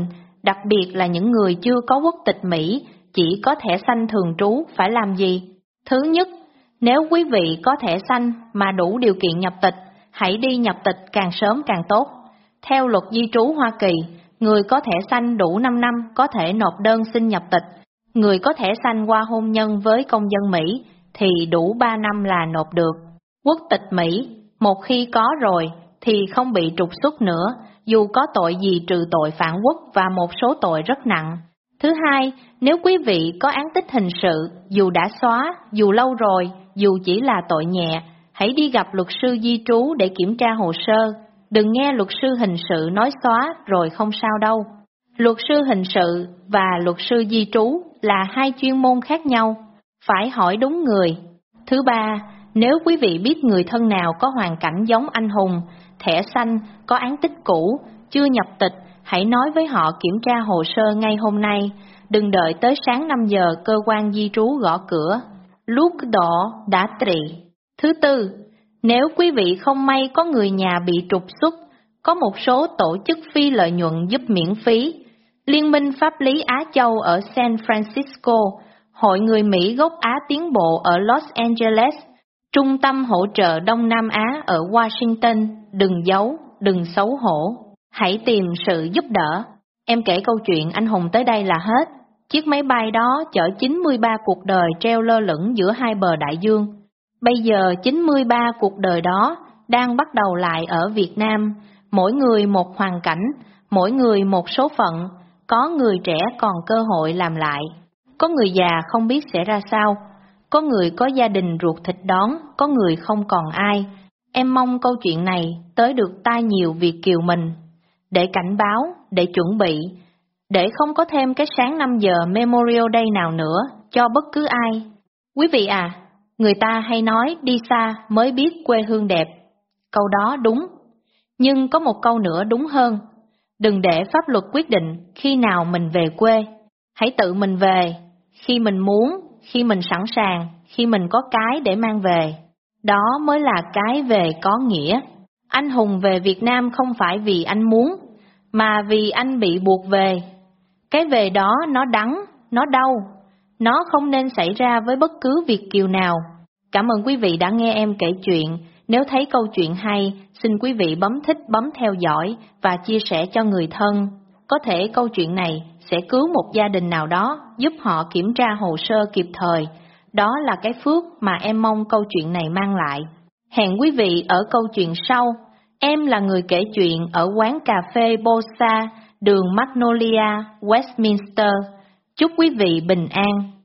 đặc biệt là những người chưa có quốc tịch Mỹ, chỉ có thẻ xanh thường trú phải làm gì? Thứ nhất, nếu quý vị có thẻ xanh mà đủ điều kiện nhập tịch, hãy đi nhập tịch càng sớm càng tốt. Theo luật di trú Hoa Kỳ, người có thẻ xanh đủ năm năm có thể nộp đơn xin nhập tịch. Người có thẻ xanh qua hôn nhân với công dân Mỹ thì đủ ba năm là nộp được. Quốc tịch Mỹ, một khi có rồi thì không bị trục xuất nữa, dù có tội gì trừ tội phản quốc và một số tội rất nặng. Thứ hai, nếu quý vị có án tích hình sự, dù đã xóa, dù lâu rồi, dù chỉ là tội nhẹ, hãy đi gặp luật sư di trú để kiểm tra hồ sơ. Đừng nghe luật sư hình sự nói xóa rồi không sao đâu. Luật sư hình sự và luật sư di trú là hai chuyên môn khác nhau, phải hỏi đúng người. Thứ ba, nếu quý vị biết người thân nào có hoàn cảnh giống anh Hùng, thẻ xanh, có án tích cũ, chưa nhập tịch, hãy nói với họ kiểm tra hồ sơ ngay hôm nay, đừng đợi tới sáng năm giờ cơ quan di trú gõ cửa. Lúc đó đã trì. Thứ tư, nếu quý vị không may có người nhà bị trục xuất, có một số tổ chức phi lợi nhuận giúp miễn phí. Liên minh Pháp lý Á Châu ở San Francisco, Hội người Mỹ gốc Á Tiến bộ ở Los Angeles, Trung tâm hỗ trợ Đông Nam Á ở Washington, đừng giấu, đừng xấu hổ. Hãy tìm sự giúp đỡ. Em kể câu chuyện anh Hùng tới đây là hết. Chiếc máy bay đó chở chín mươi ba cuộc đời treo lơ lửng giữa hai bờ đại dương. Bây giờ chín mươi ba cuộc đời đó đang bắt đầu lại ở Việt Nam, mỗi người một hoàn cảnh, mỗi người một số phận, có người trẻ còn cơ hội làm lại, có người già không biết sẽ ra sao, có người có gia đình ruột thịt đón, có người không còn ai. Em mong câu chuyện này tới được tai nhiều Việt kiều mình, để cảnh báo, để chuẩn bị, để không có thêm cái sáng năm giờ Memorial Day nào nữa cho bất cứ ai. Quý vị à, người ta hay nói đi xa mới biết quê hương đẹp. Câu đó đúng, nhưng có một câu nữa đúng hơn. Đừng để pháp luật quyết định khi nào mình về quê. Hãy tự mình về, khi mình muốn, khi mình sẵn sàng, khi mình có cái để mang về. Đó mới là cái về có nghĩa. Anh Hùng về Việt Nam không phải vì anh muốn, mà vì anh bị buộc về. Cái về đó nó đắng, nó đau. Nó không nên xảy ra với bất cứ Việt kiều nào. Cảm ơn quý vị đã nghe em kể chuyện. Nếu thấy câu chuyện hay, xin quý vị bấm thích, bấm theo dõi và chia sẻ cho người thân. Có thể câu chuyện này sẽ cứu một gia đình nào đó, giúp họ kiểm tra hồ sơ kịp thời. Đó là cái phước mà em mong câu chuyện này mang lại. Hẹn quý vị ở câu chuyện sau. Em là người kể chuyện ở quán cà phê Bosa, đường Magnolia, Westminster. Chúc quý vị bình an.